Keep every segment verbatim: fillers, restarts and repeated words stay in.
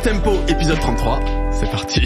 Tempo, épisode trente-trois. C'est parti.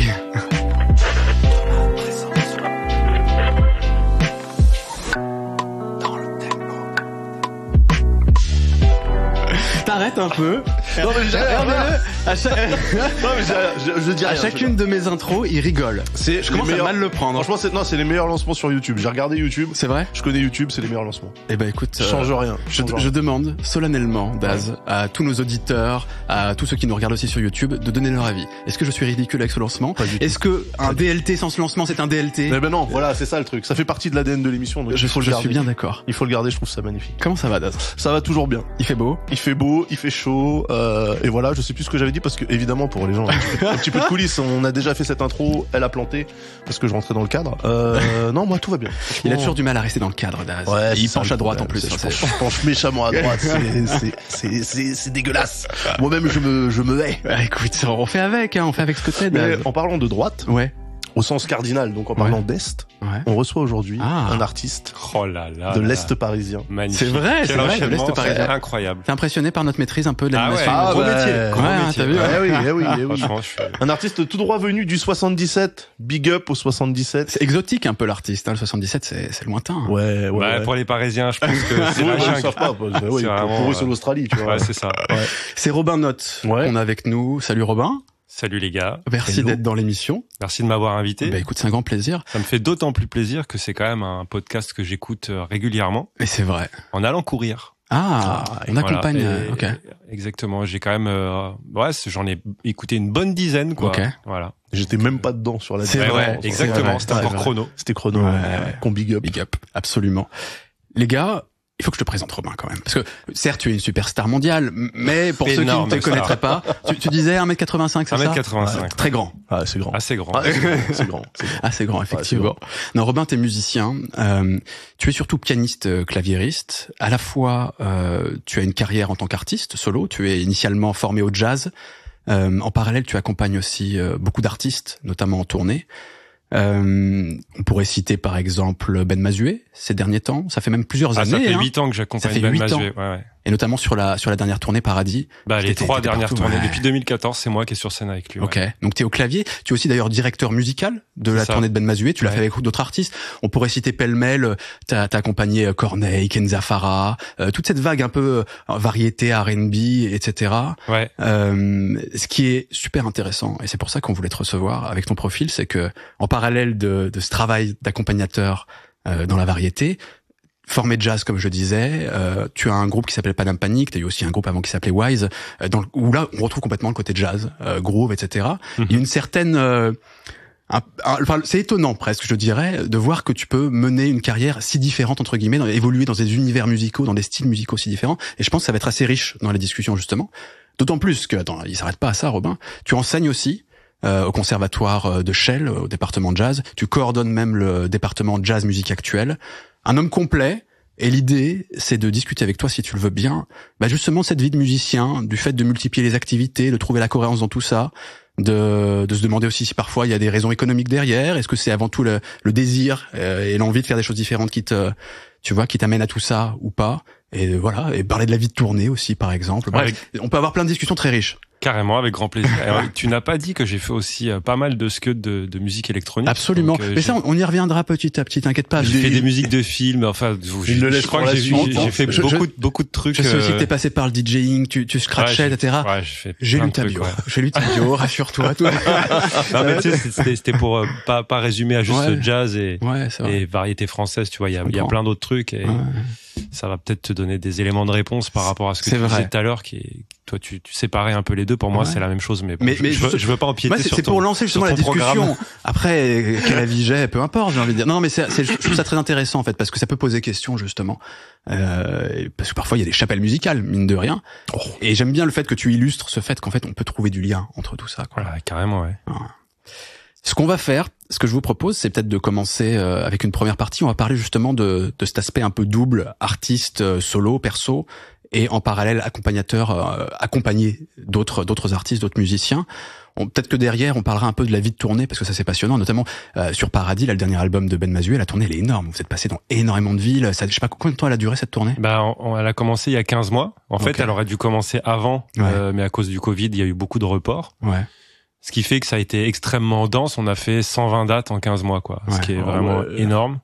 T'arrêtes un peu. Non mais j'ai rien. À, chaque... non, mais je, je, je dis rien, à chacune de mes intros, il rigole. C'est je commence meilleurs... à mal le prendre. Franchement, c'est non, c'est les meilleurs lancements sur YouTube. J'ai regardé YouTube. C'est vrai. Je connais YouTube, c'est les meilleurs lancements. Eh ben écoute, je change euh, rien. Je, change je rien. demande solennellement, Daz, ouais. à tous nos auditeurs, à tous ceux qui nous regardent aussi sur YouTube, de donner leur avis. Est-ce que je suis ridicule avec ce lancement? Est-ce que un D L T sans ce lancement, c'est un D L T? Mais ben non, voilà, c'est ça le truc. Ça fait partie de l'A D N de l'émission. Donc je il faut je le suis bien d'accord. Il faut le garder. Je trouve ça magnifique. Comment ça va, Daz? Ça va toujours bien. Il fait beau. Il fait beau. Il fait chaud. Euh, et voilà, je sais plus ce que j'avais dit parce que évidemment pour les gens. Un petit peu de coulisses, on a déjà fait cette intro, elle a planté parce que je rentrais dans le cadre. Euh, non, moi tout va bien. Il a toujours du mal à rester dans le cadre, Daz. Ouais, il ça, penche à droite en plus. Je penche, je penche méchamment à droite, c'est c'est c'est c'est, c'est dégueulasse. Moi-même je me je me hais. Bah, écoute, on fait avec, hein, on fait avec ce que t'es. Mais en parlant de droite, ouais. Au sens cardinal, donc en parlant ouais. d'Est, ouais. on reçoit aujourd'hui ah. un artiste oh là là de là l'Est là. parisien. Magnifique. C'est vrai, c'est vrai, de l'Est parisien. Incroyable. T'es impressionné par notre maîtrise un peu de l'animation. Ah ouais, gros bah, métier. Gros ouais, métier. T'as vu, ouais, oui, eh oui, eh oui. Franchement, je suis... Un artiste tout droit venu du soixante-dix-sept. Big up au soixante-dix-sept. C'est exotique un peu l'artiste, hein, le soixante-dix-sept, c'est, c'est lointain. Hein. Ouais, ouais, bah, ouais. Pour les Parisiens, je pense que c'est ouais, la jungle. Ils savent pas, bah, ouais, c'est vraiment, pour eux, c'est l'Australie, tu vois. Ouais, c'est ça. Ouais. C'est Robin Note ouais. qu'on a avec nous. Salut Robin. Salut les gars. Merci Hello. D'être dans l'émission. Merci de m'avoir invité. Bah écoute, c'est un grand plaisir. Ça me fait d'autant plus plaisir que c'est quand même un podcast que j'écoute régulièrement. Et c'est vrai. En allant courir. Ah, on voilà. accompagne. Et, ok. Exactement. J'ai quand même, euh, ouais, j'en ai écouté une bonne dizaine, quoi. Ok. Voilà. J'étais même pas dedans sur la. C'est ouais, vrai. Ouais, exactement. C'était encore chrono. C'était chrono. Ouais, ouais. Qu'on big up. Big up. Absolument. Les gars. Il faut que je te présente Robin quand même. Parce que, certes, tu es une superstar mondiale, mais pour ceux énorme, qui ne te connaîtraient pas, tu, tu disais un mètre quatre-vingt-cinq, c'est ça? un mètre quatre-vingt-cinq. Ouais, très grand. Ah, c'est grand. Assez grand. Ah, c'est grand. C'est grand. Assez grand, effectivement. Ah, grand. Non, Robin, t'es musicien. Euh, tu es surtout pianiste claviériste. À la fois, euh, tu as une carrière en tant qu'artiste solo. Tu es initialement formé au jazz. Euh, en parallèle, tu accompagnes aussi euh, beaucoup d'artistes, notamment en tournée. Euh, on pourrait citer par exemple Ben Mazué ces derniers temps. Ça fait même plusieurs ah, années. Ça fait hein. huit ans que j'accompagne Ben Mazué. Ouais, ouais. Et notamment sur la sur la dernière tournée Paradis. Bah les trois dernières partout, tournées ouais. depuis deux mille quatorze, c'est moi qui est sur scène avec lui. Ok. Ouais. Donc t'es au clavier. Tu es aussi d'ailleurs directeur musical de c'est la ça. tournée de Ben Mazué. Tu l'as ouais. fait avec d'autres artistes. On pourrait citer pêle-mêle. T'as, t'as accompagné Corneille, Kenza Farah, euh, toute cette vague un peu euh, variété R and B, et cetera. Ouais. Euh, ce qui est super intéressant, et c'est pour ça qu'on voulait te recevoir avec ton profil, c'est que en parallèle de, de ce travail d'accompagnateur euh, dans la variété. Formé de jazz, comme je disais, euh, tu as un groupe qui s'appelle Panam Panic, tu as eu aussi un groupe avant qui s'appelait Wise, euh, dans le, où là, on retrouve complètement le côté jazz, euh, groove, et cetera. Mm-hmm. Il y a une certaine... Euh, un, un, enfin, c'est étonnant presque, je dirais, de voir que tu peux mener une carrière si différente, entre guillemets, dans, évoluer dans des univers musicaux, dans des styles musicaux si différents, et je pense que ça va être assez riche dans les discussions, justement. D'autant plus que, attends, il s'arrête pas à ça, Robin, tu enseignes aussi euh, au conservatoire de Chelles, au département de jazz, tu coordonnes même le département de jazz musique actuelle. Un homme complet, et l'idée, c'est de discuter avec toi, si tu le veux bien, bah justement cette vie de musicien, du fait de multiplier les activités, de trouver la cohérence dans tout ça, de, de se demander aussi si parfois il y a des raisons économiques derrière, est-ce que c'est avant tout le, le désir euh, et l'envie de faire des choses différentes qui te, tu vois, qui t'amènent à tout ça ou pas, et voilà, et parler de la vie de tournée aussi, par exemple. Bref, avec... on peut avoir plein de discussions très riches. Carrément, avec grand plaisir. Alors, tu n'as pas dit que j'ai fait aussi euh, pas mal de scuds de, de musique électronique. Absolument. Donc, euh, mais ça, on, on y reviendra petit à petit, t'inquiète pas. J'ai fait des musiques de films, enfin, je, je, je crois que j'ai, j'ai, j'ai fait je, beaucoup, je, beaucoup de trucs. Je sais aussi que t'es passé par le DJing, tu, tu scratchais, ouais, et cetera. Ouais, j'ai fait j'ai lu ta trucs, bio. Ouais. J'ai lu ta bio, rassure-toi. Tout. Non, mais tu sais, c'était, c'était pour euh, pas, pas résumer à juste ouais. jazz et, ouais, et variété française, tu vois, il y a, il y a plein d'autres trucs et ouais. ça va peut-être te donner des éléments de réponse par rapport à ce que c'est tu disais tout à l'heure qui est, toi, tu, tu séparais un peu les deux. Pour moi, ouais. c'est la même chose, mais, bon, mais, je, mais je, veux, je veux pas empiéter moi, c'est, sur c'est ton, pour lancer justement la discussion. Programme. Après, quel avis j'ai, peu importe, j'ai envie de dire. Non, mais c'est, c'est, je trouve ça très intéressant, en fait, parce que ça peut poser question, justement. Euh, parce que parfois, il y a des chapelles musicales, mine de rien. Oh. Et j'aime bien le fait que tu illustres ce fait qu'en fait, on peut trouver du lien entre tout ça, quoi. Voilà, carrément, ouais. ouais. Ce qu'on va faire, ce que je vous propose, c'est peut-être de commencer euh, avec une première partie. On va parler justement de, de cet aspect un peu double, artiste, euh, solo, perso, et en parallèle accompagnateur, euh, accompagné d'autres d'autres artistes, d'autres musiciens. on, peut-être que derrière, on parlera un peu de la vie de tournée, parce que ça c'est passionnant, notamment euh, sur Paradis, là, le dernier album de Ben Mazué, la tournée elle est énorme. Vous êtes passé dans énormément de villes. Ça, je sais pas combien de temps elle a duré cette tournée. Bah, on, elle a commencé il y a quinze mois. En okay. fait, elle aurait dû commencer avant, ouais. euh, mais à cause du Covid, il y a eu beaucoup de reports. Ouais. Ce qui fait que ça a été extrêmement dense. On a fait cent vingt dates en quinze mois, quoi. Ouais. Ce qui est oh, vraiment ouais. énorme.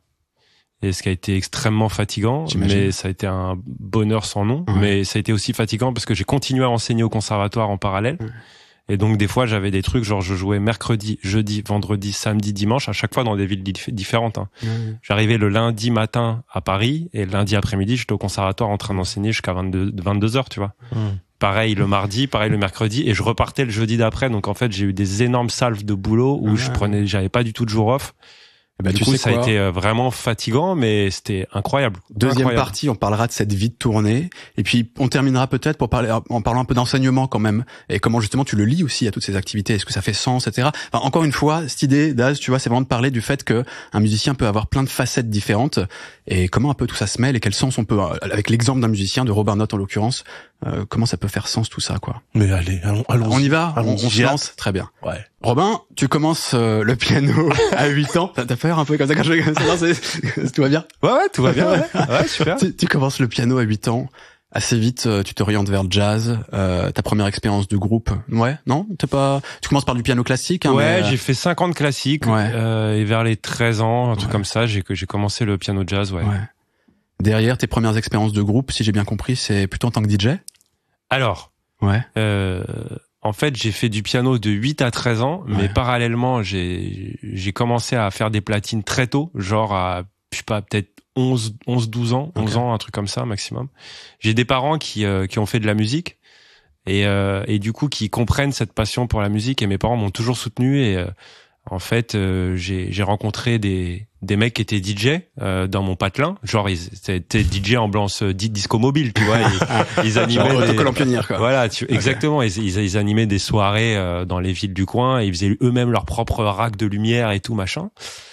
Et ce qui a été extrêmement fatigant. J'imagine. Mais ça a été un bonheur sans nom. Ouais. Mais ça a été aussi fatigant parce que j'ai continué à enseigner au conservatoire en parallèle. Ouais. Et donc, des fois, j'avais des trucs, genre, je jouais mercredi, jeudi, vendredi, samedi, dimanche, à chaque fois dans des villes dif- différentes, hein. Mmh. J'arrivais le lundi matin à Paris, et le lundi après-midi, j'étais au conservatoire en train d'enseigner jusqu'à vingt-deux, vingt-deux heures, tu vois. Mmh. Pareil le mardi, pareil le mercredi, et je repartais le jeudi d'après. Donc, en fait, j'ai eu des énormes salves de boulot où mmh. je prenais, j'avais pas du tout de jour off. Bah, du tu coup, sais ça quoi a été vraiment fatigant, mais c'était incroyable. Deuxième incroyable. partie, on parlera de cette vie de tournée. Et puis, on terminera peut-être pour parler, en parlant un peu d'enseignement quand même. Et comment justement tu le lis aussi à toutes ces activités. Est-ce que ça fait sens, et cetera. Enfin, encore une fois, cette idée, Daz, tu vois, c'est vraiment de parler du fait que un musicien peut avoir plein de facettes différentes. Et comment un peu tout ça se mêle et quel sens on peut, avec l'exemple d'un musicien, de Robert Notte en l'occurrence, euh, comment ça peut faire sens tout ça, quoi. Mais allez, allons, allons On y va? On, on se lance? Très bien. Ouais. Robin, tu commences euh, le piano à huit ans. T'as, t'as peur un peu comme ça quand je fais comme ça? Non, c'est, tout va bien? Ouais, ouais, tout va bien. Ouais, ouais super. Tu, tu commences le piano à huit ans. Assez vite, euh, tu t'orientes vers le jazz. Euh, ta première expérience de groupe. Ouais, non? T'es pas. Tu commences par du piano classique. Hein, ouais, mais... j'ai fait cinq ans de classique. Ouais. Euh, et vers les treize ans, un truc ouais. comme ça, j'ai j'ai commencé le piano jazz. Ouais. ouais. Derrière tes premières expériences de groupe, si j'ai bien compris, c'est plutôt en tant que D J? Alors. Ouais. Euh, En fait, j'ai fait du piano de huit à treize ans, ouais. mais parallèlement, j'ai j'ai commencé à faire des platines très tôt, genre à, je sais pas, peut-être onze, douze ans, onze okay. ans, un truc comme ça, maximum. J'ai des parents qui euh, qui ont fait de la musique et euh, et du coup qui comprennent cette passion pour la musique, et mes parents m'ont toujours soutenu. Et euh, en fait, euh, j'ai j'ai rencontré des des mecs qui étaient D J euh, dans mon patelin, genre ils étaient D J ambiance euh, disco mobile, tu vois, ils, ils animaient des colompionières, quoi. Voilà, tu, exactement, okay. ils, ils ils animaient des soirées euh, dans les villes du coin, et ils faisaient eux-mêmes leur propre rack de lumière et tout machin.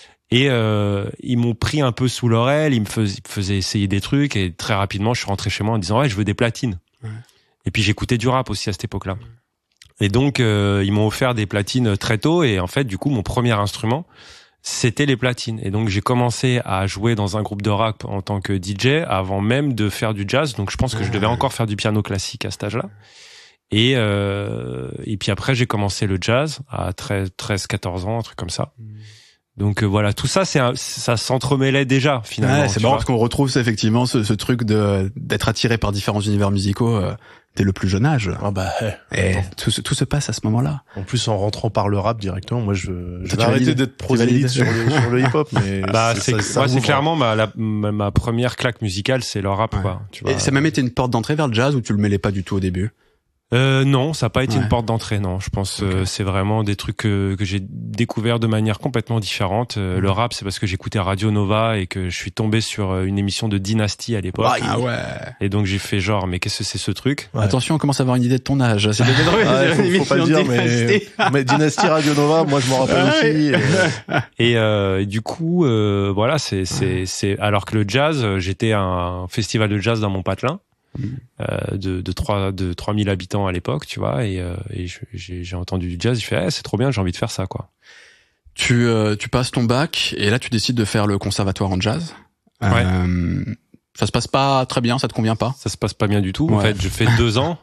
Et euh, ils m'ont pris un peu sous leur aile, ils me faisaient, ils me faisaient essayer des trucs, et très rapidement je suis rentré chez moi en disant ouais, je veux des platines. Ouais. Et puis j'écoutais du rap aussi à cette époque-là. Ouais. Et donc euh, ils m'ont offert des platines très tôt, et en fait du coup mon premier instrument c'était les platines. Et donc j'ai commencé à jouer dans un groupe de rap en tant que D J avant même de faire du jazz. Donc je pense que je devais encore faire du piano classique à cet âge-là. Et euh, et puis après j'ai commencé le jazz à treize, quatorze ans, un truc comme ça. Donc euh, voilà, tout ça, c'est un, ça s'entremêlait déjà finalement. Ouais, c'est marrant parce qu'on retrouve effectivement ce, ce truc de d'être attiré par différents univers musicaux euh, dès le plus jeune âge. Ah bah. Et tout, tout se passe à ce moment-là. En plus, en rentrant par le rap directement, moi je, je vais arrêter d'être prosélyte sur le, sur le hip-hop, mais bah c'est, c'est, ça, ça c'est clairement ma, la, ma ma première claque musicale, c'est le rap, ouais. quoi. Tu vois. Et ça m'a même été une porte d'entrée vers le jazz, ou tu le mêlais pas du tout au début? Euh, non, ça n'a pas été ouais. une porte d'entrée, non. Je pense okay. euh, c'est vraiment des trucs que, que j'ai découvert de manière complètement différente. Euh, mmh. Le rap, c'est parce que j'écoutais Radio Nova et que je suis tombé sur une émission de Dynasty à l'époque. Ah ouais. Et donc j'ai fait genre, mais qu'est-ce que c'est ce truc? Ouais. Attention, on commence à avoir une idée de ton âge. C'est ah, faut, faut pas le dire, mais, mais Dynasty, Radio Nova, moi je m'en rappelle ouais. aussi. Et, et, euh, et du coup, euh, voilà, c'est c'est c'est alors que le jazz, j'étais à un festival de jazz dans mon patelin. Euh, de de trois de trois mille habitants à l'époque, tu vois, et, euh, et j'ai j'ai entendu du jazz, j'ai fait eh, c'est trop bien, j'ai envie de faire ça, quoi. Tu euh, tu passes ton bac et là tu décides de faire le conservatoire en jazz. Ouais. Euh, ça se passe pas très bien, ça te convient pas? Ça se passe pas bien du tout. Ouais. En fait, je fais deux ans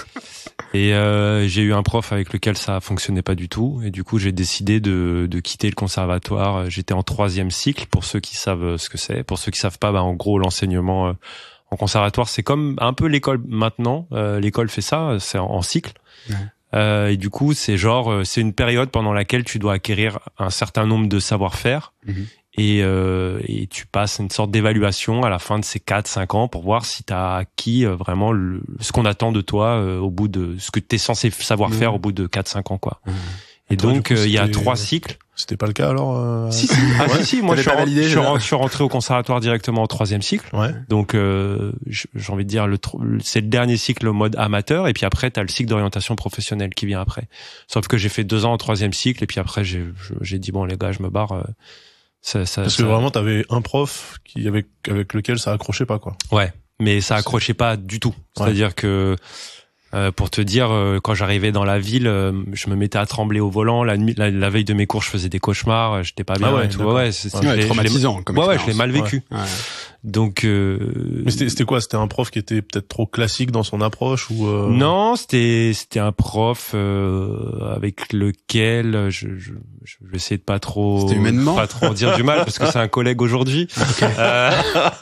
et euh, j'ai eu un prof avec lequel ça fonctionnait pas du tout, et du coup j'ai décidé de de quitter le conservatoire. J'étais en troisième cycle, pour ceux qui savent ce que c'est. Pour ceux qui savent pas, bah en gros l'enseignement euh, en conservatoire, c'est comme un peu l'école maintenant. Euh, l'école fait ça, c'est en, en cycle. Ouais. Euh, et du coup, c'est genre, c'est une période pendant laquelle tu dois acquérir un certain nombre de savoir-faire. Mmh. Et, euh, et tu passes une sorte d'évaluation à la fin de ces quatre cinq ans pour voir si tu as acquis vraiment le, ce qu'on attend de toi euh, au bout de ce que tu es censé savoir mmh. faire au bout de quatre cinq ans, quoi. Mmh. Et toi, donc, il euh, y a trois cycles. C'était pas le cas alors euh... Si, si. Ah, ouais. si, si. Moi, je suis, validé, je, suis rentré, je suis rentré au conservatoire directement au troisième cycle. Ouais. Donc, euh, j'ai envie de dire, le, c'est le dernier cycle au mode amateur. Et puis après, t'as le cycle d'orientation professionnelle qui vient après. Sauf que j'ai fait deux ans au troisième cycle. Et puis après, j'ai, j'ai dit, bon, les gars, je me barre. Euh, ça, ça, Parce ça... que vraiment, t'avais un prof qui, avec, avec lequel ça accrochait pas, quoi. Ouais. Mais ça accrochait pas du tout. C'est-à-dire ouais. que, Euh, pour te dire, euh, quand j'arrivais dans la ville, euh, je me mettais à trembler au volant. La nuit, la, la veille de mes cours, je faisais des cauchemars. euh, J'étais pas bien. Ah ouais, et tout. Ouais, c'est Ouais, je l'ai- traumatisant je l'ai- comme Ouais, ouais, je expérience. l'ai mal vécu. Ouais. Donc. Euh, Mais c'était, c'était quoi? C'était un prof qui était peut-être trop classique dans son approche ou euh... Non, c'était c'était un prof euh, avec lequel je je je vais essayer de pas trop C'était humainement. pas trop en dire du mal parce que c'est un collègue aujourd'hui. Euh,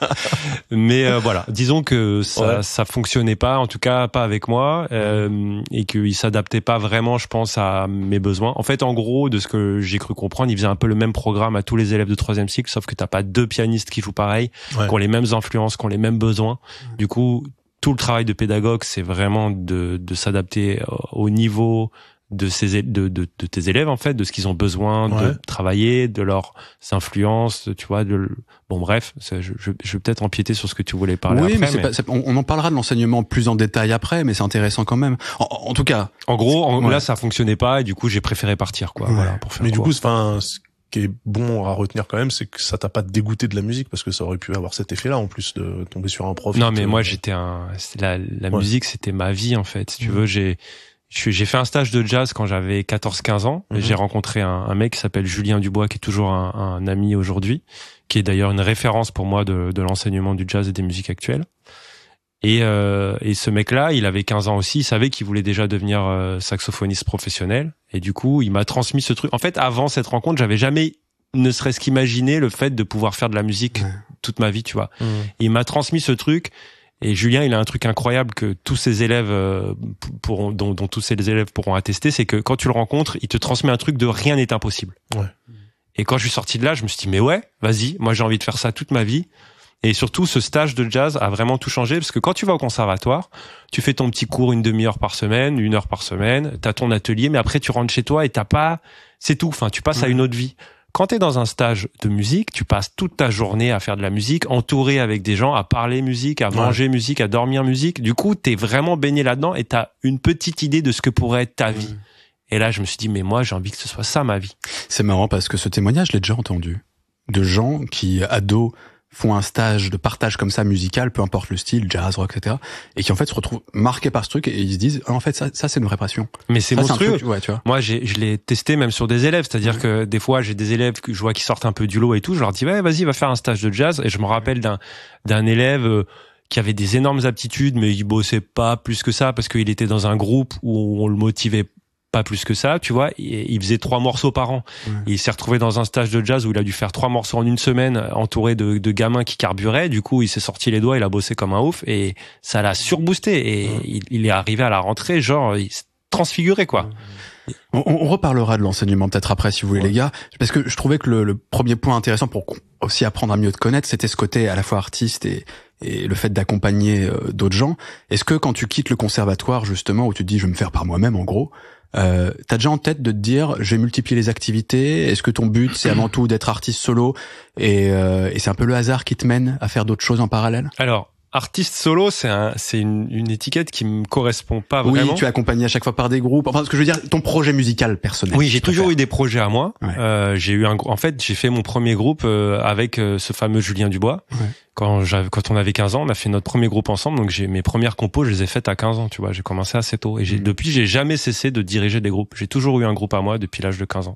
mais euh, voilà, disons que ça Ouais. ça fonctionnait pas, en tout cas pas avec moi, euh, et qu'il s'adaptait pas vraiment, je pense, à mes besoins. En fait, en gros, de ce que j'ai cru comprendre, il faisait un peu le même programme à tous les élèves de troisième cycle, sauf que t'as pas deux pianistes qui jouent pareil, Ouais. qui ont les mêmes influences, qui ont les mêmes besoins. Du coup, tout le travail de pédagogue, c'est vraiment de, de s'adapter au niveau de ces de, de, de tes élèves, en fait, de ce qu'ils ont besoin Ouais. de travailler, de leurs influences, tu vois. De bon, bref, je, je, je vais peut-être empiéter sur ce que tu voulais parler. Oui, après, mais, c'est pas, c'est- on, on en parlera de l'enseignement plus en détail après, mais c'est intéressant quand même. En, en tout cas, en gros, en, Ouais. là, ça fonctionnait pas, et du coup, j'ai préféré partir, quoi. Ouais. Voilà, pour faire Mais du court. coup, enfin, ce qui est bon à retenir quand même, c'est que ça t'a pas dégoûté de la musique parce que ça aurait pu avoir cet effet-là en plus de tomber sur un prof. Non, qui mais te- moi, j'étais un. c'est La, la Ouais. musique, c'était ma vie, en fait. Si tu Mhm. veux, j'ai. je suis- J'ai fait un stage de jazz quand j'avais quatorze quinze ans. Et Mhm. j'ai rencontré un, un mec qui s'appelle Julien Dubois, qui est toujours un, un ami aujourd'hui, qui est d'ailleurs une référence pour moi de, de l'enseignement du jazz et des musiques actuelles. Et, euh, et ce mec-là, il avait quinze ans aussi, il savait qu'il voulait déjà devenir euh, saxophoniste professionnel. Et du coup, il m'a transmis ce truc. En fait, avant cette rencontre, j'avais jamais ne serait-ce qu'imaginé le fait de pouvoir faire de la musique Ouais. toute ma vie, tu vois. Mhm. Et il m'a transmis ce truc. Et Julien, il a un truc incroyable que tous ses élèves euh, pourront, dont, dont tous ses élèves pourront attester, c'est que quand tu le rencontres, il te transmet un truc de rien n'est impossible. Ouais. Et quand je suis sorti de là, je me suis dit mais ouais, vas-y, moi j'ai envie de faire ça toute ma vie. Et surtout, ce stage de jazz a vraiment tout changé parce que quand tu vas au conservatoire, tu fais ton petit cours une demi-heure par semaine, une heure par semaine, t'as ton atelier, mais après tu rentres chez toi et t'as pas, c'est tout. Enfin, tu passes à une autre vie. Quand t'es dans un stage de musique, tu passes toute ta journée à faire de la musique, entouré avec des gens, à parler musique, à manger musique, à dormir musique. Du coup, t'es vraiment baigné là-dedans et t'as une petite idée de ce que pourrait être ta vie. Et là, je me suis dit, mais moi, j'ai envie que ce soit ça ma vie. c'est marrant parce que ce témoignage, je l'ai déjà entendu. De gens qui, ados, font un stage de partage comme ça musical, peu importe le style, jazz, rock, et cetera, et qui en fait se retrouvent marqués par ce truc et ils se disent, ah, en fait, ça, ça c'est une vraie passion. Mais c'est Ça, un monstrueux. truc, ouais, tu vois. Moi, j'ai, je l'ai testé même sur des élèves. C'est-à-dire Ouais. que des fois, j'ai des élèves que je vois qui sortent un peu du lot et tout. Je leur dis, ouais, vas-y, va faire un stage de jazz. Et je me rappelle d'un, d'un élève euh, qui avait des énormes aptitudes, mais il bossait pas plus que ça parce qu'il était dans un groupe où on le motivait pas plus que ça, tu vois. Et il faisait trois morceaux par an. Ouais. Et il s'est retrouvé dans un stage de jazz où il a dû faire trois morceaux en une semaine, entouré de, de gamins qui carburaient. Du coup, il s'est sorti les doigts, il a bossé comme un ouf et ça l'a surboosté. Et Ouais. il, il est arrivé à la rentrée, genre, il s'est transfiguré, quoi. On, on reparlera de l'enseignement peut-être après si vous voulez Ouais. les gars, parce que je trouvais que le, le premier point intéressant pour qu'on- aussi apprendre à mieux te connaître, c'était ce côté à la fois artiste et, et le fait d'accompagner euh, d'autres gens. Est-ce que quand tu quittes le conservatoire justement, où tu te dis je vais me faire par moi-même en gros, euh, t'as déjà en tête de te dire je vais multiplier les activités? Est-ce que ton but c'est avant tout d'être artiste solo et, euh, et c'est un peu le hasard qui te mène à faire d'autres choses en parallèle? Alors, artiste solo, c'est un, c'est une, une étiquette qui me correspond pas vraiment. Oui, tu es accompagné à chaque fois par des groupes. Enfin, ce que je veux dire, ton projet musical personnel. Oui, j'ai toujours eu des projets à moi. Ouais. Euh, j'ai eu un, gr- en fait, j'ai fait mon premier groupe euh, avec euh, ce fameux Julien Dubois. Ouais. Quand j'avais, quand on avait quinze ans, on a fait notre premier groupe ensemble. Donc j'ai mes premières compos, je les ai faites à quinze ans. Tu vois, j'ai commencé assez tôt et j'ai Mhm. depuis, j'ai jamais cessé de diriger des groupes. J'ai toujours eu un groupe à moi depuis l'âge de quinze ans.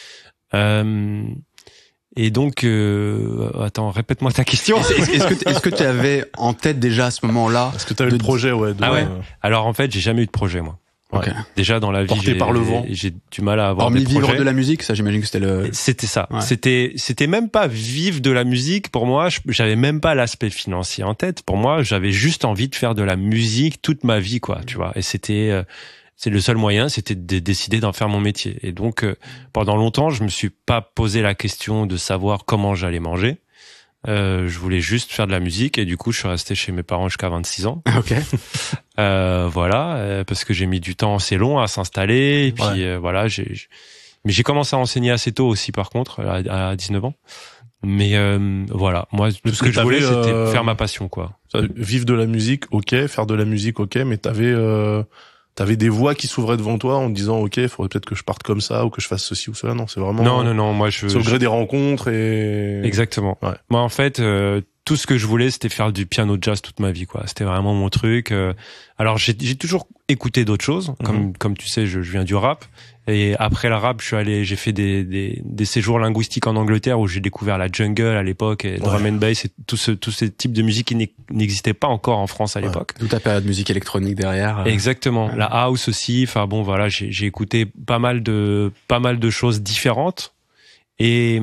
Euh, et donc, euh, attends, répète-moi ta question. Est-ce est-ce que est-ce que tu avais en tête déjà à ce moment-là? Est-ce que t'as eu de- le projet, ouais, de, Ah ouais. euh, Alors en fait, j'ai jamais eu de projet moi. Ok. Ouais. Déjà dans la vie, Porté j'ai, par le vent. j'ai du mal à avoir Hormis des vivre projets. de la musique, ça j'imagine que c'était le. C'était ça. Ouais. C'était, c'était même pas vivre de la musique. Pour moi, je- j'avais même pas l'aspect financier en tête. Pour moi, j'avais juste envie de faire de la musique toute ma vie, quoi, tu vois. Et c'était, euh, c'est le seul moyen, c'était de décider d'en faire mon métier. Et donc, euh, pendant longtemps, je me suis pas posé la question de savoir comment j'allais manger. Euh, je voulais juste faire de la musique et du coup, je suis resté chez mes parents jusqu'à vingt-six ans. Ok. Euh, voilà, euh, parce que j'ai mis du temps assez long à s'installer. Et puis Ouais. euh, voilà, j'ai, j'ai- mais j'ai commencé à enseigner assez tôt aussi, par contre, à, à dix-neuf ans. Mais euh, voilà, moi, tout ce que que je voulais, t'avais, c'était euh, faire ma passion, quoi. ça, vivre de la musique, ok, faire de la musique, ok, mais t'avais, euh, t'avais des voix qui s'ouvraient devant toi en te disant, ok, il faudrait peut-être que je parte comme ça ou que je fasse ceci ou cela. Non, c'est vraiment. Non, non, non, moi, je. C'est au je- gré des rencontres et. Exactement. Ouais. Moi, en fait, euh, tout ce que je voulais, c'était faire du piano jazz toute ma vie, quoi. C'était vraiment mon truc. Alors j'ai, j'ai toujours écouté d'autres choses, comme mmh. comme tu sais, je, je viens du rap. Et après le rap, je suis allé, j'ai fait des des, des séjours linguistiques en Angleterre où j'ai découvert la jungle à l'époque, et ouais. drum and bass, et tout ce tous ces types de musique qui n'existaient pas encore en France à l'époque. Ouais. Toute la période musique électronique derrière. Exactement. Ouais. La house aussi. Enfin bon, voilà, j'ai j'ai écouté pas mal de pas mal de choses différentes. Et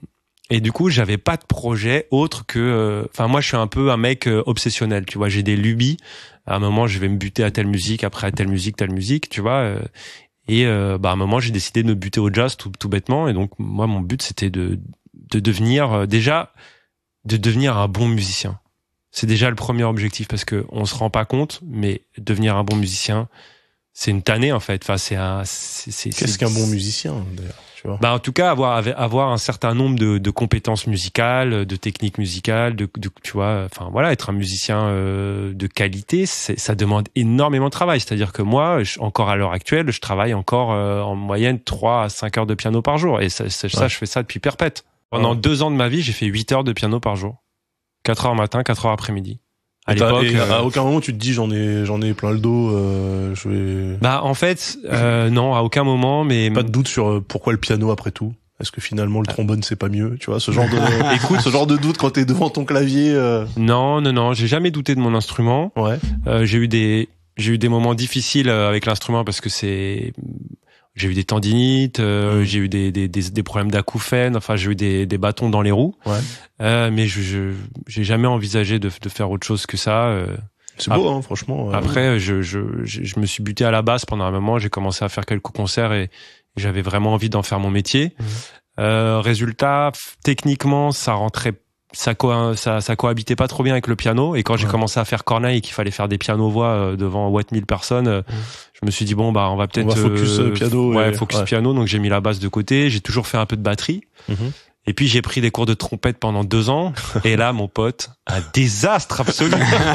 Et du coup, j'avais pas de projet autre que, enfin, euh, moi, je suis un peu un mec euh, obsessionnel, tu vois. J'ai des lubies. À un moment, je vais me buter à telle musique, après à telle musique, telle musique, tu vois. Euh, et euh, bah, à un moment, j'ai décidé de me buter au jazz, tout, tout bêtement. Et donc, moi, mon but, c'était de, de devenir euh, déjà, de devenir un bon musicien. C'est déjà le premier objectif, parce que on se rend pas compte, mais devenir un bon musicien, c'est une tannée en fait. Enfin, c'est un. C'est, c'est, Qu'est-ce c'est, qu'un bon musicien d'ailleurs? Bah en tout cas avoir avoir un certain nombre de, de compétences musicales, de techniques musicales, de, de tu vois, enfin voilà, être un musicien euh, de qualité, c'est, ça demande énormément de travail. C'est-à-dire que moi, je, encore à l'heure actuelle, je travaille encore euh, en moyenne trois à cinq heures de piano par jour, et ça, ça, ouais. ça je fais ça depuis perpète. Pendant ouais. deux ans de ma vie, j'ai fait huit heures de piano par jour, quatre heures matin, quatre heures après-midi. À l'époque, et euh... à aucun moment tu te dis j'en ai j'en ai plein le dos, euh, je vais. Bah en fait euh, non, à aucun moment, mais pas de doute sur pourquoi le piano après tout. Est-ce que finalement le trombone c'est pas mieux, tu vois, ce genre de écoute, ce genre de doute quand t'es devant ton clavier. Euh... Non non non, j'ai jamais douté de mon instrument. Ouais. Euh, j'ai eu des j'ai eu des moments difficiles avec l'instrument parce que c'est j'ai eu des tendinites, euh, mmh. j'ai eu des, des des des problèmes d'acouphènes, enfin j'ai eu des des bâtons dans les roues. Ouais. Euh, mais je, je j'ai jamais envisagé de de faire autre chose que ça. Euh. C'est beau, hein, franchement. Ouais. Après, je, je je je me suis buté à la basse pendant un moment. J'ai commencé à faire quelques concerts et j'avais vraiment envie d'en faire mon métier. Mmh. Euh, résultat, techniquement, ça rentrait. Ça, co- ça, ça cohabitait pas trop bien avec le piano, et quand ouais. j'ai commencé à faire Corneille et qu'il fallait faire des pianos-voix devant what mille personnes, mmh. je me suis dit bon bah on va peut-être on va focus euh, piano, ouais et... focus ouais. piano, donc j'ai mis la basse de côté. J'ai toujours fait un peu de batterie, mmh. et puis j'ai pris des cours de trompette pendant deux ans, et là mon pote, un désastre absolu.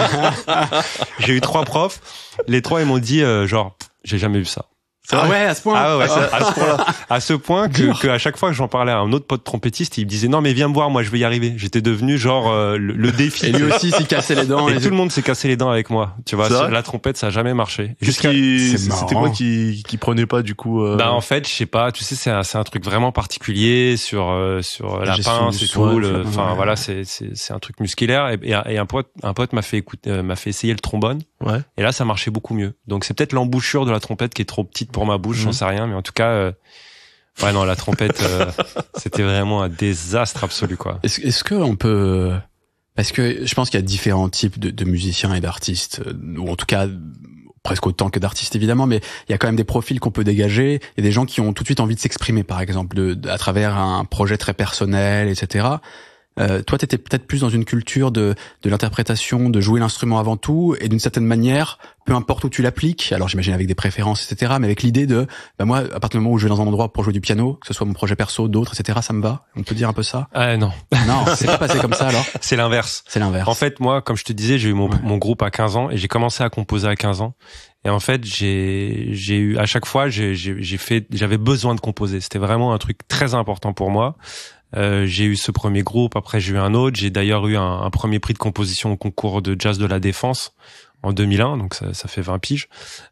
J'ai eu trois profs, les trois ils m'ont dit euh, genre j'ai jamais vu ça. Ah ouais, à ce point. Ah ouais, à ce point-là. À ce point que, que à chaque fois que j'en parlais à un autre pote trompettiste, il me disait non mais viens me voir, moi je vais y arriver. J'étais devenu genre euh, le, le défi. Et lui aussi s'est cassé les dents. Et les tout le monde s'est cassé les dents avec moi. Tu vois, c'est la trompette ça a jamais marché. Jusqu'à qui... c'était quoi qui qui prenait pas du coup euh... Bah en fait, je sais pas, tu sais c'est un c'est un truc vraiment particulier sur euh, sur la, la pince et tout, le enfin ouais. voilà, c'est c'est c'est un truc musculaire, et, et un pote un pote m'a fait écouter euh, m'a fait essayer le trombone. Ouais. Et là ça marchait beaucoup mieux. Donc c'est peut-être l'embouchure de la trompette qui est trop petite pour ma bouche, mmh. j'en sais rien. Mais en tout cas, euh, ouais non, la trompette, euh, c'était vraiment un désastre absolu, quoi. Est-ce, est-ce que on peut, parce que je pense qu'il y a différents types de, de musiciens et d'artistes, ou en tout cas presque autant que d'artistes évidemment, mais il y a quand même des profils qu'on peut dégager. Il y a des gens qui ont tout de suite envie de s'exprimer, par exemple, de, de, à travers un projet très personnel, et cetera. Euh, toi, t'étais peut-être plus dans une culture de, de l'interprétation, de jouer l'instrument avant tout, et d'une certaine manière, peu importe où tu l'appliques, alors j'imagine avec des préférences, et cetera, mais avec l'idée de, bah moi, à partir du moment où je vais dans un endroit pour jouer du piano, que ce soit mon projet perso, d'autres, et cetera, ça me va. On peut dire un peu ça? Ah non. Non, c'est pas passé comme ça alors? C'est l'inverse. C'est l'inverse. En fait, moi, comme je te disais, j'ai eu mon, ouais. mon groupe à quinze ans, et j'ai commencé à composer à quinze ans. Et en fait, j'ai, j'ai eu, à chaque fois, j'ai, j'ai, j'ai fait, j'avais besoin de composer. C'était vraiment un truc très important pour moi. Euh, j'ai eu ce premier groupe, après j'ai eu un autre. J'ai d'ailleurs eu un, un premier prix de composition au concours de jazz de la Défense en deux mille un, donc ça, ça fait vingt piges.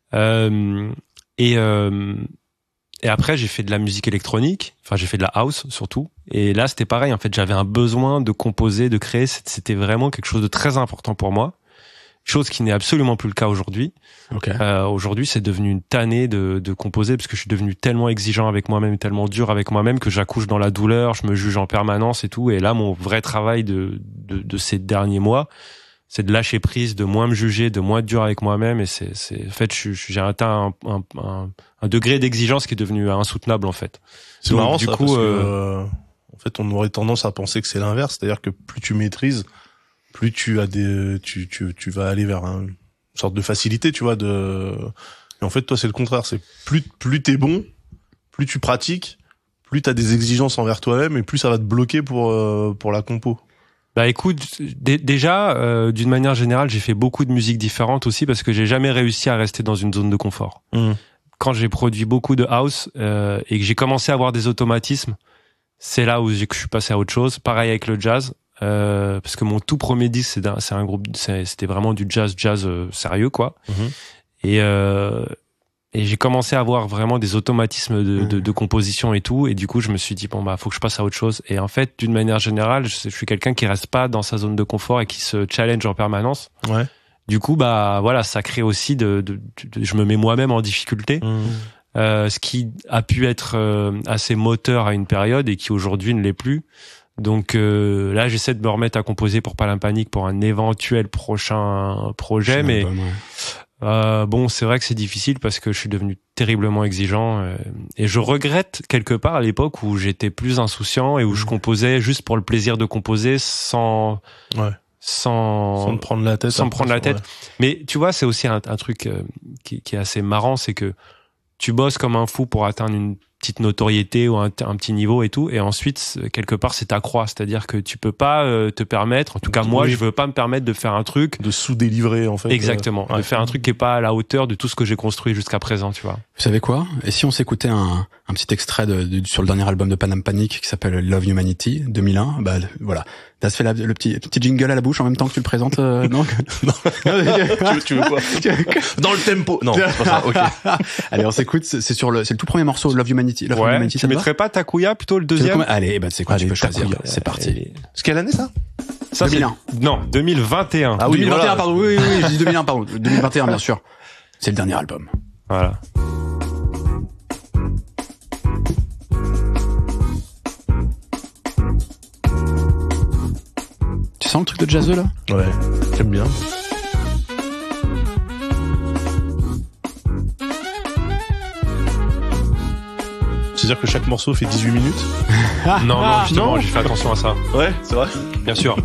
Euh, et, euh, et après j'ai fait de la musique électronique, enfin j'ai fait de la house surtout. Et là c'était pareil, en fait j'avais un besoin de composer, de créer. C'était vraiment quelque chose de très important pour moi. Chose qui n'est absolument plus le cas aujourd'hui. Okay. Euh, aujourd'hui, c'est devenu une tannée de, de composer, parce que je suis devenu tellement exigeant avec moi-même, tellement dur avec moi-même, que j'accouche dans la douleur, je me juge en permanence et tout. Et là, mon vrai travail de, de, de ces derniers mois, c'est de lâcher prise, de moins me juger, de moins être dur avec moi-même. Et c'est, c'est, en fait, je, je, j'ai atteint un, un, un, un degré d'exigence qui est devenu insoutenable, en fait. C'est Donc, marrant, du ça, coup, parce euh... que, en fait, on aurait tendance à penser que c'est l'inverse, c'est-à-dire que plus tu maîtrises, plus tu as des, tu, tu, tu vas aller vers un, une sorte de facilité, tu vois, de, et en fait, toi, c'est le contraire, c'est plus, plus t'es bon, plus tu pratiques, plus t'as des exigences envers toi-même, et plus ça va te bloquer pour, euh, pour la compo. Bah écoute, d- déjà, euh, d'une manière générale, j'ai fait beaucoup de musiques différentes aussi, parce que j'ai jamais réussi à rester dans une zone de confort. Mmh. Quand j'ai produit beaucoup de house, euh, et que j'ai commencé à avoir des automatismes, c'est là où j'ai, que je suis passé à autre chose. Pareil avec le jazz. euh, parce que mon tout premier disque, c'est un, c'est un groupe, c'est, c'était vraiment du jazz, jazz euh, sérieux, quoi. Mm-hmm. Et euh, et j'ai commencé à avoir vraiment des automatismes de, mmh. de, de composition et tout, et du coup je me suis dit bon bah faut que je passe à autre chose. Et en fait, d'une manière générale, je, je suis quelqu'un qui reste pas dans sa zone de confort et qui se challenge en permanence. Ouais. Du coup bah voilà, ça crée aussi de, de, de je me mets moi-même en difficulté. Mmh. Euh, ce qui a pu être euh, assez moteur à une période et qui aujourd'hui ne l'est plus. Donc euh, là, j'essaie de me remettre à composer pour Palin Panique pour un éventuel prochain projet, je mais euh, bon, c'est vrai que c'est difficile parce que je suis devenu terriblement exigeant euh, et je regrette quelque part à l'époque où j'étais plus insouciant et où mmh. je composais juste pour le plaisir de composer sans ouais. sans sans me prendre la tête, sans me prendre la tête. Ouais. Mais tu vois, c'est aussi un, un truc euh, qui, qui est assez marrant, c'est que tu bosses comme un fou pour atteindre une petite notoriété ou un, un petit niveau et tout, et ensuite quelque part c'est ta croix, c'est-à-dire que tu peux pas euh, te permettre, en tout cas moi oui. je veux pas me permettre de faire un truc de sous-délivrer en fait. Exactement, euh, ouais. de faire un truc qui est pas à la hauteur de tout ce que j'ai construit jusqu'à présent, tu vois. Vous savez quoi? Et si on s'écoutait un, un petit extrait de, de, sur le dernier album de Palin Panique qui s'appelle Love Humanity deux mille un, bah voilà, t'as fait la, le petit petit jingle à la bouche en même temps que tu le présentes, euh, non? Non. tu, veux, tu veux quoi? Dans le tempo? Non, c'est pas ça. Ok. Allez, on s'écoute. C'est sur le, c'est le tout premier morceau, Love Humanity. Love ouais. Humanity, tu mettrais pas Takuya plutôt le deuxième? Allez, bah c'est quoi? Allez, tu peux choisir. Takuya. C'est parti. Allez. C'est quelle année ça? Ça deux mille un. C'est... Non, deux mille vingt et un. Ah oui, deux mille vingt et un, voilà. Pardon. Oui, oui, oui, je dis deux mille un, pardon. deux mille vingt et un, bien sûr. C'est le dernier album. Voilà. Tu sens le truc de jazzeux là? Ouais, j'aime bien. C'est-à-dire que chaque morceau fait dix-huit minutes? Non, non, justement, non. J'ai fait attention à ça. Ouais, c'est vrai. Bien sûr.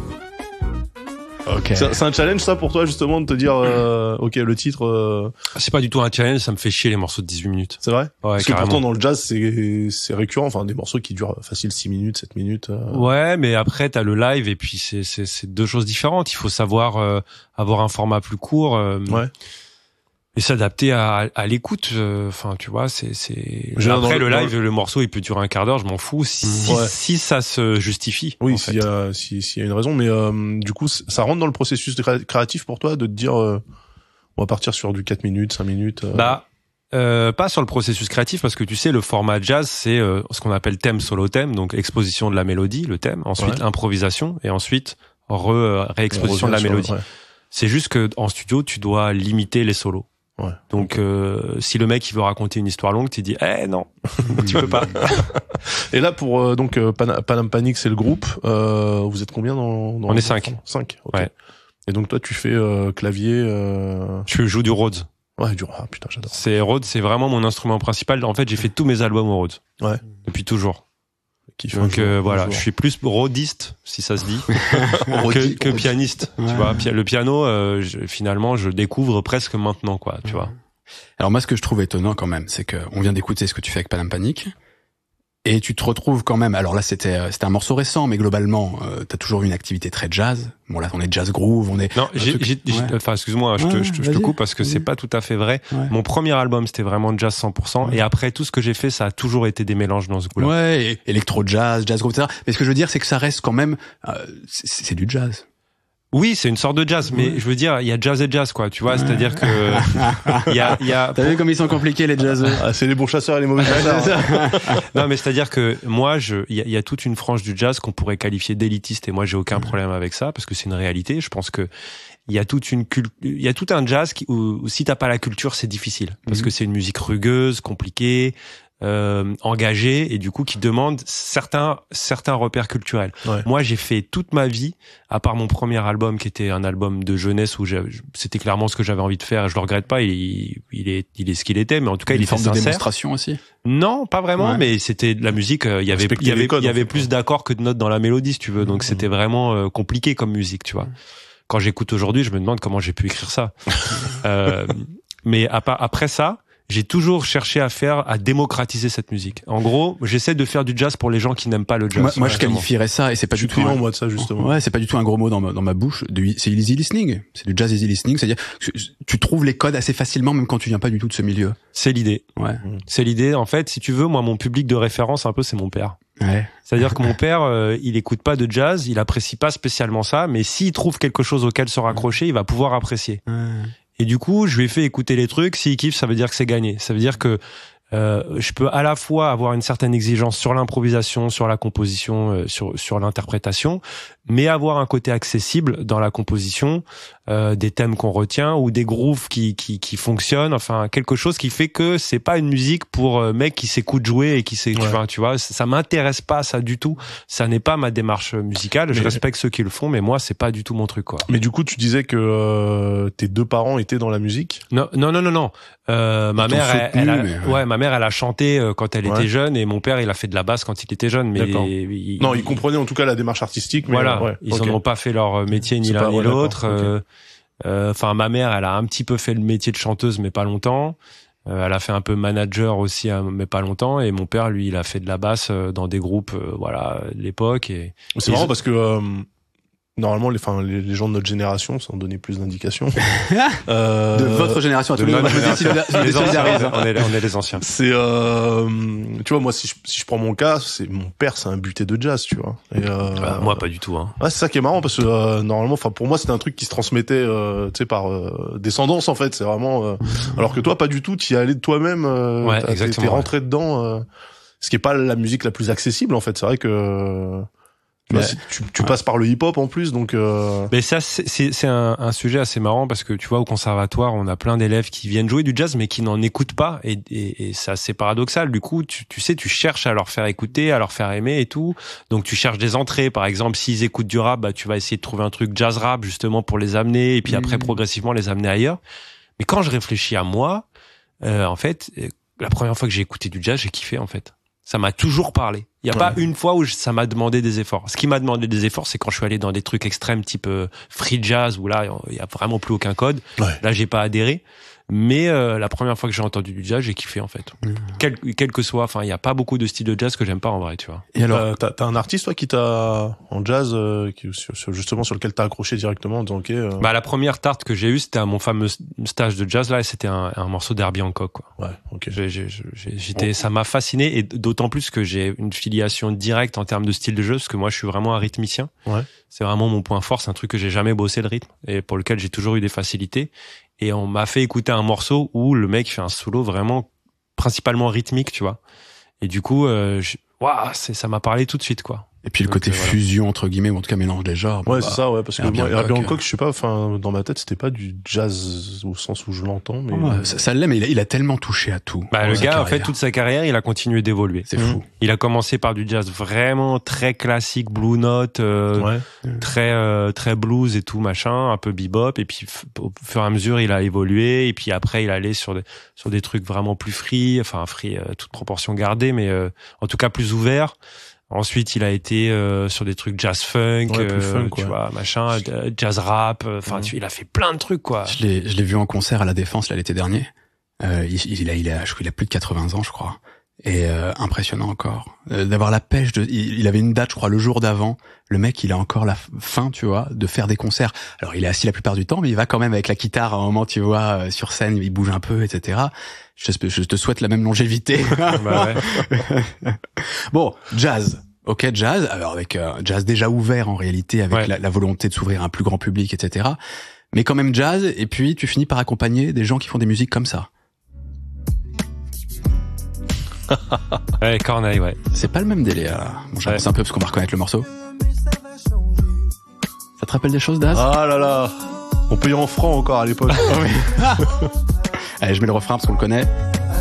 Okay. C'est, c'est un challenge ça pour toi justement de te dire euh, ok le titre euh... c'est pas du tout un challenge, ça me fait chier les morceaux de dix-huit minutes. C'est vrai? Ouais, parce carrément. que pourtant dans le jazz c'est c'est récurrent, enfin des morceaux qui durent facile six minutes, sept minutes. Euh... Ouais, mais après t'as le live et puis c'est c'est c'est deux choses différentes, il faut savoir euh, avoir un format plus court euh, ouais. et s'adapter à à l'écoute, enfin euh, tu vois, c'est c'est je après le, le live le... le morceau il peut durer un quart d'heure, je m'en fous si si, ouais. si ça se justifie. Oui, s'il y a si s'il y a une raison, mais euh, du coup ça rentre dans le processus créatif pour toi de te dire euh, on va partir sur du quatre minutes, cinq minutes. Euh... Bah euh, pas sur le processus créatif parce que tu sais le format jazz c'est euh, ce qu'on appelle thème solo thème, donc exposition de la mélodie, le thème, ensuite ouais. improvisation et ensuite re réexposition de la mélodie. Ouais. C'est juste que en studio tu dois limiter les solos. Ouais. Donc euh, si le mec il veut raconter une histoire longue, tu dis eh non, tu peux pas. Et là pour euh, donc euh, Palin Panique c'est le groupe. Euh, vous êtes combien dans, dans On est cinq. Cinq. Ok. Ouais. Et donc toi tu fais euh, clavier. Euh... Je joue du Rhodes. Ouais, du ah putain j'adore. C'est Rhodes, c'est vraiment mon instrument principal. En fait j'ai fait tous mes albums au Rhodes. Ouais. Depuis toujours. Qui Donc euh, voilà, je suis plus rhodiste si ça se dit que, que pianiste. Ouais. Tu vois, le piano, euh, je, finalement, je découvre presque maintenant, quoi. Tu ouais. vois. Alors moi, ce que je trouve étonnant quand même, c'est que on vient d'écouter ce que tu fais avec Palin Panique, et tu te retrouves quand même. Alors là, c'était c'était un morceau récent, mais globalement, euh, t'as toujours eu une activité très jazz. Bon là, on est jazz groove, on est. Non, j'ai, truc... j'ai, j'ai ouais. enfin excuse-moi, je, ouais, te, je, te, je te coupe parce que vas-y. C'est pas tout à fait vrai. Ouais. Mon premier album, c'était vraiment jazz cent pour cent, ouais. et après tout ce que j'ai fait, ça a toujours été des mélanges dans ce goût-là. Ouais, électro jazz, jazz groove, et cetera. Mais ce que je veux dire, c'est que ça reste quand même, euh, c'est, c'est du jazz. Oui, c'est une sorte de jazz, mais ouais. je veux dire, il y a jazz et jazz, quoi. Tu vois, ouais. c'est-à-dire que il y a, il y a. T'as vu comme ils sont compliqués les jazzeux? Ah, c'est les bons chasseurs et les mauvais chasseurs. Non, mais c'est-à-dire que moi, je, il y a, il y a toute une franche du jazz qu'on pourrait qualifier d'élitiste, et moi, j'ai aucun problème avec ça parce que c'est une réalité. Je pense que il y a toute une culture, il y a tout un jazz qui, où, où si t'as pas la culture, c'est difficile parce mm-hmm. que c'est une musique rugueuse, compliquée. Euh, engagé et du coup qui demande certains certains repères culturels. Ouais. Moi, j'ai fait toute ma vie, à part mon premier album qui était un album de jeunesse où c'était clairement ce que j'avais envie de faire et je le regrette pas. Il, il est il est ce qu'il était, mais en tout cas une il était forme sincère. De démonstration aussi. Non, pas vraiment, ouais. mais c'était de la musique. Il y avait il y avait codes, il y avait plus d'accords que de notes dans la mélodie, si tu veux. Donc mmh. c'était vraiment euh, compliqué comme musique, tu vois. Mmh. Quand j'écoute aujourd'hui, je me demande comment j'ai pu écrire ça. euh, mais à part, après ça. J'ai toujours cherché à faire, à démocratiser cette musique. En gros, j'essaie de faire du jazz pour les gens qui n'aiment pas le jazz. Moi, moi je qualifierais ça, et c'est pas je du tout un... moi de ça, justement. Ouais, c'est pas du tout un gros mot dans ma, dans ma bouche. De, c'est easy listening. C'est du jazz easy listening. C'est-à-dire que tu trouves les codes assez facilement, même quand tu viens pas du tout de ce milieu. C'est l'idée. Ouais. C'est l'idée. En fait, si tu veux, moi, mon public de référence, un peu, c'est mon père. Ouais. C'est-à-dire que mon père, euh, il écoute pas de jazz, il apprécie pas spécialement ça, mais s'il trouve quelque chose auquel se raccrocher, il va pouvoir apprécier. Ouais. Et du coup, je lui ai fait écouter les trucs. S'il kiffe, ça veut dire que c'est gagné. Ça veut dire que euh, je peux à la fois avoir une certaine exigence sur l'improvisation, sur la composition, euh, sur sur l'interprétation, mais avoir un côté accessible dans la composition, euh, des thèmes qu'on retient ou des grooves qui qui qui fonctionnent. Enfin, quelque chose qui fait que c'est pas une musique pour euh, mec qui s'écoute jouer et qui sait, Ouais. enfin, tu vois, ça m'intéresse pas ça du tout. Ça n'est pas ma démarche musicale. Je Mais- respecte ceux qui le font, mais moi, c'est pas du tout mon truc, quoi. Mais du coup, tu disais que euh, tes deux parents étaient dans la musique. Non, non, non, non, non. Euh, ma Ils t'ont mère, elle, soutenu, elle a, mais ouais. ouais, ma mère, elle a chanté euh, quand elle Ouais. était jeune, et mon père, il a fait de la basse quand il était jeune. Mais D'accord. il, Non, ils comprenaient en tout cas la démarche artistique. Mais Voilà, ouais, ils ok. n'ont pas fait leur métier ni C'est l'un pas- ni ouais, l'autre. d'accord, ok. Euh, euh, Enfin, ma mère, elle a un petit peu fait le métier de chanteuse, mais pas longtemps. Euh, elle a fait un peu manager aussi, hein, mais pas longtemps. Et mon père, lui, il a fait de la basse euh, dans des groupes, euh, voilà, de l'époque. Et C'est Ils- marrant parce que euh, normalement, les, enfin, les, les gens de notre génération, sans donner plus d'indications, euh, De votre génération à tous de les notre autres, je me génération. désolida- je me les anciens, désolidarise, hein. on est, on est les anciens. c'est, euh, tu vois, moi, si je, si je prends mon cas, c'est mon père, c'est un buté de jazz, tu vois. Et, euh, Euh, moi, pas du tout. Hein. ouais, c'est ça qui est marrant parce que euh, normalement, enfin, pour moi, c'était un truc qui se transmettait, euh, tu sais, par euh, descendance en fait. C'est vraiment, euh, alors que toi, pas du tout. Tu y es allé de toi-même. Euh, Ouais, t'as- t'es- exactement, T'es rentré dedans. Euh, ce qui est pas la musique la plus accessible en fait. C'est vrai que. Tu, vois, Mais- si tu, tu passes par le hip-hop en plus, donc. Euh... Mais ça, c'est c'est- c'est un, un sujet assez marrant parce que tu vois, au conservatoire, on a plein d'élèves qui viennent jouer du jazz mais qui n'en écoutent pas et, et, et c'est assez paradoxal. Du coup, tu, tu sais, tu cherches à leur faire écouter, à leur faire aimer et tout. Donc, tu cherches des entrées. Par exemple, s'ils écoutent du rap, bah, tu vas essayer de trouver un truc jazz rap justement pour les amener et puis Mmh. après progressivement les amener ailleurs. Mais quand je réfléchis à moi, euh, en fait, euh, la première fois que j'ai écouté du jazz, j'ai kiffé en fait. Ça m'a toujours parlé. Il y a Ouais. pas une fois où je- ça m'a demandé des efforts. Ce qui m'a demandé des efforts, c'est quand je suis allé dans des trucs extrêmes type euh, free jazz où là il y a vraiment plus aucun code. Ouais. Là j'ai pas adhéré. Mais euh, la première fois que j'ai entendu du jazz, j'ai kiffé en fait. Mmh. Quel, quel que soit, enfin il y a pas beaucoup de styles de jazz que j'aime pas en vrai, tu vois. Et alors, T'as- T'as t'as un artiste toi qui t'a en jazz, euh, qui, sur, sur- justement sur lequel t'as accroché directement en disant ok. Euh... Bah la première tarte que j'ai eue, c'était à mon fameux stage de jazz là, et c'était un, un morceau d'Herbie Hancock quoi. Ouais, ok. J'ai- j'ai- j'ai- J'étais, ça m'a fasciné et d'autant plus que j'ai une filiation directe en termes de style de jeu parce que moi je suis vraiment un rythmicien. Ouais. C'est vraiment mon point fort, c'est un truc que j'ai jamais bossé le rythme et pour lequel j'ai toujours eu des facilités. Et on m'a fait écouter un morceau où le mec fait un solo vraiment principalement rythmique, tu vois. Et du coup, euh, je- waouh, c'est, ça m'a parlé tout de suite quoi. et puis le donc, côté euh, voilà. fusion entre guillemets, ou en tout cas mélange des genres. bon, Ouais, bah, c'est ça, ouais, parce que Herbie moi, Herbie Hancock, Hancock, je sais pas, enfin, dans ma tête, c'était pas du jazz au sens où je l'entends, mais. ouais, ça, ça l'est, mais il a, il a tellement touché à tout. Bah, dans le sa gars, en carrière. fait, toute sa carrière, il a continué d'évoluer. C'est fou. Il a commencé par du jazz vraiment très classique, blue note, euh, Ouais. très euh, très blues et tout machin, un peu bebop, et puis f- au fur et à mesure il a évolué et puis après il allait sur des sur des trucs vraiment plus free, enfin free euh, toute proportion gardée, mais euh, en tout cas plus ouvert. Ensuite il a été euh, sur des trucs jazz funk, Ouais, plus euh, funk, tu ouais. vois machin, euh, jazz rap, enfin Ouais. tu il a fait plein de trucs quoi. Je l'ai, je l'ai vu en concert à la Défense là l'été dernier. Euh, il, il a, il a, je crois, il a plus de quatre-vingts ans, je crois. Et euh, impressionnant encore euh, d'avoir la pêche de. Il, il avait une date, je crois, le jour d'avant. Le mec, il a encore la faim, tu vois, de faire des concerts. Alors, il est assis la plupart du temps, mais il va quand même avec la guitare à un moment, tu vois, euh, sur scène, il bouge un peu, et cetera. Je te, je te souhaite la même longévité. Bah ouais. Bon, jazz. Ok, jazz. Alors avec euh, jazz déjà ouvert en réalité, avec Ouais. la, la volonté de s'ouvrir à un plus grand public, et cetera. Mais quand même jazz. Et puis tu finis par accompagner des gens qui font des musiques comme ça. Ouais, Corneille, ouais. C'est pas le même délire. Là. Bon, j'avance Ouais. un peu parce qu'on va reconnaître le morceau. Ça te rappelle des choses, Daz? Ah là là. On payait en francs encore à l'époque. Allez, je mets le refrain parce qu'on le connaît.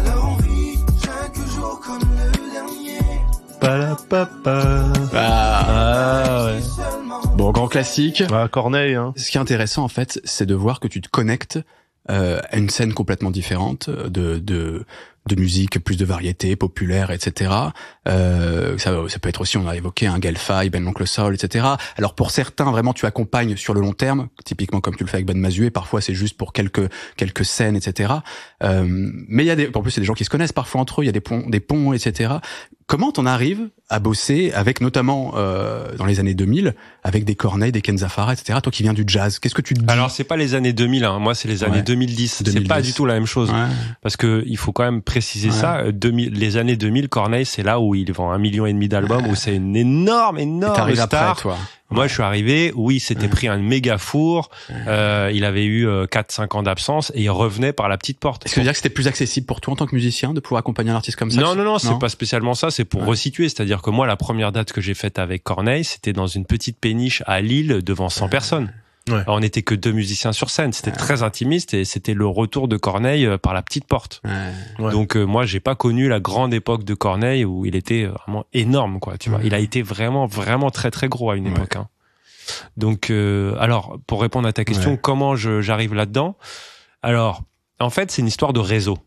Palapapa. Ah. Ah ouais. Bon, grand classique. Ah, Corneille, hein. Ce qui est intéressant, en fait, c'est de voir que tu te connectes euh, à une scène complètement différente de de de musique, plus de variété, populaire, et cetera. Euh, ça, ça peut être aussi, on a évoqué un Gelfay, Ben l'Oncle Soul, et cetera. Alors pour certains, vraiment, tu accompagnes sur le long terme, typiquement comme tu le fais avec Ben Mazué. Parfois, c'est juste pour quelques quelques scènes, et cetera. Euh, mais il y a des, en plus, il y a des gens qui se connaissent parfois entre eux. Il y a des ponts, des ponts, et cetera. Comment t'en arrives à bosser avec notamment euh, dans les années deux mille avec des Corneille, des Ken Zafara, et cetera. Toi qui viens du jazz, qu'est-ce que tu te dis? Alors c'est pas les années deux mille, hein. Moi c'est les années ouais. deux mille dix. deux mille dix. C'est pas du tout la même chose, ouais. Parce que il faut quand même préciser ouais. ça. deux mille, les années deux mille, Corneille, c'est là où il vend un million et demi d'albums, ouais. où c'est une énorme, énorme star. Après, toi. Moi, ouais. je suis arrivé, oui, il s'était ouais. pris un méga four, ouais. euh, il avait eu euh, quatre cinq ans d'absence et il revenait par la petite porte. Est-ce que ça veut dire que c'était plus accessible pour toi en tant que musicien de pouvoir accompagner un artiste comme ça? Non, non, non, c'est pas spécialement ça, c'est pour ouais. resituer. C'est-à-dire que moi, la première date que j'ai faite avec Corneille, c'était dans une petite péniche à Lille devant cent ouais. personnes. Ouais. On n'était que deux musiciens sur scène, c'était ouais. très intimiste et c'était le retour de Corneille par la petite porte. Ouais. Ouais. Donc euh, moi j'ai pas connu la grande époque de Corneille où il était vraiment énorme quoi, tu ouais. vois. Il a été vraiment vraiment très très gros à une ouais. époque. Hein. Donc euh, alors pour répondre à ta question, ouais. comment je, j'arrive là-dedans? Alors en fait c'est une histoire de réseau.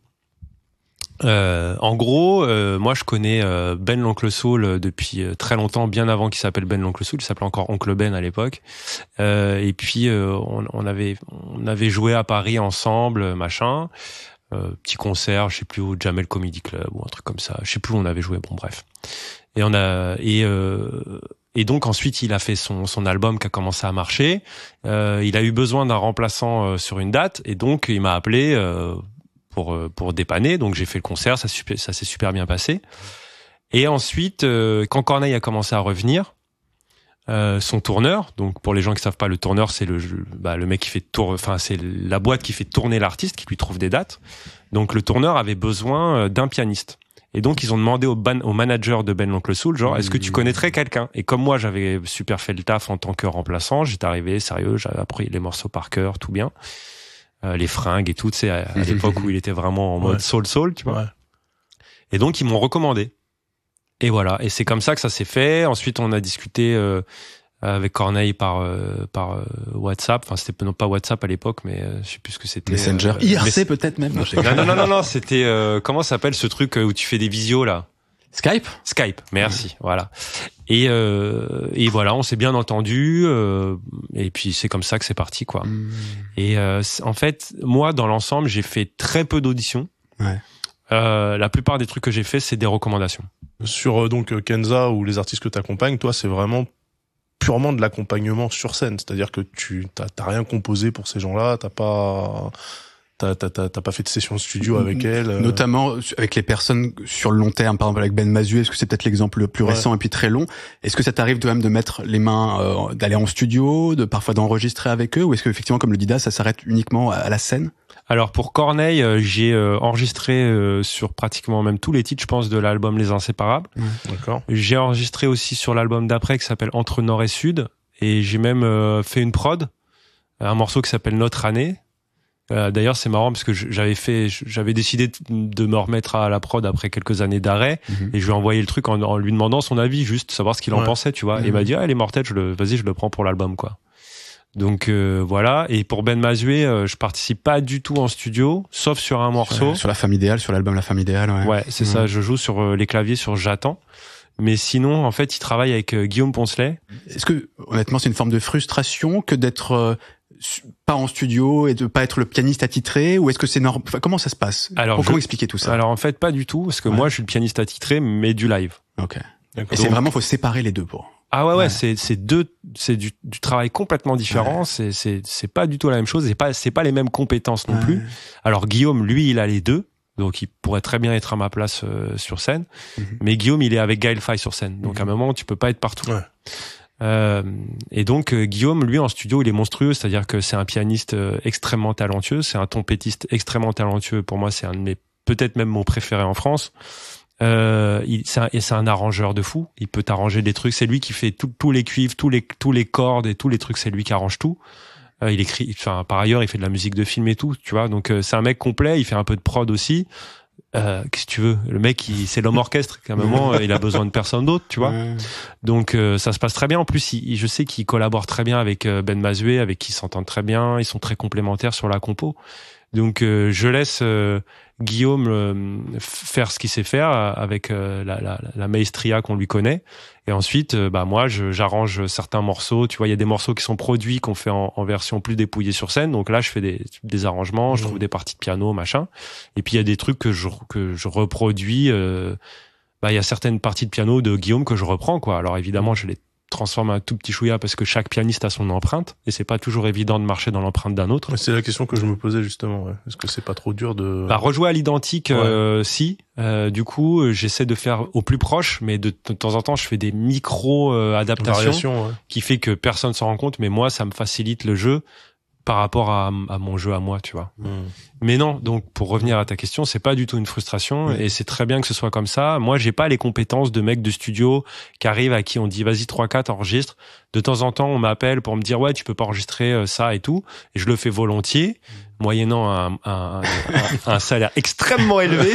Euh, en gros, euh, moi je connais euh, Ben l'Oncle Soul depuis euh, très longtemps, bien avant qu'il s'appelle Ben l'Oncle Soul. Il s'appelait encore Oncle Ben à l'époque. Euh, et puis euh, on, on avait on avait joué à Paris ensemble, machin. Euh, petit concert, je sais plus où, Jamel Comedy Club ou un truc comme ça. Je sais plus où on avait joué. Bon bref. Et on a et euh, et donc ensuite il a fait son son album qui a commencé à marcher. Euh, il a eu besoin d'un remplaçant euh, sur une date et donc il m'a appelé. Euh, pour pour dépanner, donc j'ai fait le concert, ça ça s'est super bien passé. Et ensuite euh, quand Corneille a commencé à revenir, euh, son tourneur, donc pour les gens qui savent pas, le tourneur c'est le bah le mec qui fait tour enfin c'est la boîte qui fait tourner l'artiste, qui lui trouve des dates. Donc le tourneur avait besoin d'un pianiste. Et donc ils ont demandé au, ban, au manager de Ben l'Oncle Soul, genre est-ce que tu connaîtrais quelqu'un? Et comme moi j'avais super fait le taf en tant que remplaçant, j'étais arrivé sérieux, j'avais appris les morceaux par cœur, tout bien. Euh, les fringues et tout, tu sais, à, à l'époque où il était vraiment en mode ouais. soul soul, tu vois. Ouais. Et donc ils m'ont recommandé. Et voilà, et c'est comme ça que ça s'est fait. Ensuite, on a discuté euh, avec Corneille par euh, par euh, WhatsApp. Enfin, c'était non pas WhatsApp à l'époque, mais euh, je sais plus ce que c'était. Messenger, euh, I R C mais... peut-être même. Non, non, non, non, non, c'était euh, comment ça s'appelle ce truc où tu fais des visios là? Skype. Skype, merci, ouais. Voilà. Et euh, et voilà, on s'est bien entendu. Euh, et puis c'est comme ça que c'est parti, quoi. Mmh. Et euh, en fait, moi, dans l'ensemble, j'ai fait très peu d'auditions. Ouais. Euh, la plupart des trucs que j'ai fait, c'est des recommandations. Sur euh, donc Kenza ou les artistes que t'accompagnes, toi, c'est vraiment purement de l'accompagnement sur scène. C'est-à-dire que tu t'as, t'as rien composé pour ces gens-là, t'as pas. T'as, t'as, t'as, t'as pas fait de session studio avec elle euh... Notamment avec les personnes sur le long terme, par exemple avec Ben Mazué, est-ce que c'est peut-être l'exemple le plus ouais. récent et puis très long? Est-ce que ça t'arrive de même de mettre les mains, euh, d'aller en studio, de parfois d'enregistrer avec eux, ou est-ce que effectivement comme le dit Das, ça s'arrête uniquement à la scène? Alors pour Corneille, euh, j'ai euh, enregistré euh, sur pratiquement même tous les titres, je pense, de l'album Les Inséparables. Ouais. D'accord. J'ai enregistré aussi sur l'album d'après qui s'appelle Entre Nord et Sud, et j'ai même euh, fait une prod, un morceau qui s'appelle Notre Année. Euh, d'ailleurs, c'est marrant parce que j'avais fait, j'avais décidé de me remettre à la prod après quelques années d'arrêt, mmh. et je lui ai envoyé le truc en, en lui demandant son avis, juste savoir ce qu'il ouais. en pensait, tu vois. Mmh. Et il m'a dit, ah, elle est mortelle, je le, vas-y, je le prends pour l'album, quoi. Donc euh, voilà. Et pour Ben Mazué, euh, je participe pas du tout en studio, sauf sur un morceau. Sur, sur La Femme Idéale, sur l'album La Femme Idéale. Ouais, ouais c'est mmh. ça. Je joue sur euh, les claviers sur J'attends. Mais sinon, en fait, il travaille avec euh, Guillaume Poncelet. Est-ce que, honnêtement, c'est une forme de frustration que d'être euh, pas en studio et de pas être le pianiste attitré, ou est-ce que c'est normal? Enfin, comment ça se passe? Alors, comment je... expliquer tout ça? Alors en fait, pas du tout, parce que ouais. moi, je suis le pianiste attitré, mais du live. Ok. D'accord. Et donc, c'est vraiment, faut séparer les deux pour. Ah ouais, ouais, ouais. c'est c'est deux, c'est du, du travail complètement différent. Ouais. C'est c'est c'est pas du tout la même chose, et pas c'est pas les mêmes compétences non ouais. plus. Alors Guillaume, lui, il a les deux. Donc il pourrait très bien être à ma place euh, sur scène, mmh. mais Guillaume il est avec Gaël Faye sur scène, donc mmh. à un moment tu peux pas être partout. Ouais. Euh, et donc euh, Guillaume lui en studio il est monstrueux, c'est-à-dire que c'est un pianiste euh, extrêmement talentueux, c'est un trompettiste extrêmement talentueux. Pour moi c'est un de mes, peut-être même mon préféré en France. Euh, il, c'est, un, et c'est un arrangeur de fou. Il peut t'arranger des trucs. C'est lui qui fait tous tous les cuivres, tous les tous les cordes et tous les trucs. C'est lui qui arrange tout. Euh, il écrit, enfin par ailleurs, il fait de la musique de film et tout, tu vois. Donc euh, c'est un mec complet. Il fait un peu de prod aussi. Euh, qu'est-ce que tu veux? Le mec, il, c'est l'homme orchestre. À un moment, il a besoin de personne d'autre, tu vois. Donc euh, ça se passe très bien. En plus, il, je sais qu'il collabore très bien avec Ben Mazué, avec qui il s'entend très bien. Ils sont très complémentaires sur la compo. Donc euh, je laisse euh, Guillaume euh, faire ce qu'il sait faire avec euh, la, la, la maestria qu'on lui connaît. Et ensuite, euh, bah moi, je, j'arrange certains morceaux. Tu vois, il y a des morceaux qui sont produits, qu'on fait en, en version plus dépouillée sur scène. Donc là, je fais des, des arrangements, je trouve des parties de piano, machin. Et puis il y a des trucs que je que je reproduis euh, bah il y a certaines parties de piano de Guillaume que je reprends, quoi. Alors évidemment, je les transforme un tout petit chouïa parce que chaque pianiste a son empreinte et c'est pas toujours évident de marcher dans l'empreinte d'un autre. C'est la question que je me posais justement. Ouais. Est-ce que c'est pas trop dur de bah, rejouer à l'identique? Ouais. Euh, si. Euh, du coup, j'essaie de faire au plus proche, mais de, de temps en temps, je fais des micro euh, adaptations ouais. qui fait que personne s'en rend compte. Mais moi, ça me facilite le jeu par rapport à, à mon jeu à moi, tu vois. Mmh. Mais non, donc pour revenir à ta question, c'est pas du tout une frustration mmh. et c'est très bien que ce soit comme ça. Moi, j'ai pas les compétences de mec de studio qui arrive à qui on dit vas-y trois quatre enregistre. De temps en temps, on m'appelle pour me dire ouais, tu peux pas enregistrer ça et tout, et je le fais volontiers, mmh. moyennant un, un, un, un salaire extrêmement élevé.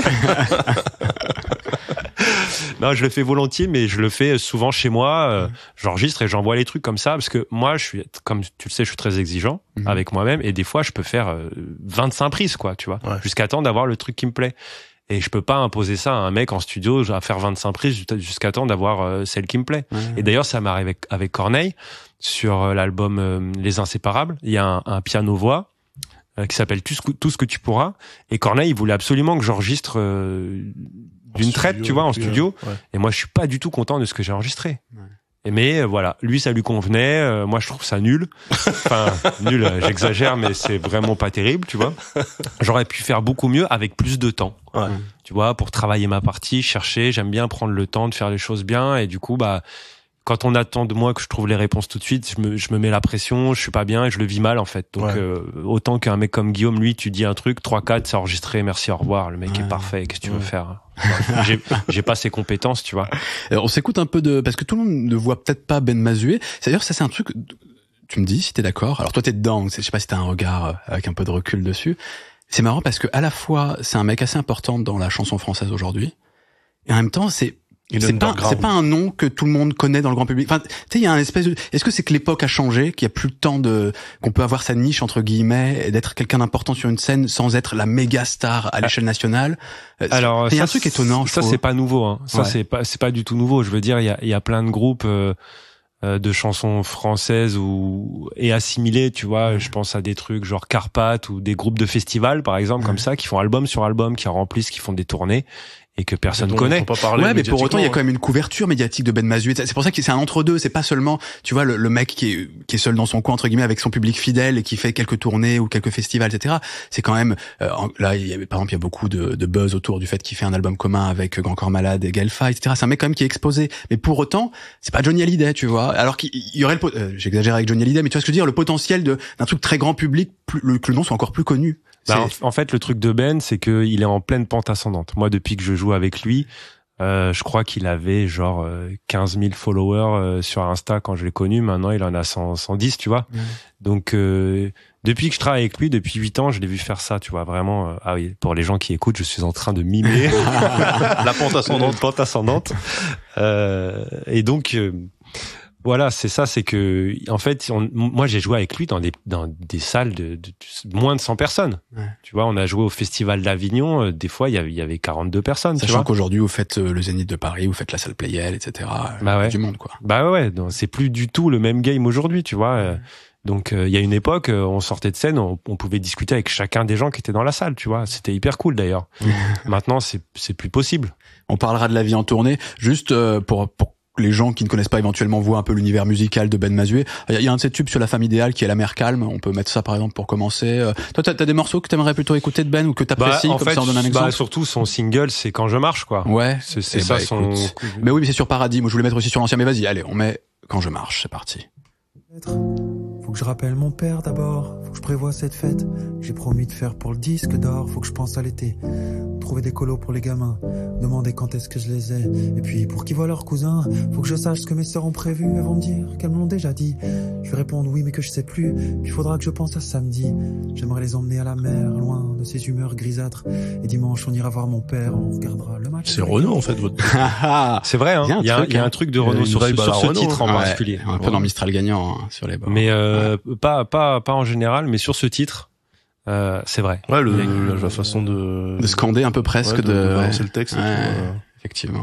Non, je le fais volontiers, mais je le fais souvent chez moi. Euh, mmh. J'enregistre et j'envoie les trucs comme ça parce que moi, je suis, comme tu le sais, je suis très exigeant mmh. avec moi-même et des fois, je peux faire euh, vingt-cinq prises, quoi, tu vois, ouais. jusqu'à temps d'avoir le truc qui me plaît. Et je peux pas imposer ça à un mec en studio à faire vingt-cinq prises jusqu'à temps d'avoir euh, celle qui me plaît. Mmh. Et d'ailleurs, ça m'arrive avec, avec Corneille sur l'album euh, Les Inséparables. Il y a un, un piano-voix euh, qui s'appelle Tout ce que, tout ce que tu pourras. Et Corneille, il voulait absolument que j'enregistre euh, d'une traite, tu vois, en studio. Ouais. Et moi, je suis pas du tout content de ce que j'ai enregistré. Ouais. Et mais euh, voilà, lui, ça lui convenait. Euh, moi, je trouve ça nul. Enfin, nul, euh, j'exagère, mais c'est vraiment pas terrible, tu vois. J'aurais pu faire beaucoup mieux avec plus de temps. Ouais. Tu vois, pour travailler ma partie, chercher. J'aime bien prendre le temps de faire les choses bien. Et du coup, bah, quand on attend de moi que je trouve les réponses tout de suite, je me, je me mets la pression, je suis pas bien et je le vis mal, en fait. Donc, ouais. euh, autant qu'un mec comme Guillaume, lui, tu dis un truc, trois quatre, c'est enregistré, merci, au revoir. Le mec ouais. est parfait, qu'est-ce que tu ouais. veux faire? j'ai, j'ai pas ces compétences, tu vois. Alors, on s'écoute un peu de, parce que tout le monde ne voit peut-être pas Ben Mazué. D'ailleurs, ça, c'est un truc, tu me dis si t'es d'accord. Alors, toi, t'es dedans, je sais pas si t'as un regard avec un peu de recul dessus. C'est marrant parce que, à la fois, c'est un mec assez important dans la chanson française aujourd'hui. Et en même temps, c'est, C'est pas, c'est pas un nom que tout le monde connaît dans le grand public. Enfin, tu sais, il y a un espèce de, est-ce que c'est que l'époque a changé, qu'il y a plus le temps de, qu'on peut avoir sa niche, entre guillemets, et d'être quelqu'un d'important sur une scène sans être la méga star à l'échelle nationale? Alors, il y a un truc étonnant, je ça, trouve. c'est pas nouveau, hein. Ça, ouais. c'est pas, c'est pas du tout nouveau. Je veux dire, il y a, il y a plein de groupes, euh, de chansons françaises ou, et assimilées, tu vois. Ouais. Je pense à des trucs genre Carpath ou des groupes de festivals, par exemple, ouais. comme ça, qui font album sur album, qui remplissent, qui font des tournées. Et que personne ne connaît. Pas ouais, mais pour autant, il y a quand même une couverture médiatique de Ben Mazué. C'est pour ça que c'est un entre-deux. C'est pas seulement, tu vois, le, le mec qui est, qui est seul dans son coin, entre guillemets, avec son public fidèle et qui fait quelques tournées ou quelques festivals, et cetera. C'est quand même, euh, là, il y a, par exemple, il y a beaucoup de, de buzz autour du fait qu'il fait un album commun avec Grand Corps Malade et Gaël Faye, et cetera. C'est un mec quand même qui est exposé. Mais pour autant, c'est pas Johnny Hallyday, tu vois. Alors qu'il y aurait le, euh, j'exagère avec Johnny Hallyday, mais tu vois ce que je veux dire, le potentiel de, d'un truc très grand public, plus, le, que le nom soit encore plus connu. Bah, en, en fait, le truc de Ben, c'est qu'il est en pleine pente ascendante. Moi, depuis que je joue avec lui, euh, je crois qu'il avait genre euh, quinze mille followers euh, sur Insta quand je l'ai connu. Maintenant, il en a cent, cent dix, tu vois. Mmh. Donc, euh, depuis que je travaille avec lui, depuis huit ans, je l'ai vu faire ça, tu vois. Vraiment, euh, ah oui, pour les gens qui écoutent, je suis en train de mimer la pente ascendante. pente ascendante. Euh, et donc... Euh, Voilà, c'est ça, c'est que en fait, on, moi j'ai joué avec lui dans des dans des salles de, de, de moins de cent personnes. Ouais. Tu vois, on a joué au Festival d'Avignon, euh, des fois il y avait il y avait quarante-deux personnes. Sachant qu'aujourd'hui vous faites euh, le Zénith de Paris, vous faites la salle Playel, et cetera. Bah ouais. Du monde quoi. Bah ouais, donc c'est plus du tout le même game aujourd'hui, tu vois. Ouais. Donc il euh, y a une époque, euh, on sortait de scène, on, on pouvait discuter avec chacun des gens qui étaient dans la salle, tu vois. C'était hyper cool d'ailleurs. Maintenant c'est c'est plus possible. On parlera de la vie en tournée, juste euh, pour pour les gens qui ne connaissent pas éventuellement voient un peu l'univers musical de Ben Mazué. Il y a un de ces tubes sur La Femme Idéale qui est La Mer Calme. On peut mettre ça par exemple pour commencer. Toi, t'as, t'as des morceaux que t'aimerais plutôt écouter de Ben ou que t'apprécies, bah, comme fait, ça on donne un exemple. Bah, surtout son single, c'est Quand je marche, quoi. Ouais. C'est, c'est ça bah, son. Écoute. Mais oui, mais c'est sur Paradis. Moi, je voulais mettre aussi sur l'ancien. Mais vas-y, allez, on met Quand je marche. C'est parti. Faut que je rappelle mon père d'abord. Faut que je prévoie cette fête. J'ai promis de faire pour le disque d'or. Faut que je pense à l'été. Trouver des colos pour les gamins, demander quand est-ce que je les ai. Et puis pour qu'ils voient leurs cousins, faut que je sache ce que mes sœurs ont prévu. Elles vont me dire qu'elles me l'ont déjà dit. Je vais répondre oui mais que je sais plus. Puis faudra que je pense à samedi. J'aimerais les emmener à la mer, loin de ces humeurs grisâtres. Et dimanche on ira voir mon père, on regardera le match. C'est Renaud en fait votre. C'est vrai, hein. Il y a un, truc, y a un truc de Renaud sur, sur, sur ce Renaud, titre en ouais, particulier. Un peu ouais. dans Mistral gagnant hein, sur les bords. Mais euh, ouais. pas pas pas en général, mais sur ce titre. Euh, c'est vrai. Ouais, le, le, la façon de de scander un peu presque, ouais, de, de, de ouais. balancer le texte. Ouais, tout, euh... effectivement.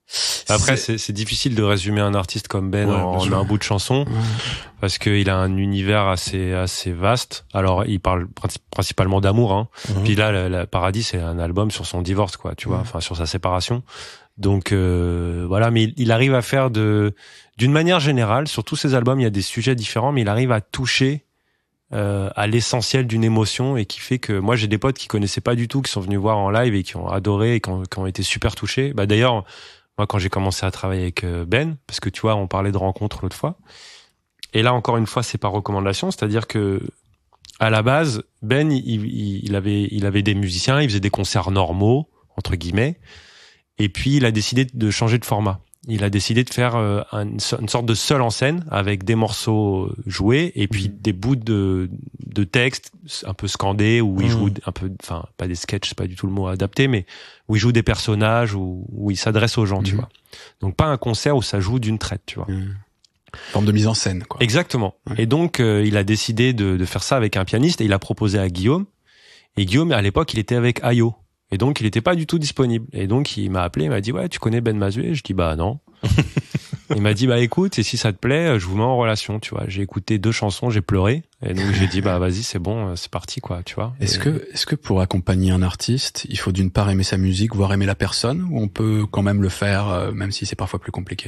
Après, c'est, c'est difficile de résumer un artiste comme Ben ouais, en, en un bout de chanson, ouais. parce qu'il a un univers assez assez vaste. Alors, il parle principalement d'amour, hein. Mm-hmm. Puis là, la, la Paradis, c'est un album sur son divorce, quoi, tu vois, enfin mm-hmm. sur sa séparation. Donc euh, voilà, mais il, il arrive à faire de, d'une manière générale, sur tous ses albums, il y a des sujets différents, mais il arrive à toucher euh, à l'essentiel d'une émotion et qui fait que moi, j'ai des potes qui connaissaient pas du tout, qui sont venus voir en live et qui ont adoré et qui ont, qui ont été super touchés. Bah d'ailleurs. Moi, quand j'ai commencé à travailler avec Ben, parce que tu vois, on parlait de rencontres l'autre fois. Et là, encore une fois, c'est par recommandation. C'est-à-dire que, à la base, Ben, il, il, il avait, il avait des musiciens, il faisait des concerts normaux, entre guillemets. Et puis, il a décidé de changer de format. Il a décidé de faire euh, une, une sorte de seul en scène avec des morceaux joués et puis mmh. des bouts de, de texte un peu scandés où il mmh. joue un peu, enfin, pas des sketchs, c'est pas du tout le mot adapté, mais où il joue des personnages, où, où il s'adresse aux gens, mmh. tu vois. Donc pas un concert où ça joue d'une traite, tu vois. Mmh. Forme de mise en scène, quoi. Exactement. Ouais. Et donc, euh, il a décidé de, de faire ça avec un pianiste et il a proposé à Guillaume. Et Guillaume, à l'époque, il était avec Ayo. Et donc, il était pas du tout disponible. Et donc, il m'a appelé, il m'a dit, ouais, tu connais Ben Mazué? Je dis, bah, non. Il m'a dit, bah, écoute, et si ça te plaît, je vous mets en relation, tu vois. J'ai écouté deux chansons, j'ai pleuré. Et donc, j'ai dit, bah, vas-y, c'est bon, c'est parti, quoi, tu vois. Est-ce et... que, est-ce que pour accompagner un artiste, il faut d'une part aimer sa musique, voire aimer la personne, ou on peut quand même le faire, euh, même si c'est parfois plus compliqué?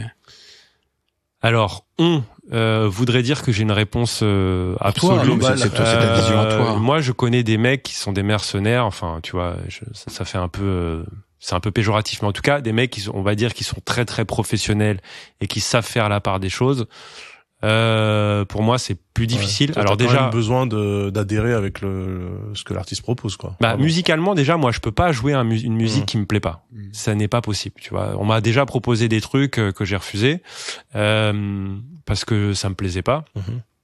Alors, on euh, voudrait dire que j'ai une réponse euh, absolue. Toi, c'est, c'est, c'est ta vision à toi. Euh, moi, je connais des mecs qui sont des mercenaires. Enfin, tu vois, je, ça, ça fait un peu, euh, c'est un peu péjoratif, mais en tout cas, des mecs qui sont, on va dire, qui sont très très professionnels et qui savent faire la part des choses. Euh, pour moi, c'est plus difficile. Ouais, alors t'as déjà, quand même besoin de d'adhérer avec le ce que l'artiste propose, quoi. Bah vraiment. Musicalement, déjà, moi, je peux pas jouer un, une musique mmh. qui me plaît pas. Mmh. Ça n'est pas possible, tu vois. On m'a déjà proposé des trucs que j'ai refusés euh, parce que ça me plaisait pas. Mmh.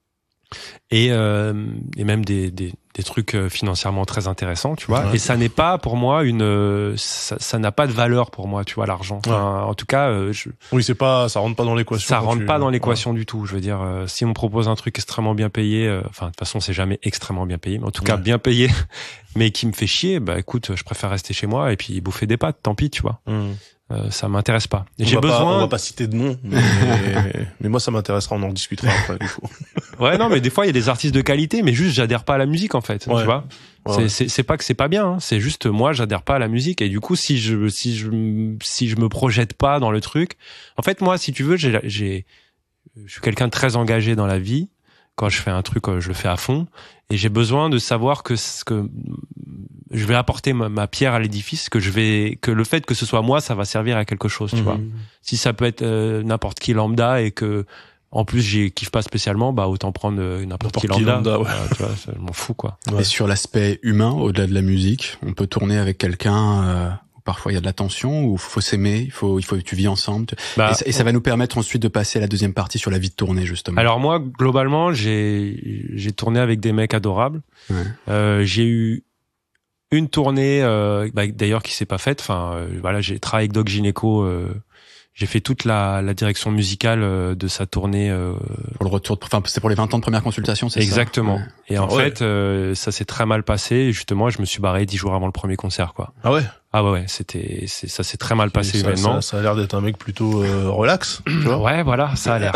Et, euh, et même des, des, des trucs financièrement très intéressants, tu vois. Ouais. Et ça n'est pas pour moi une, ça, ça n'a pas de valeur pour moi, tu vois, l'argent. Enfin, ouais. En tout cas, euh, je, oui, c'est pas, ça rentre pas dans l'équation. Ça rentre tu... pas dans l'équation ouais. du tout. Je veux dire, euh, si on me propose un truc extrêmement bien payé, euh, enfin, de toute façon, c'est jamais extrêmement bien payé, mais en tout cas, ouais. bien payé, mais qui me fait chier, bah, écoute, je préfère rester chez moi et puis bouffer des pâtes, tant pis, tu vois. Mmh. Euh, ça m'intéresse pas. Et j'ai besoin. Pas, on va pas citer de nom, mais, mais moi ça m'intéressera. On en discutera après. Du coup. Ouais, non, mais des fois il y a des artistes de qualité, mais juste j'adhère pas à la musique en fait. Ouais. Tu vois, ouais, c'est, ouais. c'est c'est pas que c'est pas bien. Hein. C'est juste moi j'adhère pas à la musique et du coup si je si je si je me projette pas dans le truc, en fait moi si tu veux j'ai j'ai je suis quelqu'un de très engagé dans la vie. Quand je fais un truc, je le fais à fond et j'ai besoin de savoir que ce que je vais apporter ma, ma pierre à l'édifice, que je vais, que le fait que ce soit moi, ça va servir à quelque chose, tu mmh. vois. Si ça peut être euh, n'importe qui lambda et que en plus j'y kiffe pas spécialement, bah autant prendre euh, n'importe, n'importe qui lambda. lambda ouais. euh, tu vois, ça, je m'en fous quoi. Ouais. Et sur l'aspect humain, au-delà de la musique, on peut tourner avec quelqu'un. Euh... Parfois il y a de la tension, ou faut s'aimer, il faut, il faut que tu vis ensemble. Bah, et, ça, et ça va nous permettre ensuite de passer à la deuxième partie sur la vie de tournée justement. Alors moi, globalement, j'ai j'ai tourné avec des mecs adorables. Ouais. Euh, j'ai eu une tournée, euh, bah, d'ailleurs qui s'est pas faite. Enfin, euh, voilà, j'ai travaillé avec Doc Gynéco. Euh, j'ai fait toute la, la direction musicale euh, de sa tournée. Euh, pour le retour, de, enfin c'était pour les vingt ans de première consultation, c'est exactement. ça. Exactement. Et en ouais. fait, euh, ça s'est très mal passé. Et justement, je me suis barré dix jours avant le premier concert, quoi. Ah ouais. Ah ouais, ouais, c'était, c'est, ça s'est très mal passé ça, humainement. Ça, ça a l'air d'être un mec plutôt euh, relax. Tu vois ouais, voilà, ça a l'air.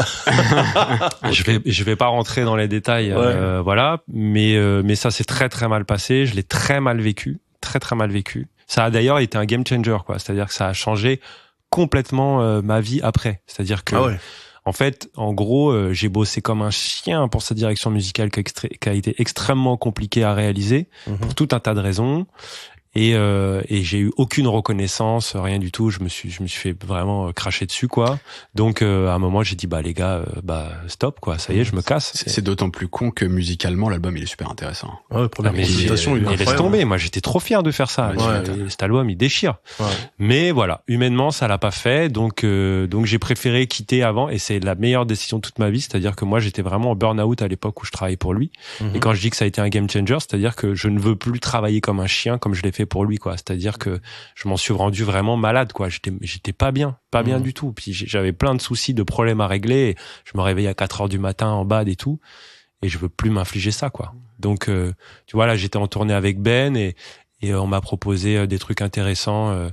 je vais, je vais pas rentrer dans les détails, ouais. euh, voilà, mais euh, mais ça s'est très très mal passé. Je l'ai très mal vécu, très très mal vécu. Ça a d'ailleurs été un game changer, quoi. C'est-à-dire que ça a changé complètement euh, ma vie après. C'est-à-dire que, ah ouais. en fait, en gros, euh, j'ai bossé comme un chien pour cette direction musicale qui a, extré- qui a été extrêmement compliquée à réaliser mm-hmm. pour tout un tas de raisons. Et, euh, et j'ai eu aucune reconnaissance, rien du tout. Je me suis, je me suis fait vraiment cracher dessus, quoi. Donc, euh, à un moment, j'ai dit, bah les gars, euh, bah stop, quoi. Ça y est, je me casse. C'est, c'est d'autant plus con que musicalement, l'album il est super intéressant. Ouais, première ah, consultation, il, il, il laisse tomber. Moi, j'étais trop fier de faire ça. Ouais, ouais. Cet album, il déchire. Ouais. Mais voilà, humainement, ça l'a pas fait. Donc, euh, donc j'ai préféré quitter avant. Et c'est la meilleure décision de toute ma vie. C'est-à-dire que moi, j'étais vraiment en burn-out à l'époque où je travaillais pour lui. Mm-hmm. Et quand je dis que ça a été un game changer, c'est-à-dire que je ne veux plus travailler comme un chien comme je l'ai fait pour lui, quoi. C'est-à-dire que je m'en suis rendu vraiment malade, quoi. J'étais, j'étais pas bien, pas bien mmh. du tout. Puis j'avais plein de soucis, de problèmes à régler. Et je me réveillais à quatre heures du matin en bad et tout. Et je veux plus m'infliger ça, quoi. Donc, euh, tu vois, là, j'étais en tournée avec Ben et, et on m'a proposé des trucs intéressants euh,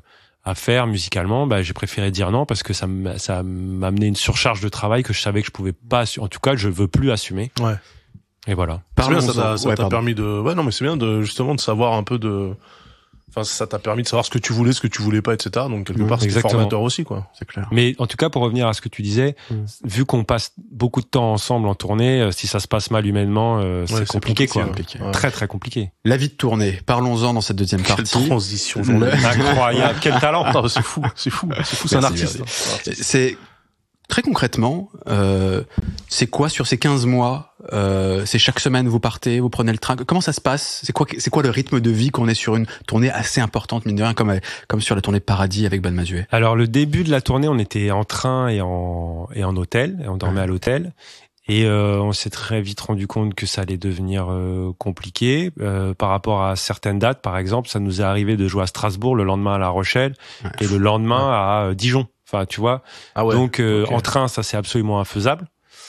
à faire musicalement, bah, j'ai préféré dire non parce que ça m'a, ça m'a amené une surcharge de travail que je savais que je pouvais pas assumer. En tout cas, je veux plus assumer. Ouais. Et voilà. C'est bien, ça t'a, ça ouais, t'a pardon. permis de, ouais, non, mais c'est bien de, justement, de savoir un peu de, enfin, ça t'a permis de savoir ce que tu voulais, ce que tu voulais pas, et cetera. Donc, quelque Mmh, part, c'est exactement. formateur aussi, quoi. C'est clair. Mais en tout cas, pour revenir à ce que tu disais, Mm. vu qu'on passe beaucoup de temps ensemble en tournée, euh, si ça se passe mal humainement, euh, c'est Ouais, compliqué, quoi. compliqué. Ouais. Très très compliqué. La vie de tournée. Parlons-en dans cette deuxième Quelle partie. transition, Le- journaliste. Incroyable, quel talent. Attends, c'est fou, c'est fou, c'est fou, c'est un Merci, artiste. merci. C'est très concrètement, euh, c'est quoi sur ces quinze mois? Euh, c'est chaque semaine vous partez, vous prenez le train. Comment ça se passe? C'est quoi, c'est quoi le rythme de vie qu'on est sur une tournée assez importante, mine de rien, comme comme sur la tournée Paradis avec Ban Mazué? Alors le début de la tournée, on était en train et en et en hôtel, et on dormait Ouais. à l'hôtel. Et euh, on s'est très vite rendu compte que ça allait devenir euh, compliqué euh, par rapport à certaines dates. Par exemple, ça nous est arrivé de jouer à Strasbourg, le lendemain à La Rochelle, Ouais. et le lendemain à euh, Dijon. Enfin, tu vois. Ah ouais. donc euh, ok. en train, ça c'est absolument infaisable.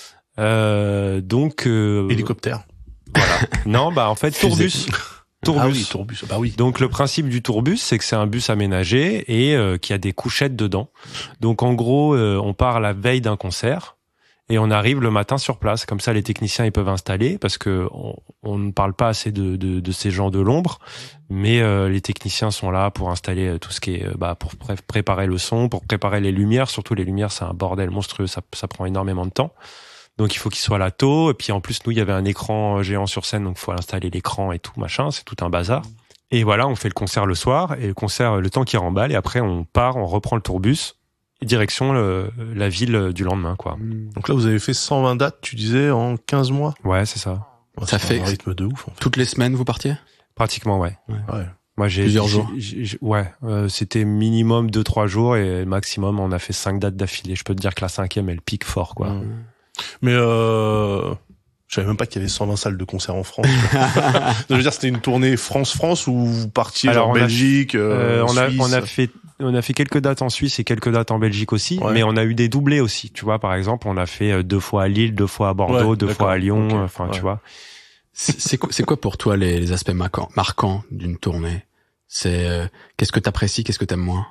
Euh, donc euh, Hélicoptère. voilà. Non, bah en fait tourbus. Tourbus. Ah oui, tourbus. Bah oui. Donc le principe du tourbus, c'est que c'est un bus aménagé et euh, qu'il y a des couchettes dedans. Donc en gros, euh, on part la veille d'un concert et on arrive le matin sur place. Comme ça, les techniciens ils peuvent installer parce que on, on ne parle pas assez de, de, de ces gens de l'ombre, mais euh, les techniciens sont là pour installer tout ce qui est, bah, pour pré- préparer le son, pour préparer les lumières. Surtout les lumières, c'est un bordel monstrueux, ça, ça prend énormément de temps. Donc il faut qu'il soit là tôt. Et puis en plus, nous, il y avait un écran géant sur scène, donc il faut installer l'écran et tout, machin. C'est tout un bazar. Et voilà, on fait le concert le soir, et le concert, le temps qui remballe, et après on part, on reprend le tourbus, et direction le, la ville du lendemain, quoi. Donc là, vous avez fait cent vingt dates, tu disais, en quinze mois. Ouais, c'est ça. Ouais, Ça c'est fait- un rythme de ouf, en fait. Toutes les semaines vous partiez? Pratiquement, ouais. Ouais. Moi, j'ai Plusieurs j'ai- jours. j'ai- j'ai- ouais, euh, c'était minimum deux trois jours, et maximum, on a fait cinq dates d'affilée. Je peux te dire que la cinquième, elle pique fort, quoi. Mm. Mais euh, je savais même pas qu'il y avait cent vingt salles de concert en France. Je veux dire, c'était une tournée France-France où vous partiez Alors, en on a- Belgique, euh, Euh, on a Suisse. on a fait on a fait quelques dates en Suisse et quelques dates en Belgique aussi, Ouais. mais on a eu des doublés aussi. Tu vois, par exemple, on a fait euh, deux fois à Lille, deux fois à Bordeaux, Ouais, deux d'accord. fois à Lyon. Ok. Enfin, tu Ouais. vois. C'est c'est quoi, c'est quoi pour toi les, les aspects marquants, marquants d'une tournée? C'est euh, qu'est-ce que t'apprécies, qu'est-ce que t'aimes moins?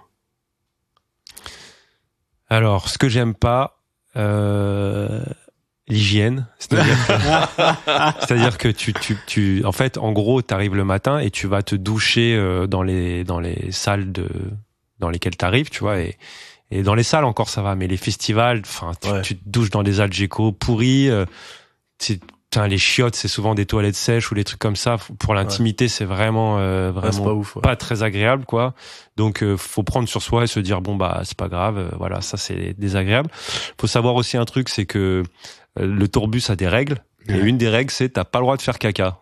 Alors, ce que j'aime pas, euh, l'hygiène. C'est-à-dire que, c'est-à-dire que tu, tu, tu, en fait, en gros, t'arrives le matin et tu vas te doucher euh, dans les, dans les salles de, dans lesquelles t'arrives, tu vois, et, et dans les salles encore ça va, mais les festivals, enfin, tu, Ouais. tu te douches dans des algéco pourris, euh, c'est, putain, les chiottes, c'est souvent des toilettes sèches ou des trucs comme ça. Pour l'intimité, c'est vraiment, euh, Ouais, c'est vraiment pas ouf. ouais. pas très agréable, quoi. Donc euh, faut prendre sur soi et se dire bon bah c'est pas grave, euh, voilà, ça c'est désagréable. Faut savoir aussi un truc, c'est que euh, le tourbus a des règles. Et Ouais. une des règles, c'est t'as pas le droit de faire caca.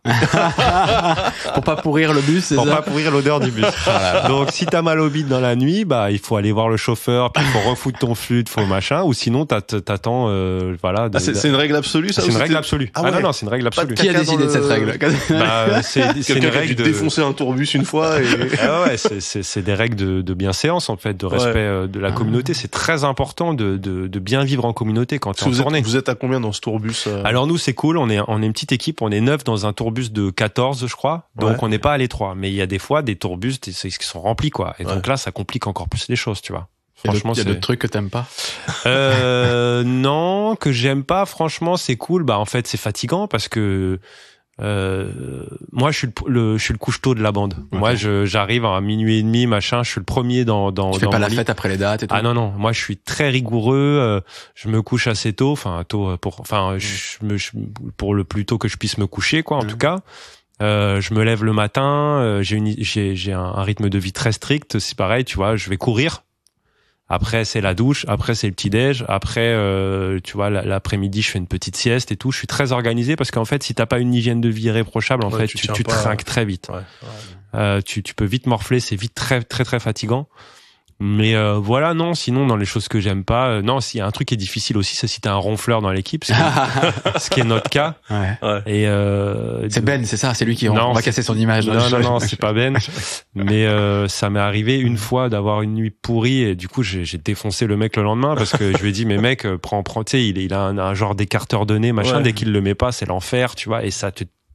Pour pas pourrir le bus, c'est Pour ça? pas pourrir l'odeur du bus. Donc si t'as mal au bide dans la nuit, bah il faut aller voir le chauffeur, puis il faut refoutre ton flûte, faut machin, ou sinon t'as- t'attends, euh, voilà. de- Ah, c'est, c'est une règle absolue, ça? c'est ou une c'était- règle absolue. Ah Ah, non ouais. non, c'est une règle Pas de absolue. Qui a caca décidé de dans cette le- règle? Bah, c'est c'est une Quelqu'un qui a règle dû de. défoncer un tourbus une fois et... Ah ouais, c'est c'est c'est des règles de, de bienséance en fait, de respect Ouais. euh, de la communauté. C'est très important de, de de bien vivre en communauté quand t'es Parce que en vous, êtes, tournée. vous êtes à combien dans ce tourbus? euh Alors nous c'est cool, on est on est une petite équipe, on est neuf dans un tourbus de quatorze je crois, donc Ouais. on n'est pas à l'étroit. Mais il y a des fois des tourbus des- c'est- qui sont remplis quoi, et Ouais. donc là ça complique encore plus les choses, tu vois. Il y a d'autres- Franchement il y a c'est d'autres trucs que t'aimes pas? euh, non que j'aime pas. Franchement c'est cool, bah en fait c'est fatigant parce que euh, moi je suis le, le je suis le couche-tôt de la bande. Ok. Moi je j'arrive à minuit et demi machin, je suis le premier dans dans Tu fais dans pas mon la lit. fête après les dates et tout? Ah non non, moi je suis très rigoureux, euh, je me couche assez tôt, enfin tôt euh, pour enfin je me je- pour le plus tôt que je puisse me coucher quoi en Mm. tout cas. Euh, je me lève le matin, euh, j'ai une j'ai j'ai un, un rythme de vie très strict, c'est pareil, tu vois, je vais courir. Après c'est la douche, après c'est le petit déj, après euh, tu vois la- l'après-midi je fais une petite sieste et tout. Je suis très organisé parce qu'en fait si t'as pas une hygiène de vie irréprochable en Ouais, fait tu tu, tiens tu te pas- trinques très vite. Ouais. Euh, tu, tu peux vite morfler, c'est vite très très très fatigant. Mais euh, voilà, non, sinon dans les choses que j'aime pas, euh, non, s'il y a un truc qui est difficile aussi, c'est si t'as un ronfleur dans l'équipe, ce qui, ce qui est notre cas. Ouais. Et euh, C'est Ben, c'est ça, c'est lui qui Non, on va c'est- casser son image. non, non, non, c'est pas Ben. Mais euh, ça m'est arrivé une fois d'avoir une nuit pourrie et du coup j'ai j'ai défoncé le mec le lendemain parce que je lui ai dit mais mec euh, prends prends tu sais il, il a un, un genre d'écarteur de nez machin, Ouais. dès qu'il le met pas c'est l'enfer tu vois, et ça te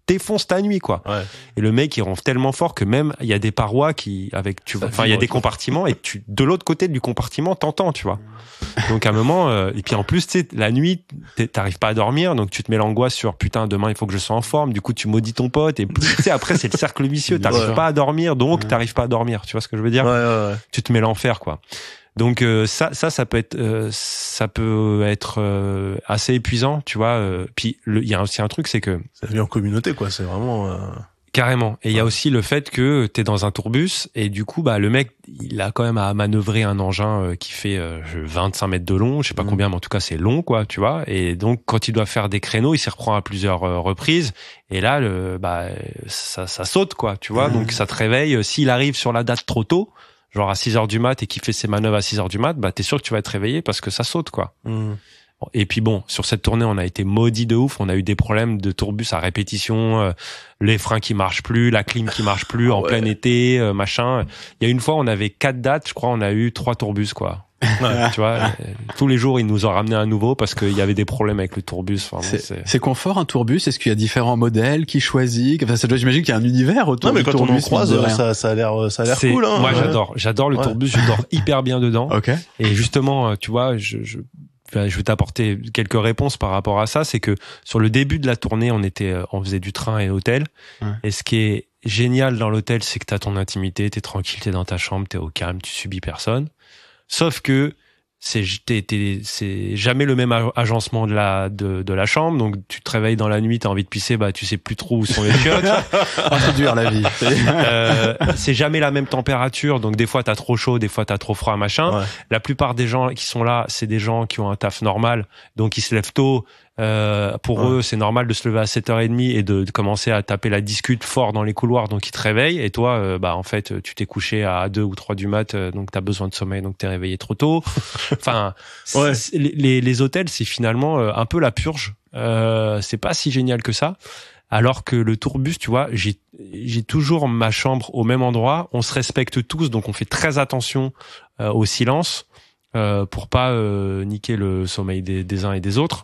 défonce ta nuit, quoi. Ouais. Et le mec, il ronfle tellement fort que même, il y a des parois qui, avec, tu vois, enfin, il y a des compartiments et tu, de l'autre côté du compartiment, t'entends, tu vois. Donc, à un moment, euh, et puis en plus, tu sais, la nuit, t'arrives pas à dormir, donc tu te mets l'angoisse sur, putain, demain, il faut que je sois en forme, du coup, tu maudis ton pote, et plus, tu sais, après, c'est le cercle vicieux, t'arrives ouais. pas à dormir, donc ouais. t'arrives pas à dormir, tu vois ce que je veux dire? Ouais, ouais, ouais. Tu te mets l'enfer, quoi. Donc euh, ça, ça, ça peut être, euh, ça peut être euh, assez épuisant, tu vois. Euh, puis il y a aussi un truc, c'est que Ça vient en communauté, quoi. C'est vraiment. Euh... Carrément. Et il y a aussi le fait que t'es dans un tourbus et du coup, bah le mec, il a quand même à manœuvrer un engin euh, qui fait euh, vingt-cinq mètres de long, je sais pas mmh. combien, mais en tout cas c'est long, quoi, tu vois. Et donc quand il doit faire des créneaux, il s'y reprend à plusieurs euh, reprises. Et là, le, bah ça, ça saute, quoi, tu vois. Mmh. Donc ça te réveille. S'il arrive sur la date trop tôt, genre à six heures du mat et qu'il fait ses manœuvres à six heures du mat, bah t'es sûr que tu vas être réveillé parce que ça saute, quoi. Mmh. Et puis bon, sur cette tournée, on a été maudits de ouf. On a eu des problèmes de tourbus à répétition, euh, les freins qui marchent plus, la clim qui marche plus en ouais. plein été, euh, machin. Il y a une fois, on avait quatre dates, je crois, on a eu trois tourbus, quoi. Ouais, tu vois, euh, tous les jours, ils nous ont ramené un nouveau parce qu'il y avait des problèmes avec le tourbus. Enfin, c'est, bon, c'est... c'est confort un tourbus. Est-ce qu'il y a différents modèles qui choisit? Enfin, ça doit, j'imagine qu'il y a un univers autour non, mais du quand tourbus. On en croise, ça, ça a l'air, ça a l'air c'est, cool. Hein, moi, ouais. j'adore, j'adore le ouais. tourbus. Je dors hyper bien dedans. Ok. Et justement, tu vois, je, je, je vais t'apporter quelques réponses par rapport à ça. C'est que sur le début de la tournée, on était, on faisait du train et hôtel. Ouais. Et ce qui est génial dans l'hôtel, c'est que t'as ton intimité, t'es tranquille, t'es dans ta chambre, t'es au calme, tu subis personne. Sauf que c'est t'es, t'es, c'est jamais le même agencement de la de, de la chambre, donc tu te réveilles dans la nuit, t'as envie de pisser, bah tu sais plus trop où sont les chiottes. Ah, c'est dur la vie. euh, c'est jamais la même température, donc des fois t'as trop chaud, des fois t'as trop froid, machin. Ouais. La plupart des gens qui sont là, c'est des gens qui ont un taf normal, donc ils se lèvent tôt. Euh, pour ouais. eux, c'est normal de se lever à sept heures trente et de, de commencer à taper la discute fort dans les couloirs, donc ils te réveillent. Et toi, euh, bah en fait, tu t'es couché à deux ou trois du mat, euh, donc t'as besoin de sommeil, donc t'es réveillé trop tôt. Enfin, ouais. les, les hôtels, c'est finalement euh, un peu la purge. Euh, c'est pas si génial que ça. Alors que le tourbus, tu vois, j'ai, j'ai toujours ma chambre au même endroit. On se respecte tous, donc on fait très attention euh, au silence euh, pour pas euh, niquer le sommeil des, des uns et des autres.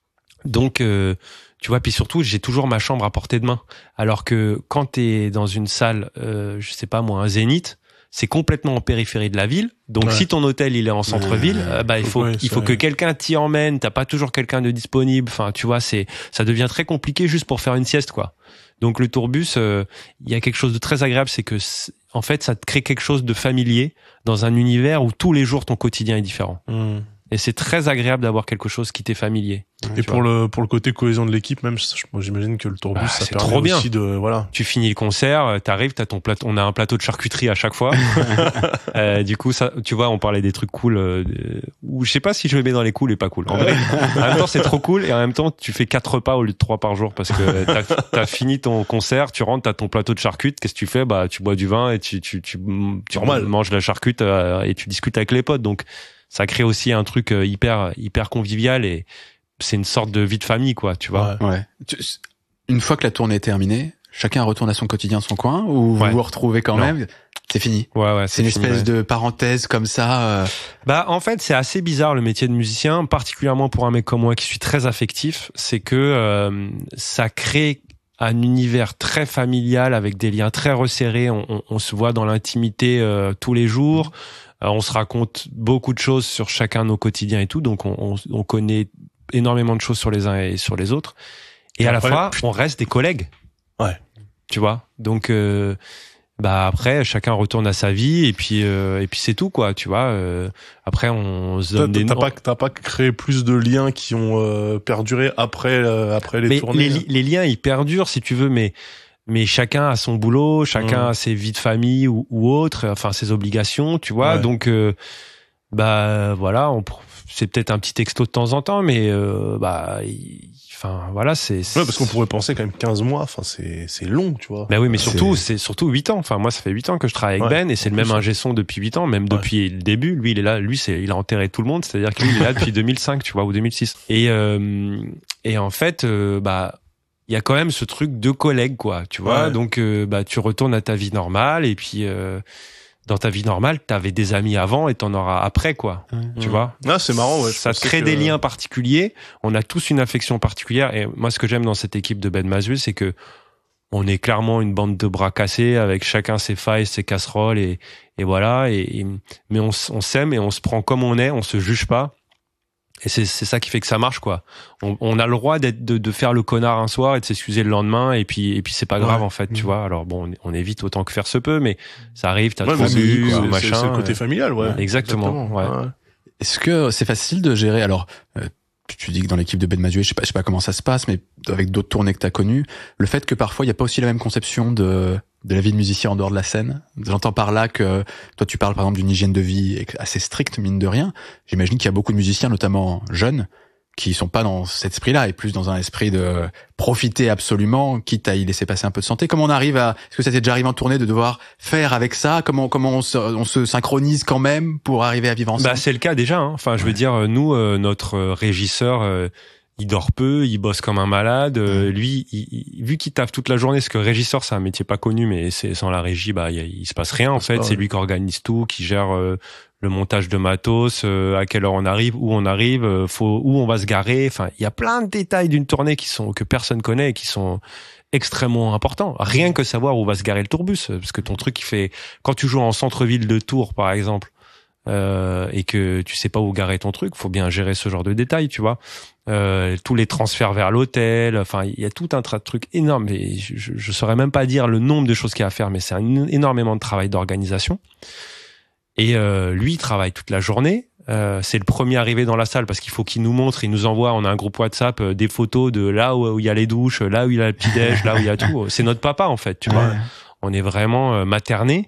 Donc, euh, tu vois, puis surtout, j'ai toujours ma chambre à portée de main. Alors que quand t'es dans une salle, euh, je sais pas moi, un Zénith, c'est complètement en périphérie de la ville. Donc, ouais. si ton hôtel il est en centre-ville, ouais. euh, bah il faut, ouais, il faut que quelqu'un t'y emmène. T'as pas toujours quelqu'un de disponible. Enfin, tu vois, c'est, ça devient très compliqué juste pour faire une sieste, quoi. Donc, le tourbus, il euh, y a quelque chose de très agréable, c'est que, en fait, ça te crée quelque chose de familier dans un univers où tous les jours ton quotidien est différent. Mmh. Et c'est très agréable d'avoir quelque chose qui t'est familier. Et pour vois. le pour le côté cohésion de l'équipe, même, moi j'imagine que le tourbus, bah, ça c'est permet trop bien. aussi de voilà. Tu finis le concert, t'arrives, t'as ton plateau, on a un plateau de charcuterie à chaque fois. euh, du coup, ça, tu vois, on parlait des trucs cool. Euh, ou je sais pas si je le mets dans les cool et pas cool. En vrai, en même temps, c'est trop cool et en même temps, tu fais quatre repas au lieu de trois par jour parce que t'as, t'as fini ton concert, tu rentres, t'as ton plateau de charcutes. Qu'est-ce que tu fais? Bah, tu bois du vin et tu tu tu, tu manges la charcute euh, et tu discutes avec les potes. Donc ça crée aussi un truc hyper hyper convivial et c'est une sorte de vie de famille, quoi, tu vois. Ouais. ouais. Une fois que la tournée est terminée, chacun retourne à son quotidien, son coin, ou vous ouais. vous retrouvez quand non. même. C'est fini. Ouais, ouais. C'est, c'est une fini, espèce ouais. de parenthèse comme ça. Euh... Bah, en fait, c'est assez bizarre le métier de musicien, particulièrement pour un mec comme moi qui suis très affectif. C'est que euh, ça crée un univers très familial avec des liens très resserrés. On, on, on se voit dans l'intimité euh, tous les jours. Euh, on se raconte beaucoup de choses sur chacun de nos quotidiens et tout. Donc, on, on, on connaît énormément de choses sur les uns et sur les autres. Et, et à après, la fois, on reste des collègues. Ouais. Tu vois. Donc, euh, bah après, chacun retourne à sa vie et puis euh, et puis c'est tout, quoi. Tu vois. Euh, après, on se donne t'as, des. T'as pas t'as pas créé plus de liens qui ont euh, perduré après euh, après les mais tournées. Les, les liens, ils perdurent si tu veux, mais. Mais chacun a son boulot, chacun mmh. a ses vies de famille ou, ou autres, enfin ses obligations, tu vois. Ouais. Donc, euh, bah voilà, on, c'est peut-être un petit texto de temps en temps, mais euh, bah, enfin voilà, c'est, c'est. Ouais, parce qu'on pourrait penser quand même quinze mois, enfin c'est c'est long, tu vois. Bah oui, mais surtout c'est, c'est surtout huit ans. Enfin moi, ça fait huit ans que je travaille avec ouais. Ben et c'est le même ingé son depuis huit ans, même ouais. depuis le début. Lui, il est là, lui, c'est, il a enterré tout le monde, c'est-à-dire que lui, il est là depuis deux mille cinq, tu vois, ou deux mille six. Et euh, et en fait, euh, bah. il y a quand même ce truc de collègue, quoi, tu vois. Ouais. Donc, euh, bah, tu retournes à ta vie normale et puis euh, dans ta vie normale, t'avais des amis avant et t'en auras après, quoi. Mmh. Tu vois. Ah, c'est marrant, ouais. Ça crée que... des liens particuliers. On a tous une affection particulière et moi, ce que j'aime dans cette équipe de Ben Mazuel, c'est que on est clairement une bande de bras cassés avec chacun ses failles, ses casseroles et, et voilà. Et, et mais on, on s'aime et on se prend comme on est, on se juge pas. Et c'est, c'est ça qui fait que ça marche, quoi. On, on a le droit d'être, de, de faire le connard un soir et de s'excuser le lendemain, et puis, et puis c'est pas grave, ouais. en fait, mmh. tu vois. Alors bon, on, on évite autant que faire se peut, mais ça arrive, t'as ouais, trop bu, c'est, machin. C'est, c'est le côté familial, ouais. Exactement, Exactement ouais. ouais. Est-ce que c'est facile de gérer, alors, euh, tu dis que dans l'équipe de Ben Mazué, je sais pas, je sais pas comment ça se passe, mais avec d'autres tournées que t'as connues, le fait que parfois il y a pas aussi la même conception de de la vie de musicien en dehors de la scène. J'entends par là que toi tu parles par exemple d'une hygiène de vie assez stricte, mine de rien. J'imagine qu'il y a beaucoup de musiciens, notamment jeunes, qui sont pas dans cet esprit-là et plus dans un esprit de profiter absolument, quitte à y laisser passer un peu de santé. Comment on arrive à, est-ce que ça t'est déjà arrivé en tournée de devoir faire avec ça? Comment, comment on se, on se synchronise quand même pour arriver à vivre ensemble? Bah, c'est le cas déjà, hein. Enfin, je ouais. veux dire, nous, euh, notre régisseur, euh, il dort peu, il bosse comme un malade. Euh, lui, il, il, vu qu'il taffe toute la journée, parce que régisseur, c'est un métier pas connu, mais c'est, sans la régie, bah, il, il se passe rien, en fait. Pas, c'est ouais. lui qui organise tout, qui gère, euh, le montage de matos, euh, à quelle heure on arrive, où on arrive, euh, faut, où on va se garer. Enfin, il y a plein de détails d'une tournée qui sont, que personne connaît et qui sont extrêmement importants. Rien que savoir où va se garer le tourbus, parce que ton truc, il fait, quand tu joues en centre-ville de Tours, par exemple, euh, et que tu sais pas où garer ton truc, faut bien gérer ce genre de détails, tu vois. Euh, tous les transferts vers l'hôtel, enfin, il y a tout un tas de trucs énormes. Et je, je, je saurais même pas dire le nombre de choses qu'il y a à faire, mais c'est un énormément de travail d'organisation. Et euh, lui, il travaille toute la journée. Euh, c'est le premier arrivé dans la salle parce qu'il faut qu'il nous montre, il nous envoie, on a un groupe WhatsApp, euh, des photos de là où, où il y a les douches, là où il y a le petit-déj, là où il y a tout. C'est notre papa, en fait, tu ouais. vois. On est vraiment euh, materné,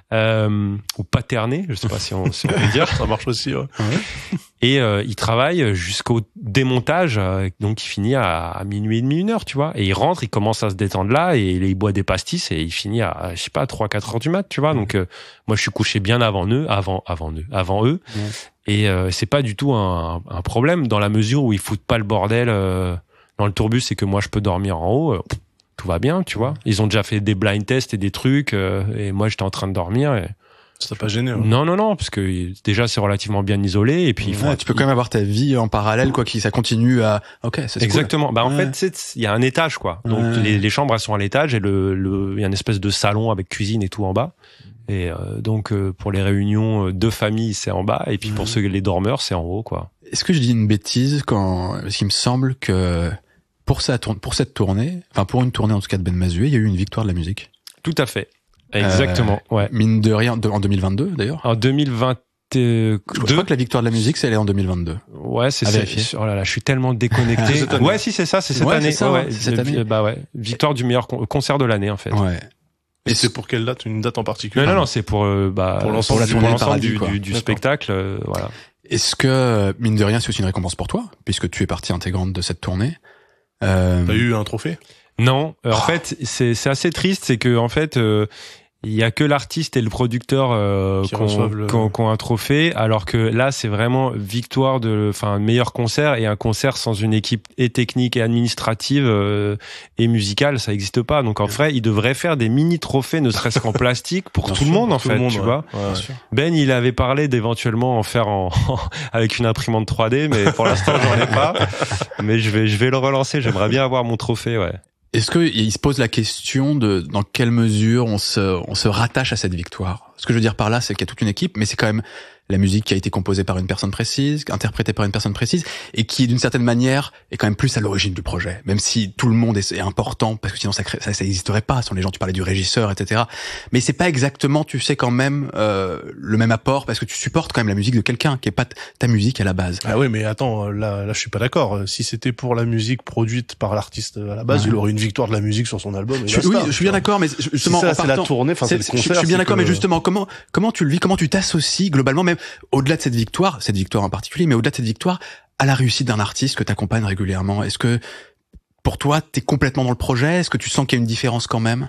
euh, ou paterné, je sais pas si on, si on peut dire. Ça marche aussi, ouais. ouais. Et euh, il travaille jusqu'au démontage, euh, donc il finit à, à minuit et demi, une heure, tu vois. Et il rentre, il commence à se détendre là, et il boit des pastis, et il finit à, je sais pas, trois, quatre heures du mat, tu vois. Donc euh, moi, je suis couché bien avant eux, avant, avant eux, avant eux. Ouais. Et euh, c'est pas du tout un, un problème dans la mesure où ils foutent pas le bordel euh, dans le tourbus, et que moi je peux dormir en haut. Euh, tout va bien, tu vois. Ils ont déjà fait des blind tests et des trucs, euh, et moi j'étais en train de dormir. Et... Ça t'a pas gêné, hein. Non, non, non, parce que déjà c'est relativement bien isolé, et puis il faut. Ouais, tu peux quand même avoir ta vie en parallèle, quoi, qui ça continue à. Ok, c'est exactement. Cool. Bah en ouais. fait, il y a un étage, quoi. Donc ouais. les, les chambres elles sont à l'étage, et le, le, il y a une espèce de salon avec cuisine et tout en bas. Et euh, donc euh, pour les réunions de famille c'est en bas, et puis ouais. pour ceux les dormeurs c'est en haut, quoi. Est-ce que je dis une bêtise quand, parce qu'il me semble que pour cette pour cette tournée, enfin pour une tournée en tout cas de Ben Mazué, il y a eu une victoire de la musique. Tout à fait. Exactement, euh, ouais. Mine de rien, en deux mille vingt-deux d'ailleurs. En deux mille vingt deux. Je crois que la victoire de la musique, c'est elle est en deux mille vingt-deux. Ouais, c'est ça. Oh là là, je suis tellement déconnecté. Ouais, si c'est ça, c'est cette ouais, année. C'est ça, ouais, c'est cette année. Bah ouais, victoire du meilleur concert de l'année en fait. Ouais. Et, Et c'est pour quelle date? Une date en particulier? Non, non, non, c'est pour euh, bah pour l'ensemble, pour l'ensemble paradis, du, du, du spectacle, euh, voilà. Est-ce que mine de rien, c'est aussi une récompense pour toi, puisque tu es partie intégrante de cette tournée? Euh... T'as eu un trophée? Non, euh, en oh. fait, c'est c'est assez triste, c'est que en fait. Euh, Il y a que l'artiste et le producteur euh, qui ont le... qu un trophée, alors que là c'est vraiment victoire de, enfin meilleur concert, et un concert sans une équipe et technique et administrative euh, et musicale, ça n'existe pas. Donc en vrai, ils devraient faire des mini trophées, ne serait-ce qu'en plastique, pour tout sûr, le monde en fait, monde, tu ouais. vois. Ouais, ouais. Ben il avait parlé d'éventuellement en faire en avec une imprimante trois D, mais pour l'instant j'en ai pas. Mais je vais je vais le relancer. J'aimerais bien avoir mon trophée, ouais. Est-ce que il se pose la question de dans quelle mesure on se on se rattache à cette victoire? Ce que je veux dire par là, c'est qu'il y a toute une équipe, mais c'est quand même la musique qui a été composée par une personne précise, interprétée par une personne précise, et qui d'une certaine manière est quand même plus à l'origine du projet. Même si tout le monde est, est important, parce que sinon ça ça ça n'existerait pas. Sans les gens, tu parlais du régisseur, et cetera. Mais c'est pas exactement, tu sais, quand même euh, le même apport, parce que tu supportes quand même la musique de quelqu'un qui est pas ta musique à la base. Ah oui, mais attends, là, là, je suis pas d'accord. Si c'était pour la musique produite par l'artiste à la base, ouais. il aurait une victoire de la musique sur son album. Et je, oui, je suis bien d'accord, mais justement, si ça, en partant, c'est la tournée, enfin, c'est le concert. Je suis bien d'accord, que... mais justement, comment comment tu le vis, comment tu t'associes globalement, même au-delà de cette victoire, cette victoire en particulier, mais au-delà de cette victoire, à la réussite d'un artiste que tu accompagnes régulièrement. Est-ce que pour toi, t'es complètement dans le projet? Est-ce que tu sens qu'il y a une différence quand même?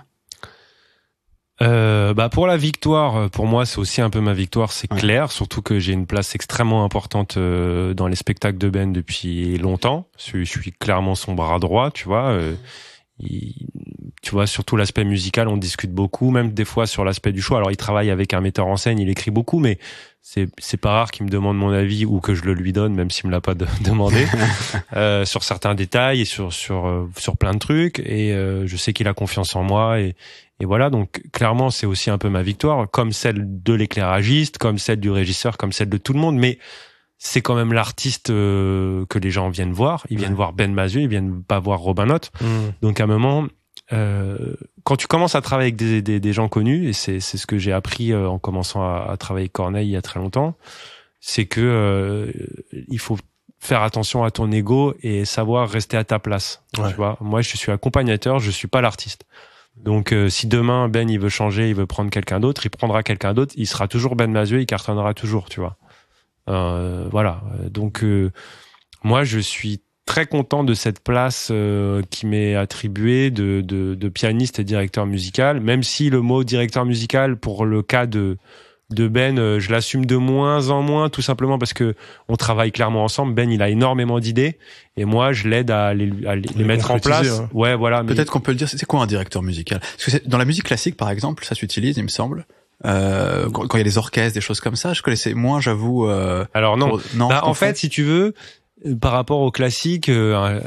Euh, bah pour la victoire, pour moi c'est aussi un peu ma victoire, c'est ouais. clair, surtout que j'ai une place extrêmement importante euh, dans les spectacles de Ben depuis longtemps. Je, je suis clairement son bras droit, tu vois. Euh, il, tu vois, sur tout l'aspect musical, on discute beaucoup, même des fois sur l'aspect du choix. Alors, il travaille avec un metteur en scène, il écrit beaucoup, mais c'est c'est pas rare qu'il me demande mon avis ou que je le lui donne, même s'il me l'a pas de, demandé, euh, sur certains détails et sur sur euh, sur plein de trucs. Et euh, je sais qu'il a confiance en moi et et voilà. Donc clairement, c'est aussi un peu ma victoire, comme celle de l'éclairagiste, comme celle du régisseur, comme celle de tout le monde. Mais c'est quand même l'artiste euh, que les gens viennent voir. Ils viennent ouais. voir Ben Mazué, ils viennent pas voir Robin Notte. Mmh. Donc à un moment. Euh, quand tu commences à travailler avec des, des, des gens connus, et c'est, c'est ce que j'ai appris euh, en commençant à, à travailler avec Corneille il y a très longtemps, c'est que euh, il faut faire attention à ton ego et savoir rester à ta place. Ouais. Tu vois, moi, je suis accompagnateur, je suis pas l'artiste. Donc, euh, si demain Ben il veut changer, il veut prendre quelqu'un d'autre, il prendra quelqu'un d'autre. Il sera toujours Ben Mazué, il cartonnera toujours, tu vois. Euh, voilà. Donc, euh, moi, je suis très content de cette place euh, qui m'est attribuée de, de, de pianiste et directeur musical, même si le mot directeur musical, pour le cas de, de Ben, euh, je l'assume de moins en moins, tout simplement parce que on travaille clairement ensemble. Ben, il a énormément d'idées et moi, je l'aide à les, à les, les mettre en place. Hein. Ouais, voilà. Peut-être mais... qu'on peut le dire, c'est quoi un directeur musical? Parce que c'est, dans la musique classique, par exemple, ça s'utilise, il me semble. Euh, quand, quand il y a des orchestres, des choses comme ça, je connaissais moins, j'avoue. Euh, Alors non. Pour... non bah, en fait, si tu veux, par rapport au classique, euh, un,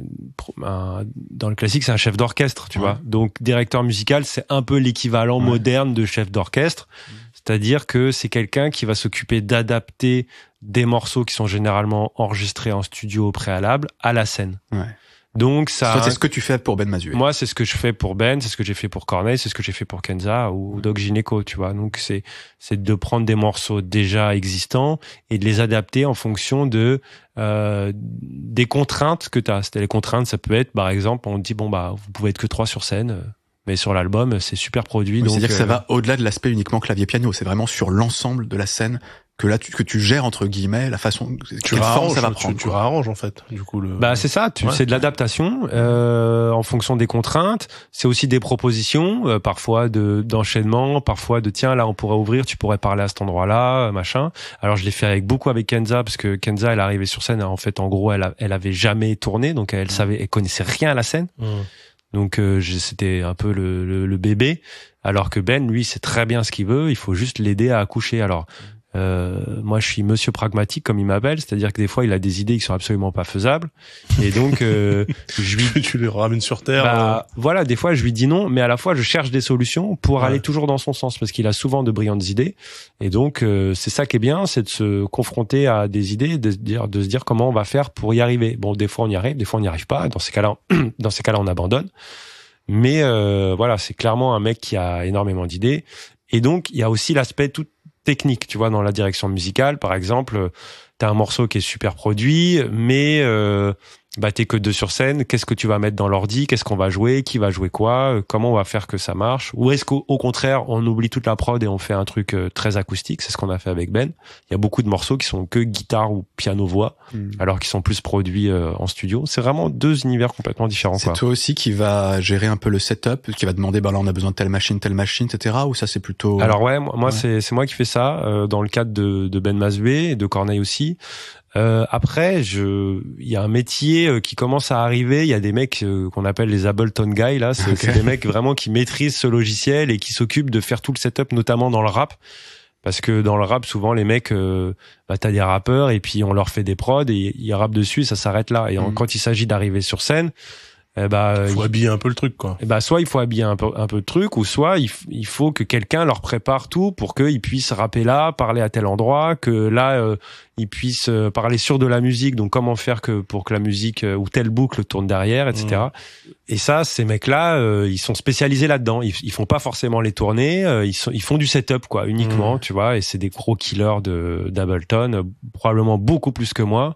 un, dans le classique, c'est un chef d'orchestre, tu ouais. vois. Donc, directeur musical, c'est un peu l'équivalent ouais. moderne de chef d'orchestre. Mmh. C'est-à-dire que c'est quelqu'un qui va s'occuper d'adapter des morceaux qui sont généralement enregistrés en studio au préalable à la scène. Ouais. Donc ça. Toi, c'est ce que tu fais pour Ben Mazué. Moi, c'est ce que je fais pour Ben, c'est ce que j'ai fait pour Corneille, c'est ce que j'ai fait pour Kenza ou Doc Gineco, tu vois. Donc c'est c'est de prendre des morceaux déjà existants et de les adapter en fonction de euh, des contraintes que tu as. C'est-à-dire les contraintes, ça peut être, par exemple, on te dit bon bah vous pouvez être que trois sur scène. Mais sur l'album, c'est super produit. Oui, donc c'est-à-dire euh... que ça va au-delà de l'aspect uniquement clavier-piano. C'est vraiment sur l'ensemble de la scène que là, tu, que tu gères entre guillemets la façon, tu quelle forme ça va tu, prendre. Tu, tu réarranges en fait. Du coup, le. Bah c'est ça. Tu, ouais. C'est de l'adaptation euh, en fonction des contraintes. C'est aussi des propositions, euh, parfois de d'enchaînement, parfois de tiens là on pourrait ouvrir, tu pourrais parler à cet endroit-là, machin. Alors je l'ai fait avec beaucoup avec Kenza parce que Kenza elle est arrivée sur scène. En fait, en gros, elle a, elle avait jamais tourné, donc elle mmh. savait, elle connaissait rien à la scène. Mmh. Donc euh, c'était un peu le, le, le bébé, alors que Ben, lui, sait très bien ce qu'il veut, il faut juste l'aider à accoucher. Alors, euh, moi, je suis monsieur pragmatique, comme il m'appelle, c'est-à-dire que des fois, il a des idées qui sont absolument pas faisables, et donc euh, je lui... tu les ramènes sur terre. Bah, euh... Voilà, des fois, je lui dis non, mais à la fois, je cherche des solutions pour ouais. aller toujours dans son sens, parce qu'il a souvent de brillantes idées, et donc euh, c'est ça qui est bien, c'est de se confronter à des idées, de se dire, de se dire comment on va faire pour y arriver. Bon, des fois, on y arrive, des fois, on n'y arrive pas. Dans ces cas-là, dans ces cas-là, on abandonne. Mais euh, voilà, c'est clairement un mec qui a énormément d'idées. Et donc, il y a aussi l'aspect tout technique, tu vois, dans la direction musicale. Par exemple, t'as un morceau qui est super produit, mais euh, bah t'es que deux sur scène. Qu'est-ce que tu vas mettre dans l'ordi? Qu'est-ce qu'on va jouer? Qui va jouer quoi? Comment on va faire que ça marche? Ou est-ce qu'au au contraire, on oublie toute la prod et on fait un truc euh, très acoustique? C'est ce qu'on a fait avec Ben. Il y a beaucoup de morceaux qui sont que guitare ou piano-voix, mmh. alors qu'ils sont plus produits euh, en studio. C'est vraiment deux univers complètement différents. C'est quoi. toi aussi qui va gérer un peu le setup, qui va demander, bah là on a besoin de telle machine, telle machine, et cetera. Ou ça c'est plutôt... Alors ouais, moi ouais. c'est c'est moi qui fais ça euh, dans le cadre de, de Ben Mazué et de Corneille aussi. Euh, après, je, il y a un métier qui commence à arriver. Il y a des mecs euh, qu'on appelle les Ableton Guys. Là, c'est, okay. c'est des mecs vraiment qui maîtrisent ce logiciel et qui s'occupent de faire tout le setup, notamment dans le rap. Parce que dans le rap, souvent les mecs, euh, bah t'as des rappeurs et puis on leur fait des prods et ils rappent dessus, et ça s'arrête là. Et mmh. quand il s'agit d'arriver sur scène, eh bah, il faut il, habiller un peu le truc, quoi. Eh bah, soit il faut habiller un peu, un peu de truc, ou soit il, il faut que quelqu'un leur prépare tout pour qu'ils puissent rapper là, parler à tel endroit, que là, euh, ils puissent parler sur de la musique, donc comment faire que pour que la musique euh, ou telle boucle tourne derrière, et cetera. Mmh. Et ça, ces mecs-là, euh, ils sont spécialisés là-dedans. Ils, ils font pas forcément les tournées, euh, ils, sont, ils font du setup, quoi, uniquement, mmh. tu vois, et c'est des gros killers de, d'Ableton, euh, probablement beaucoup plus que moi.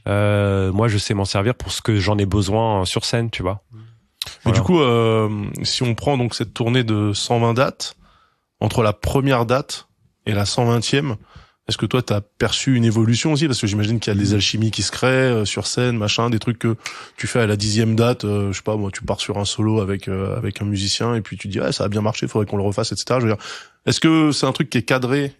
Euh, moi, je sais m'en servir pour ce que j'en ai besoin sur scène, tu vois. Et voilà. du coup, euh, si on prend donc cette tournée de cent vingt dates, entre la première date et la cent vingtième, est-ce que toi, t'as perçu une évolution aussi? Parce que j'imagine qu'il y a des alchimies qui se créent euh, sur scène, machin, des trucs que tu fais à la dixième date, euh, je sais pas, moi, tu pars sur un solo avec euh, avec un musicien et puis tu dis, ah, ça a bien marché, faudrait qu'on le refasse, et cetera. Je veux dire, est-ce que c'est un truc qui est cadré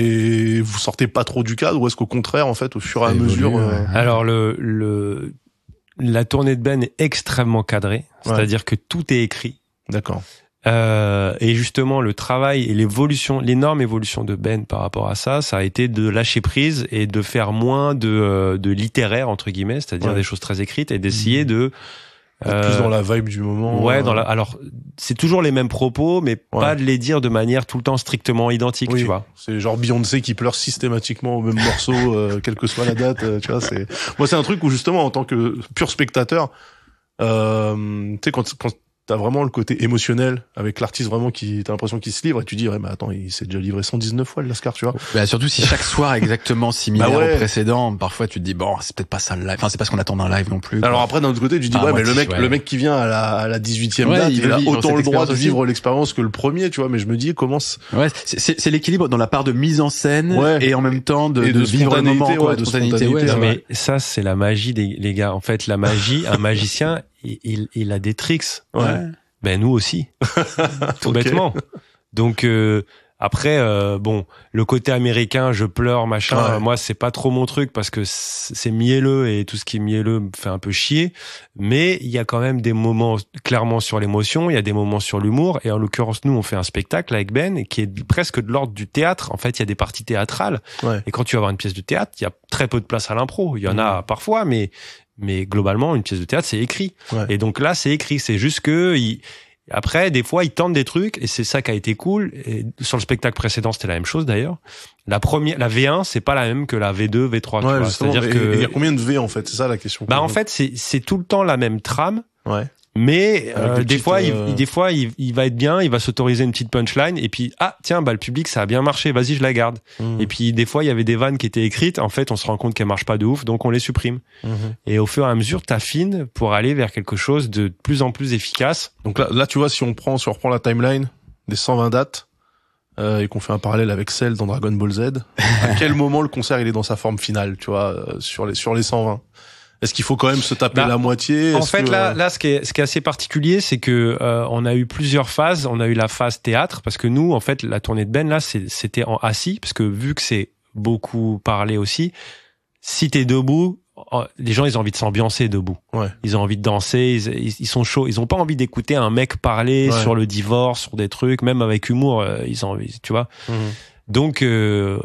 et vous sortez pas trop du cadre, ou est-ce qu'au contraire, en fait, au fur et à mesure... Évolue, euh... Alors, le, le, la tournée de Ben est extrêmement cadrée, c'est-à-dire ouais. que tout est écrit. D'accord. Euh, et justement, le travail et l'évolution, l'énorme évolution de Ben par rapport à ça, ça a été de lâcher prise et de faire moins de, de littéraire, entre guillemets, c'est-à-dire ouais. des choses très écrites, et d'essayer mmh. de... Euh, plus dans la vibe du moment. Ouais, euh... dans la, alors, c'est toujours les mêmes propos, mais ouais. pas de les dire de manière tout le temps strictement identique, oui, tu vois. C'est genre Beyoncé qui pleure systématiquement au même morceau, euh, quelle que soit la date, euh, tu vois, c'est, moi, c'est un truc où justement, en tant que pur spectateur, euh, tu sais, quand, quand t'as vraiment le côté émotionnel avec l'artiste vraiment qui, t'as l'impression qu'il se livre et tu dis, ouais, mais attends, il s'est déjà livré cent dix-neuf fois le Lascar, tu vois. Bah, surtout si chaque soir est exactement similaire bah ouais. au précédent, parfois tu te dis, bon, c'est peut-être pas ça le live. Enfin, c'est pas ce qu'on attend d'un live non plus. Quoi. Alors après, d'un autre côté, tu dis, ah, ouais, mais le mec, ouais. le mec qui vient à la, à la dix-huitième ouais, date, il, il a autant le droit de vivre aussi. L'expérience que le premier, tu vois, mais je me dis, comment c- Ouais, c'est, c'est, c'est l'équilibre dans la part de mise en scène ouais. et en même temps de, de, de, de vivre le moment, quoi, ouais, de spontanéité. spontanéité ouais, mais ça, c'est la magie des, les gars. En fait, la magie, un magicien, il, il, il a des tricks. Ouais. Ben nous aussi, tout okay. bêtement. Donc euh, après, euh, bon, le côté américain, je pleure, machin. Ouais. Euh, moi, c'est pas trop mon truc parce que c'est mielleux et tout ce qui est mielleux me fait un peu chier. Mais il y a quand même des moments clairement sur l'émotion. Il y a des moments sur l'humour. Et en l'occurrence, nous, on fait un spectacle avec Ben qui est presque de l'ordre du théâtre. En fait, il y a des parties théâtrales. Ouais. Et quand tu vas voir une pièce de théâtre, il y a très peu de place à l'impro. Il y en mmh. a parfois, mais Mais globalement, une pièce de théâtre, c'est écrit. Ouais. Et donc là, c'est écrit. C'est juste que il... après, des fois, ils tentent des trucs et c'est ça qui a été cool. Et sur le spectacle précédent, c'était la même chose d'ailleurs. La première, la V un, c'est pas la même que la V deux, V trois. Ouais, tu vois. C'est-à-dire que il y a combien de V en fait? C'est ça la question. Bah en fait, c'est c'est tout le temps la même trame. Ouais. Mais euh, des, fois, euh... il, des fois, il, il va être bien, il va s'autoriser une petite punchline, et puis ah tiens, bah le public ça a bien marché, vas-y je la garde. Mmh. Et puis des fois, il y avait des vannes qui étaient écrites, en fait, on se rend compte qu'elles marchent pas de ouf, donc on les supprime. Mmh. Et au fur et à mesure, t'affines pour aller vers quelque chose de plus en plus efficace. Donc là, là, tu vois, si on prend, si on reprend la timeline des cent vingt dates euh, et qu'on fait un parallèle avec celle dans Dragon Ball Z, à quel moment le concert il est dans sa forme finale, tu vois, euh, sur les sur les cent vingt? Est-ce qu'il faut quand même se taper bah, la moitié? En Est-ce fait, que... là, là, ce qui est, ce qui est assez particulier, c'est que euh, on a eu plusieurs phases. On a eu la phase théâtre, parce que nous, en fait, la tournée de Ben là, c'est, c'était en assis, parce que vu que c'est beaucoup parlé aussi, si t'es debout, les gens, ils ont envie de s'ambiancer debout. Ouais. Ils ont envie de danser, ils, ils sont chauds. Ils ont pas envie d'écouter un mec parler ouais. sur le divorce, sur des trucs, même avec humour. Euh, ils ont envie, tu vois. Mmh. Donc, euh,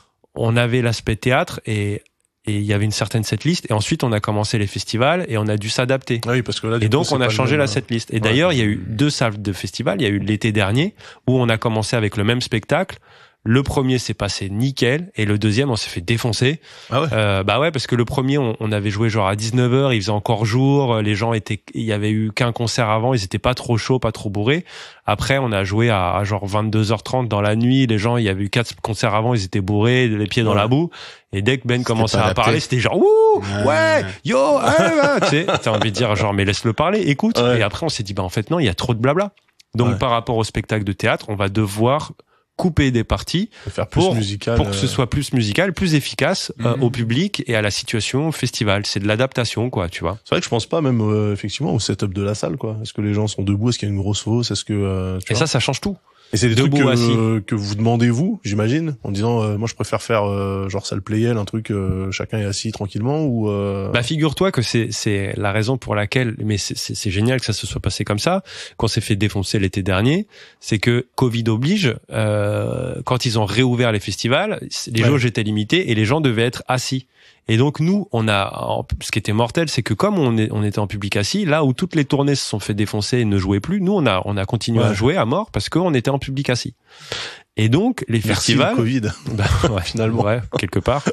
on avait l'aspect théâtre et Et il y avait une certaine setlist, et ensuite on a commencé les festivals et on a dû s'adapter. Ah oui, parce que là, du et donc coup, on a changé même, la setlist. Et ouais. d'ailleurs, il y a eu deux salles de festivals. Il y a eu l'été dernier où on a commencé avec le même spectacle. Le premier s'est passé nickel et le deuxième on s'est fait défoncer. Ah ouais. Euh, bah ouais, parce que le premier on, on avait joué genre à dix-neuf heures, il faisait encore jour, les gens étaient, il y avait eu qu'un concert avant, ils étaient pas trop chauds, pas trop bourrés. Après on a joué à, à genre vingt-deux heures trente dans la nuit, les gens, il y avait eu quatre concerts avant, ils étaient bourrés, les pieds dans ouais. la boue. Et dès que Ben c'était commençait à parler, c'était genre ouh ouais, ouais yo ouais, tu sais, t'as envie de dire genre mais laisse-le parler, écoute. Ouais. Et après on s'est dit bah en fait non, il y a trop de blabla. Donc ouais. par rapport au spectacle de théâtre, on va devoir couper des parties faire plus pour, musical, pour que euh... ce soit plus musical, plus efficace mmh. euh, au public et à la situation festival. C'est de l'adaptation, quoi, tu vois. C'est vrai que je pense pas même euh, effectivement au setup de la salle, quoi. Est-ce que les gens sont debout? Est-ce qu'il y a une grosse fosse? Est-ce que euh, tu et vois ça, ça change tout. Et c'est des Debout, trucs que, assis. euh, que vous demandez vous, j'imagine, en disant euh, moi je préfère faire euh, genre salle playel, un truc euh, chacun est assis tranquillement ou. Euh... Bah figure-toi que c'est c'est la raison pour laquelle, mais c'est c'est, c'est génial que ça se soit passé comme ça. Qu'on s'est fait défoncer l'été dernier, c'est que Covid oblige. Euh, quand ils ont réouvert les festivals, les ouais. jauges étaient limitées et les gens devaient être assis. Et donc nous, on a, ce qui était mortel, c'est que comme on, est, on était en public assis, là où toutes les tournées se sont fait défoncer et ne jouaient plus, nous on a, on a continué ouais. à jouer à mort parce qu'on était en public assis. Et donc les Merci festivals, le Covid, bah, ouais, finalement, ouais, quelque part.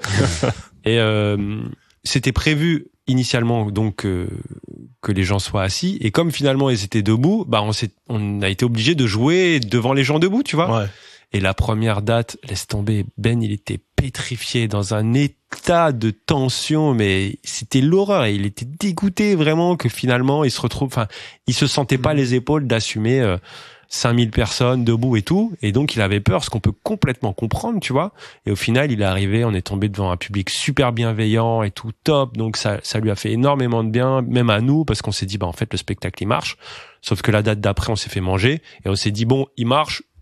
Et euh, c'était prévu initialement donc euh, que les gens soient assis. Et comme finalement ils étaient debout, bah on s'est, on a été obligé de jouer devant les gens debout, tu vois. Ouais. Et la première date, laisse tomber, Ben, il était pétrifié dans un état de tension, mais c'était l'horreur. Et il était dégoûté vraiment que finalement, il se retrouve, enfin, il se sentait pas les épaules d'assumer euh, cinq mille personnes debout et tout. Et donc, il avait peur, ce qu'on peut complètement comprendre, tu vois. Et au final, il est arrivé, on est tombé devant un public super bienveillant et tout top. Donc, ça, ça lui a fait énormément de bien, même à nous, parce qu'on s'est dit, bah, en fait, le spectacle, il marche. Sauf que la date d'après, on s'est fait manger et on s'est dit, bon, il marche.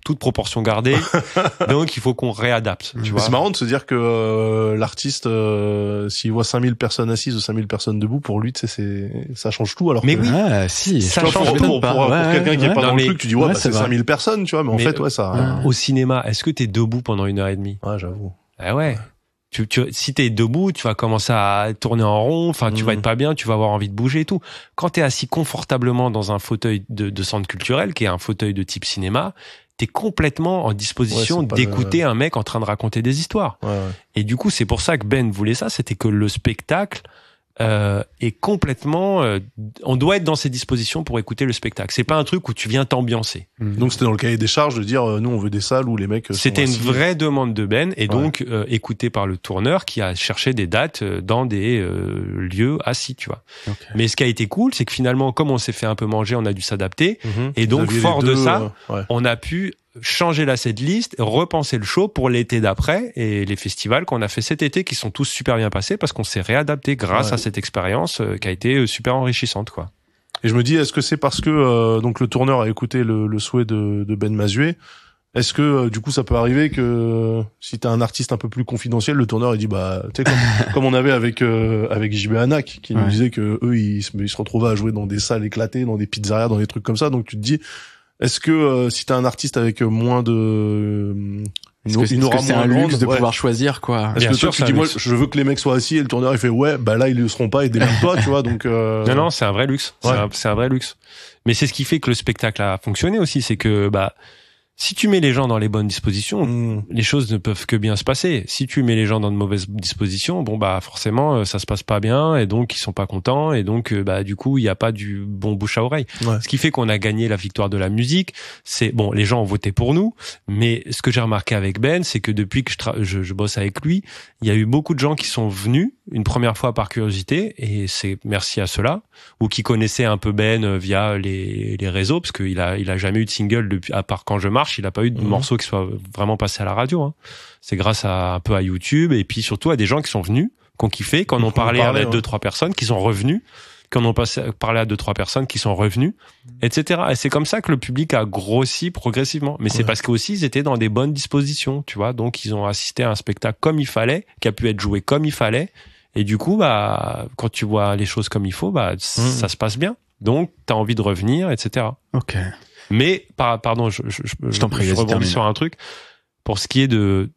toute proportion gardée. Donc, il faut qu'on réadapte. Tu vois. C'est marrant de se dire que euh, l'artiste, euh, s'il voit cinq mille personnes assises ou cinq mille personnes debout, pour lui, tu sais, c'est ça change tout. Alors mais que, oui, ah, si, ça toi, change pour, tout. pour, pour, pour Ouais, quelqu'un qui est ouais. pas Non, dans mais- le truc, tu dis ouais, ouais, bah, c'est c'est vrai. cinq mille personnes, tu vois. Mais en Mais, fait, ouais, ça. euh, au cinéma, est-ce que t'es debout pendant une heure et demie? Ouais, j'avoue. Ah ouais. Tu, tu, si t'es debout, tu vas commencer à tourner en rond. Enfin, tu Mhm. vas être pas bien. Tu vas avoir envie de bouger et tout. Quand t'es assis confortablement dans un fauteuil de, de centre culturel, qui est un fauteuil de type cinéma, t'es complètement en disposition Ouais, c'est pas d'écouter le- un mec en train de raconter des histoires. Ouais, ouais. Et du coup, c'est pour ça que Ben voulait ça. C'était que le spectacle euh, est complètement. Euh, on doit être dans ces dispositions pour écouter le spectacle. C'est pas un truc où tu viens t'ambiancer. Donc c'était dans le cahier des charges de dire euh, nous on veut des salles où les mecs. euh, sont C'était une assis. vraie demande de Ben et donc euh, écoutée par le tourneur qui a cherché des dates euh, dans des euh, lieux assis, tu vois. Okay. Mais ce qui a été cool, c'est que finalement, comme on s'est fait un peu manger, on a dû s'adapter Mhm. et Vous donc aviez les fort de deux, ça, euh, ouais. on a pu changer la setlist, repenser le show pour l'été d'après et les festivals qu'on a fait cet été qui sont tous super bien passés parce qu'on s'est réadapté grâce Ouais. à cette expérience euh, qui a été euh, super enrichissante, quoi. Et je me dis, est-ce que c'est parce que euh, donc le tourneur a écouté le, le souhait de, de Ben Mazué? Est-ce que euh, du coup ça peut arriver que euh, si t'as un artiste un peu plus confidentiel, le tourneur il dit bah tu sais comme, comme on avait avec euh, avec J B Hanak qui nous Ouais. disait que eux ils, se- ils se retrouvaient à jouer dans des salles éclatées, dans des pizzerias, dans des trucs comme ça. Donc tu te dis, est-ce que euh, si t'as un artiste avec moins de euh, Est-ce une, que, une est-ce aura que c'est moins un grande, luxe de ouais. pouvoir choisir, quoi? Est-ce Bien que sûr, toi, tu c'est dis un moi luxe. je veux que les mecs soient assis et le tourneur il fait ouais bah là ils le seront pas et démerde-toi tu vois donc euh... Non, non, c'est un vrai luxe. C'est Ouais. un, c'est un vrai luxe. Mais c'est ce qui fait que le spectacle a fonctionné aussi, c'est que bah si tu mets les gens dans les bonnes dispositions, Hmm. les choses ne peuvent que bien se passer. Si tu mets les gens dans de mauvaises dispositions, bon bah forcément euh, ça se passe pas bien et donc ils sont pas contents et donc euh, bah du coup il y a pas du bon bouche à oreille. Ouais. Ce qui fait qu'on a gagné la victoire de la musique. C'est bon, les gens ont voté pour nous, mais ce que j'ai remarqué avec Ben, c'est que depuis que je, tra- je, je bosse avec lui, il y a eu beaucoup de gens qui sont venus une première fois par curiosité et c'est merci à cela, ou qui connaissaient un peu Ben euh, via les, les réseaux parce qu'il a il a jamais eu de single depuis à part Quand je marche, il a pas eu de Mhm. morceau qui soit vraiment passé à la radio. Hein. C'est grâce à un peu à YouTube et puis surtout à des gens qui sont venus, qui ont kiffé, qui en ont Qui en ont parlé parlé, à ouais. deux trois personnes, qui sont revenus, qui en ont passé, parlé à deux trois personnes, qui sont revenus, et cetera. Et c'est comme ça que le public a grossi progressivement. Mais c'est Ouais. parce qu'aussi ils étaient dans des bonnes dispositions, tu vois. Donc ils ont assisté à un spectacle comme il fallait, qui a pu être joué comme il fallait. Et du coup, bah, quand tu vois les choses comme il faut, bah, ça se passe bien. Donc, t'as envie de revenir, et cetera. Ok. Mais, par, pardon, je, je, je, Je t'en prie, je vas-y, rebondis termine. sur un truc. Pour ce qui est de,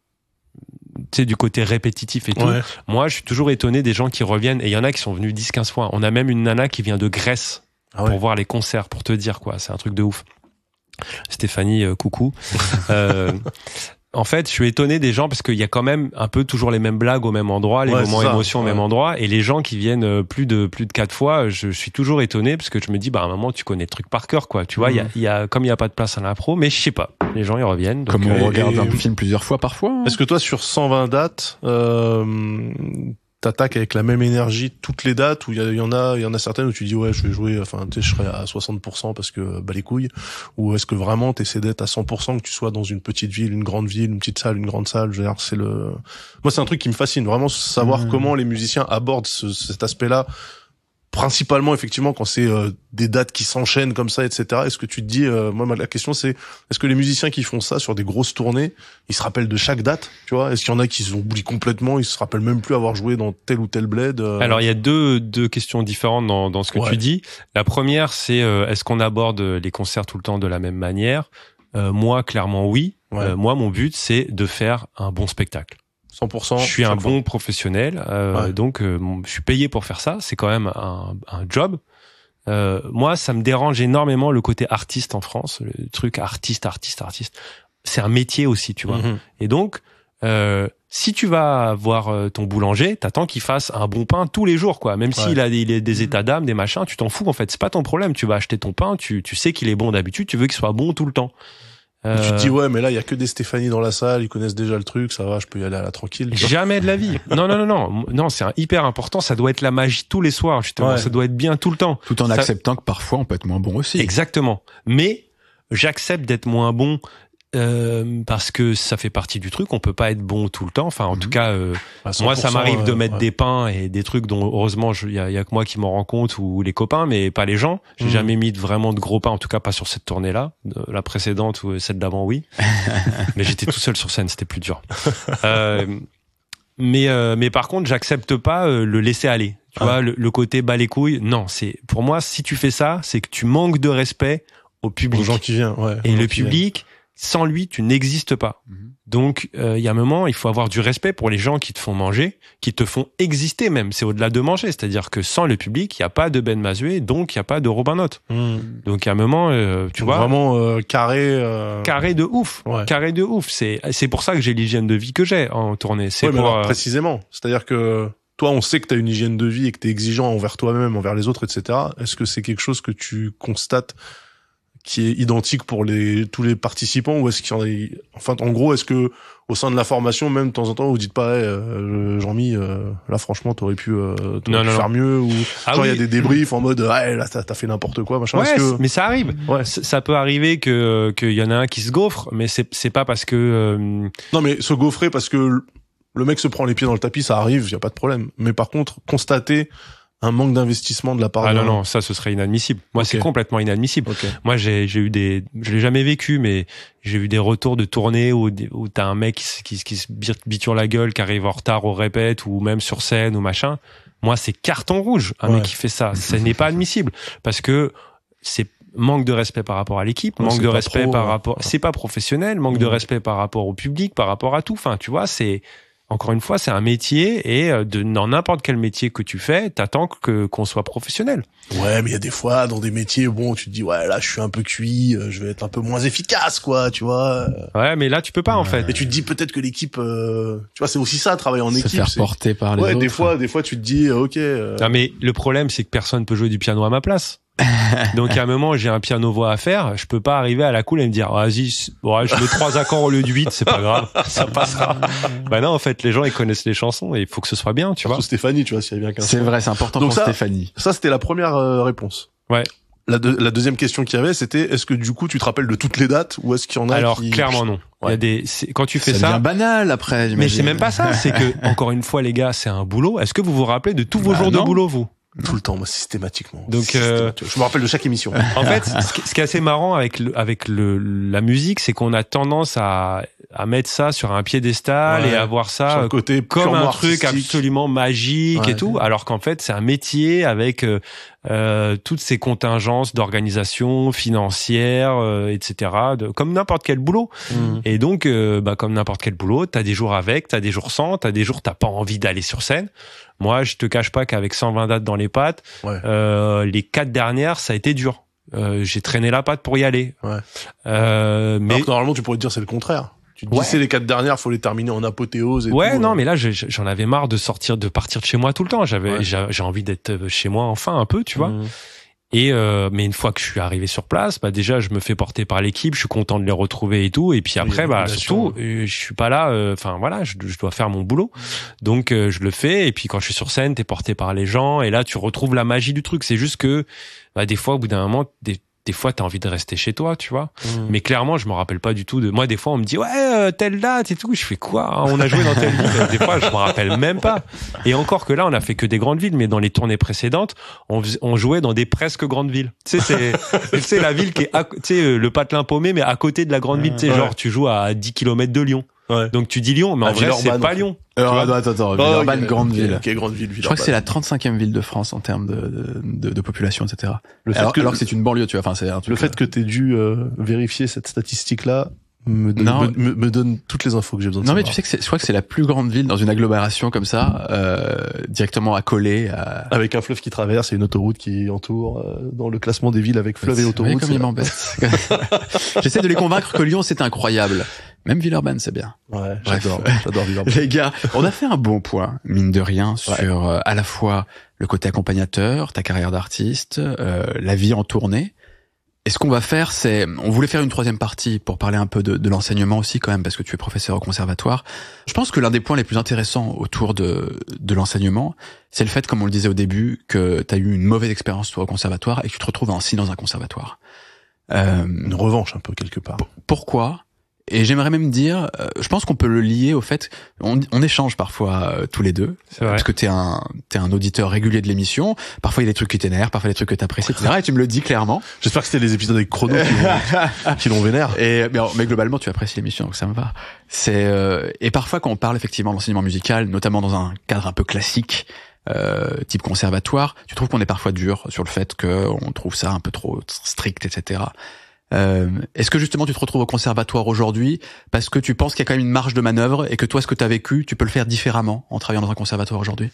tu sais, du côté répétitif et tout. Ouais. Moi, je suis toujours étonné des gens qui reviennent. Et il y en a qui sont venus dix, quinze fois. On a même une nana qui vient de Grèce Ah ouais. pour voir les concerts, pour te dire, quoi. C'est un truc de ouf. Stéphanie, euh, coucou. euh, en fait, je suis étonné des gens parce qu'il y a quand même un peu toujours les mêmes blagues au même endroit, les Ouais, moments c'est ça, émotions au ouais. même endroit, et les gens qui viennent euh, plus de plus de quatre fois, je suis toujours étonné parce que je me dis, bah à un moment tu connais le truc par cœur, quoi. Tu vois, il y a, Mhm. il y a comme il y a pas de place à l'impro, mais je sais pas, les gens ils reviennent. Donc, Comme on euh, regarde et- un film plusieurs fois parfois. hein. Est-ce que toi, sur cent vingt dates, euh, t'attaques avec la même énergie toutes les dates, ou il y, a- il y en a, il y en a certaines où tu dis ouais, je vais jouer, enfin, tu sais, je serai à soixante pour cent parce que bah les couilles, ou est-ce que vraiment t'essaies d'être à cent pour cent, que tu sois dans une petite ville, une grande ville, une petite salle, une grande salle, je veux dire, c'est le, moi c'est un truc qui me fascine, vraiment savoir Mmh. comment les musiciens abordent ce- cet aspect-là. Principalement, effectivement, quand c'est euh, des dates qui s'enchaînent comme ça, et cetera. Est-ce que tu te dis, euh, moi, la question c'est, est-ce que les musiciens qui font ça sur des grosses tournées, ils se rappellent de chaque date, tu vois? Est-ce qu'il y en a qui oublient complètement, ils se rappellent même plus avoir joué dans tel ou tel bled euh... Alors il y a deux deux questions différentes dans dans ce que Ouais. tu dis. La première, c'est euh, est-ce qu'on aborde les concerts tout le temps de la même manière? Euh, moi, clairement, oui. Ouais. Euh, moi, mon but, c'est de faire un bon spectacle. cent pour cent. Je suis un chaque fois. bon professionnel, euh, Ouais. donc euh, mon- je suis payé pour faire ça. C'est quand même un, un job. Euh, moi, ça me dérange énormément le côté artiste en France, le truc artiste, artiste, artiste. C'est un métier aussi, tu vois. Mhm. Et donc, euh, si tu vas voir euh, ton boulanger, t'attends qu'il fasse un bon pain tous les jours, quoi. Même Ouais. s'il a des, il a des états d'âme, des machins, tu t'en fous. En fait, c'est pas ton problème. Tu vas acheter ton pain, tu, tu sais qu'il est bon d'habitude, tu veux qu'il soit bon tout le temps. Tu Euh, te dis ouais, mais là il y a que des Stéphanie dans la salle, ils connaissent déjà le truc, ça va, je peux y aller à la tranquille. tu vois. Jamais de la vie. Non, non, non, non. Non, c'est un- hyper important. Ça doit être la magie tous les soirs, justement. Ouais. Ça doit être bien tout le temps. Tout en Ça- acceptant que parfois on peut être moins bon aussi. Exactement. Mais j'accepte d'être moins bon euh, parce que ça fait partie du truc. On peut pas être bon tout le temps. Enfin, en mmh. tout cas, euh, bah, moi, ça m'arrive de mettre ouais. des pains et des trucs dont heureusement, il y a, y a que moi qui m'en rends compte ou les copains, mais pas les gens. J'ai mmh. jamais mis de, vraiment de gros pains, en tout cas pas sur cette tournée-là. La précédente ou celle d'avant, oui. Mais j'étais tout seul sur scène, c'était plus dur. Euh, mais euh, mais par contre, j'accepte pas euh, le laisser aller. Tu ah. vois, le, le côté bas les couilles. Non, c'est pour moi, si tu fais ça, c'est que tu manques de respect au public. Aux gens qui viennent, ouais. Et le public. Viennent. Sans lui, tu n'existes pas. Mmh. Donc, il euh, y a un moment, il faut avoir du respect pour les gens qui te font manger, qui te font exister même. C'est au-delà de manger. C'est-à-dire que sans le public, il n'y a pas de Ben Mazué, donc il n'y a pas de Robin Note. Mmh. Donc, il y a un moment, euh, tu donc vois... Vraiment euh, carré... Euh... Carré de ouf. Ouais. Carré de ouf. C'est, c'est pour ça que j'ai l'hygiène de vie que j'ai en tournée. C'est ouais, pour, mais alors, euh... précisément. C'est-à-dire que toi, on sait que tu as une hygiène de vie et que tu es exigeant envers toi-même, envers les autres, et cetera. Est-ce que c'est quelque chose que tu constates qui est identique pour les tous les participants, ou est-ce qu'il y en a, enfin en gros, est-ce que au sein de la formation, même de temps en temps, vous dites pas hey, euh, Jean-Mi, euh, là franchement t'aurais pu, euh, t'aurais non, pu non, faire non. mieux, ou ah genre il oui. y a des débriefs en mode hey, là t'as, t'as fait n'importe quoi, machin. Ouais, est-ce que... mais ça arrive. Ouais. Ça, ça peut arriver que qu'il y en a un qui se gaufre, mais c'est c'est pas parce que euh... non, mais se gaufrer parce que le mec se prend les pieds dans le tapis, ça arrive, y a pas de problème. Mais par contre, constater un manque d'investissement de la part ah de... non non ça ce serait inadmissible. Moi okay. c'est complètement inadmissible. Okay. Moi j'ai j'ai eu des je l'ai jamais vécu, mais j'ai eu des retours de tournée où où t'as un mec qui qui, qui se biture la gueule, qui arrive en retard au répète ou même sur scène ou machin. Moi c'est carton rouge. Un ouais. mec qui fait ça, ce n'est pas admissible parce que c'est manque de respect par rapport à l'équipe, ouais, manque de respect trop, par ouais. rapport, c'est pas professionnel, manque mmh. de respect par rapport au public, par rapport à tout. Enfin tu vois, c'est encore une fois, c'est un métier et de, dans n'importe quel métier que tu fais, t'attends que, qu'on soit professionnel. Ouais, mais il y a des fois, dans des métiers, bon, tu te dis, ouais, là, je suis un peu cuit, je vais être un peu moins efficace, quoi, tu vois. Ouais, mais là, tu peux pas, ouais. en fait. Et tu te dis peut-être que l'équipe, euh, tu vois, c'est aussi ça, travailler en se équipe. Se faire c'est... porter par les ouais, autres. Ouais, des fois, des fois, tu te dis, ok. Euh... Non, mais le problème, c'est que personne peut jouer du piano à ma place. Donc, à un moment, j'ai un piano-voix à faire, je peux pas arriver à la cool et me dire, oh, vas-y, ouais, je mets trois accords au lieu de huit, c'est pas grave, ça passera. Bah non, en fait, les gens, ils connaissent les chansons et il faut que ce soit bien, tu Surtout vois. Stéphanie, tu vois, s'il y a bien qu'un C'est vrai, c'est important donc pour ça, Stéphanie. Ça, c'était la première euh, réponse. Ouais. La, de, la deuxième question qu'il y avait, c'était est-ce que du coup tu te rappelles de toutes les dates ou est-ce qu'il y en a Alors qui... clairement non. Ouais. Il y a des c'est, quand tu fais ça, ça devient banal après. J'imagine. Mais c'est même pas ça. C'est que encore une fois les gars, c'est un boulot. Est-ce que vous vous rappelez de tous vos bah jours non. de boulot vous? Tout le temps, moi, systématiquement. Donc, systématiquement. Euh, je me rappelle de chaque émission. En fait, ce qui, ce qui est assez marrant avec le, avec le, la musique, c'est qu'on a tendance à, à mettre ça sur un piédestal ouais, et à voir ça côté comme un artistique. truc absolument magique ouais. et tout, alors qu'en fait, c'est un métier avec euh, euh, toutes ces contingences d'organisation financière, euh, et cetera. De, comme n'importe quel boulot. Mmh. Et donc, euh, bah, comme n'importe quel boulot, t'as des jours avec, t'as des jours sans, t'as des jours t'as pas envie d'aller sur scène. Moi, je te cache pas qu'avec cent vingt dates dans les pattes, ouais. euh, les quatre dernières, ça a été dur. Euh, j'ai traîné la patte pour y aller. Ouais. Euh, mais alors que normalement, tu pourrais te dire c'est le contraire. Tu te dis ouais. c'est les quatre dernières, faut les terminer en apothéose. Et ouais, tout, non, euh... mais là, j'ai, j'en avais marre de sortir, de partir de chez moi tout le temps. J'avais, ouais. j'ai, j'ai envie d'être chez moi enfin un peu, tu vois. Mmh. Et euh, mais une fois que je suis arrivé sur place, bah déjà je me fais porter par l'équipe, je suis content de les retrouver et tout. Et puis après, bah surtout, euh, je suis pas là. Enfin euh, voilà, je, je dois faire mon boulot, donc euh, je le fais. Et puis quand je suis sur scène, t'es porté par les gens et là tu retrouves la magie du truc. C'est juste que bah des fois, au bout d'un moment, des Des fois, t'as envie de rester chez toi, tu vois. Mmh. Mais clairement, je me rappelle pas du tout de. Moi, des fois, on me dit ouais, euh, telle date et tout. Je fais quoi? On a joué dans telle ville. Des fois, je me rappelle même pas. Et encore que là, on a fait que des grandes villes, mais dans les tournées précédentes, on, on jouait dans des presque grandes villes. Tu sais, c'est, tu sais, la ville qui est, à, tu sais, le patelin paumé, mais à côté de la grande ville. Tu sais, ouais. Genre, tu joues à dix kilomètres de Lyon. Ouais. Donc tu dis Lyon, mais en à vrai c'est pas Lyon. Alors, attends, attends, attends. Villeurbanne, oh, okay, grande okay, ville. Okay, grande ville. Je crois que c'est la trente-cinquième ville de France en termes de, de, de, de population, et cetera. Le alors, fait que, alors que c'est une banlieue, tu vois. Enfin, c'est un truc. Le fait que t'aies dû euh, vérifier cette statistique-là me donne, me, me, me donne toutes les infos que j'ai besoin de non, savoir. Non, mais tu sais que c'est, je crois que c'est la plus grande ville dans une agglomération comme ça, euh, directement accolée à... Avec un fleuve qui traverse et une autoroute qui entoure euh, dans le classement des villes avec fleuve et autoroute. Comme ils m'embêtent. J'essaie de les convaincre que Lyon c'est incroyable. Même Villeurbanne, c'est bien. Ouais, j'adore, j'adore Villeurbanne. Les gars, on a fait un bon point, mine de rien, sur ouais. euh, à la fois le côté accompagnateur, ta carrière d'artiste, euh, la vie en tournée. Et ce qu'on va faire, c'est, on voulait faire une troisième partie pour parler un peu de, de l'enseignement aussi quand même, parce que tu es professeur au conservatoire. Je pense que l'un des points les plus intéressants autour de, de l'enseignement, c'est le fait, comme on le disait au début, que tu as eu une mauvaise expérience toi au conservatoire et que tu te retrouves ainsi dans un conservatoire. Euh, une revanche un peu quelque part. P- pourquoi ? Et j'aimerais même dire, euh, je pense qu'on peut le lier au fait, on, on échange parfois euh, tous les deux, C'est vrai. parce que t'es un t'es un auditeur régulier de l'émission. Parfois il y a des trucs qui t'énervent, parfois des trucs que t'apprécies, et cetera. Et tu me le dis clairement. J'espère que c'était les épisodes avec Chrono qui l'ont, qui l'ont vénère. Et mais, mais globalement tu apprécies l'émission, donc ça me va. C'est euh, et parfois quand on parle effectivement de l'enseignement musical, notamment dans un cadre un peu classique, euh, type conservatoire, tu trouves qu'on est parfois dur sur le fait que on trouve ça un peu trop strict, et cetera. Euh, est-ce que justement tu te retrouves au conservatoire aujourd'hui parce que tu penses qu'il y a quand même une marge de manœuvre et que toi ce que tu as vécu tu peux le faire différemment en travaillant dans un conservatoire aujourd'hui?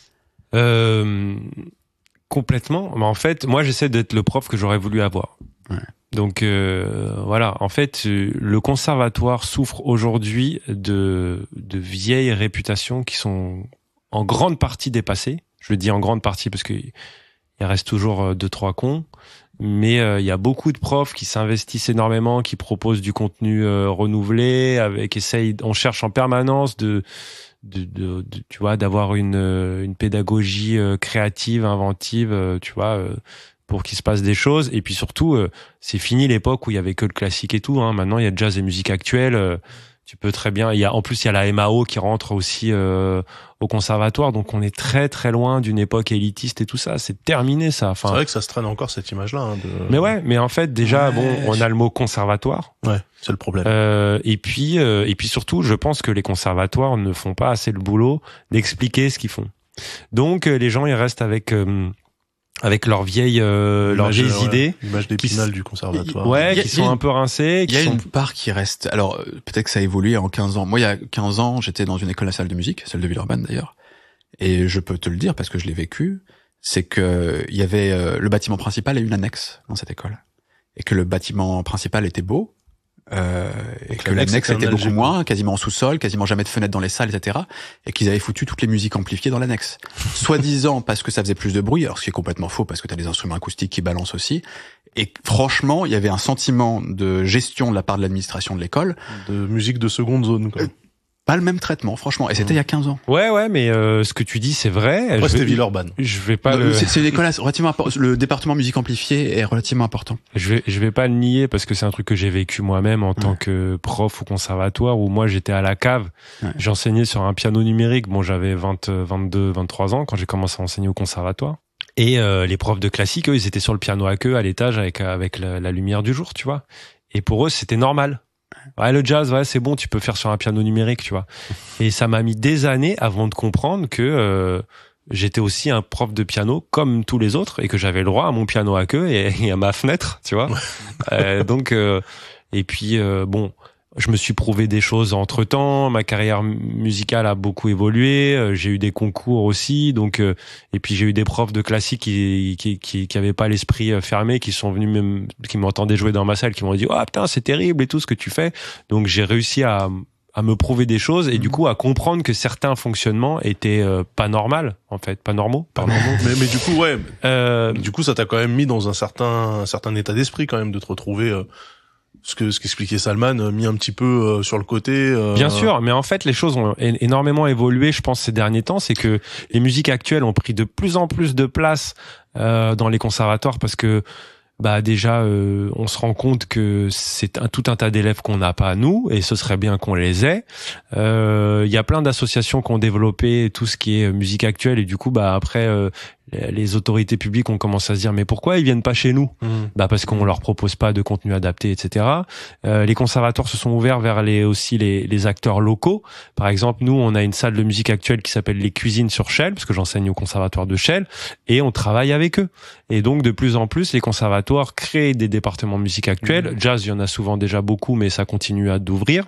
Euh, complètement. Mais en fait, moi j'essaie d'être le prof que j'aurais voulu avoir. Ouais. Donc euh, voilà, en fait, le conservatoire souffre aujourd'hui de de vieilles réputations qui sont en grande partie dépassées. Je le dis en grande partie parce que il reste toujours deux trois cons. Mais il euh, y a beaucoup de profs qui s'investissent énormément, qui proposent du contenu euh, renouvelé, avec essaye, on cherche en permanence de, de, de, de tu vois, d'avoir une une pédagogie euh, créative, inventive, euh, tu vois, euh, pour qu'il se passe des choses. Et puis surtout, euh, c'est fini l'époque où il y avait que le classique et tout. Hein. Maintenant, il y a jazz et musique actuelle. Euh, tu peux très bien. Il y a en plus il y a la M A O qui rentre aussi euh, au conservatoire, donc on est très très loin d'une époque élitiste et tout ça. C'est terminé ça. Enfin, c'est vrai que ça se traîne encore cette image-là. Hein, de... Mais ouais, mais en fait déjà ouais, bon, on a le mot conservatoire. Ouais, c'est le problème. Euh, et puis euh, et puis surtout, je pense que les conservatoires ne font pas assez le boulot d'expliquer ce qu'ils font. Donc euh, les gens ils restent avec euh, avec leurs vieilles euh, leurs vieilles ouais, idées, l'image d'Épinal du conservatoire. ouais, a, qui sont une, un peu rincées. Il y a sont... une part qui reste. Alors peut-être que ça a évolué en quinze ans. Moi, il y a quinze ans, j'étais dans une école nationale de musique, celle de Villeurbanne d'ailleurs, et je peux te le dire parce que je l'ai vécu. C'est que il y avait euh, le bâtiment principal et une annexe dans cette école, et que le bâtiment principal était beau. Euh, et que l'annexe était beaucoup moins, quasiment en sous-sol, quasiment jamais de fenêtres dans les salles, et cetera. Et qu'ils avaient foutu toutes les musiques amplifiées dans l'annexe. Soi-disant parce que ça faisait plus de bruit, alors ce qui est complètement faux parce que t'as des instruments acoustiques qui balancent aussi. Et franchement, il y avait un sentiment de gestion de la part de l'administration de l'école. De musique de seconde zone, quoi. Euh, Pas le même traitement, franchement. Et c'était mmh. il y a quinze ans. Ouais, ouais, mais euh, ce que tu dis, c'est vrai. Ouais, c'était Villeurbanne. Je vais pas. Non, le... C'est, c'est une école relativement importante. Le département musique amplifiée est relativement important. Je vais, je vais pas le nier parce que c'est un truc que j'ai vécu moi-même en ouais. tant que prof au conservatoire où moi j'étais à la cave. Ouais. J'enseignais sur un piano numérique. Bon, j'avais vingt, vingt-deux, vingt-trois ans quand j'ai commencé à enseigner au conservatoire. Et euh, les profs de classique, eux, ils étaient sur le piano à queue à l'étage avec avec la, la lumière du jour, tu vois. Et pour eux, c'était normal. Ouais, le jazz, ouais, c'est bon, tu peux faire sur un piano numérique, tu vois. Et ça m'a mis des années avant de comprendre que euh, j'étais aussi un prof de piano comme tous les autres et que j'avais le droit à mon piano à queue et, et à ma fenêtre, tu vois. euh, donc, euh, et puis euh, bon, je me suis prouvé des choses entre temps. Ma carrière musicale a beaucoup évolué. J'ai eu des concours aussi, donc euh, et puis j'ai eu des profs de classique qui qui qui, qui avaient pas l'esprit fermé, qui sont venus même, qui m'entendaient jouer dans ma salle, qui m'ont dit ah oh, putain c'est terrible et tout ce que tu fais. Donc j'ai réussi à à me prouver des choses et mmh. du coup à comprendre que certains fonctionnements étaient euh, pas normaux en fait, pas normaux, pas normaux. mais mais du coup ouais, euh, du coup ça t'a quand même mis dans un un certain état d'esprit quand même de te retrouver. Euh... Ce que ce qu'expliquait Salman, mis un petit peu euh, sur le côté. Euh... Bien sûr, mais en fait les choses ont énormément évolué, je pense, ces derniers temps. C'est que les musiques actuelles ont pris de plus en plus de place euh, dans les conservatoires parce que bah déjà euh, on se rend compte que c'est un, tout un tas d'élèves qu'on n'a pas nous et ce serait bien qu'on les ait. Il euh, y a plein d'associations qui ont développé tout ce qui est musique actuelle et du coup bah après euh, les autorités publiques ont commencé à se dire mais pourquoi ils viennent pas chez nous? Mmh. Bah parce qu'on leur propose pas de contenu adapté, et cetera. Euh, les conservatoires se sont ouverts vers les aussi les, les acteurs locaux. Par exemple, nous on a une salle de musique actuelle qui s'appelle les Cuisines sur Chelles parce que j'enseigne au conservatoire de Chelles et on travaille avec eux. Et donc de plus en plus les conservatoires créent des départements de musique actuelle. Mmh. Jazz, il y en a souvent déjà beaucoup, mais ça continue à d'ouvrir.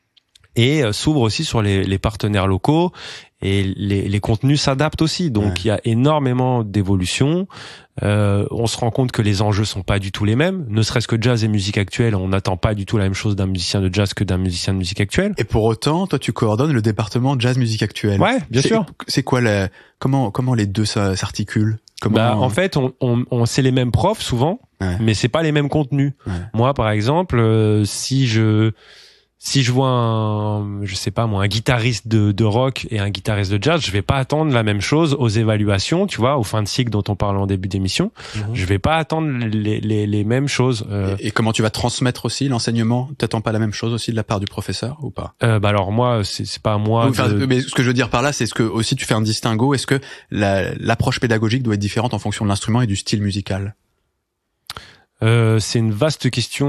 Et euh, s'ouvre aussi sur les, les partenaires locaux et les, les contenus s'adaptent aussi. Donc ouais. il y a énormément d'évolution. Euh, on se rend compte que les enjeux sont pas du tout les mêmes. Ne serait-ce que jazz et musique actuelle, on n'attend pas du tout la même chose d'un musicien de jazz que d'un musicien de musique actuelle. Et pour autant, toi tu coordonnes le département jazz musique actuelle. Ouais, bien c'est, sûr. C'est quoi la comment comment les deux s'articulent? Comment... Bah, en fait, on, on, on c'est les mêmes profs souvent, ouais. mais c'est pas les mêmes contenus. Ouais. Moi, par exemple, euh, si je si je vois un, je sais pas moi, un guitariste de, de rock et un guitariste de jazz, je vais pas attendre la même chose aux évaluations, tu vois, aux fins de cycle dont on parle en début d'émission. Mmh. Je vais pas attendre les, les, les mêmes choses. Euh... Et, et comment tu vas transmettre aussi l'enseignement? T'attends pas la même chose aussi de la part du professeur ou pas? euh, Bah alors moi, c'est, c'est pas à moi. Enfin, de... Mais ce que je veux dire par là, c'est ce que aussi tu fais un distinguo. Est-ce que la, l'approche pédagogique doit être différente en fonction de l'instrument et du style musical? Euh, c'est une vaste question.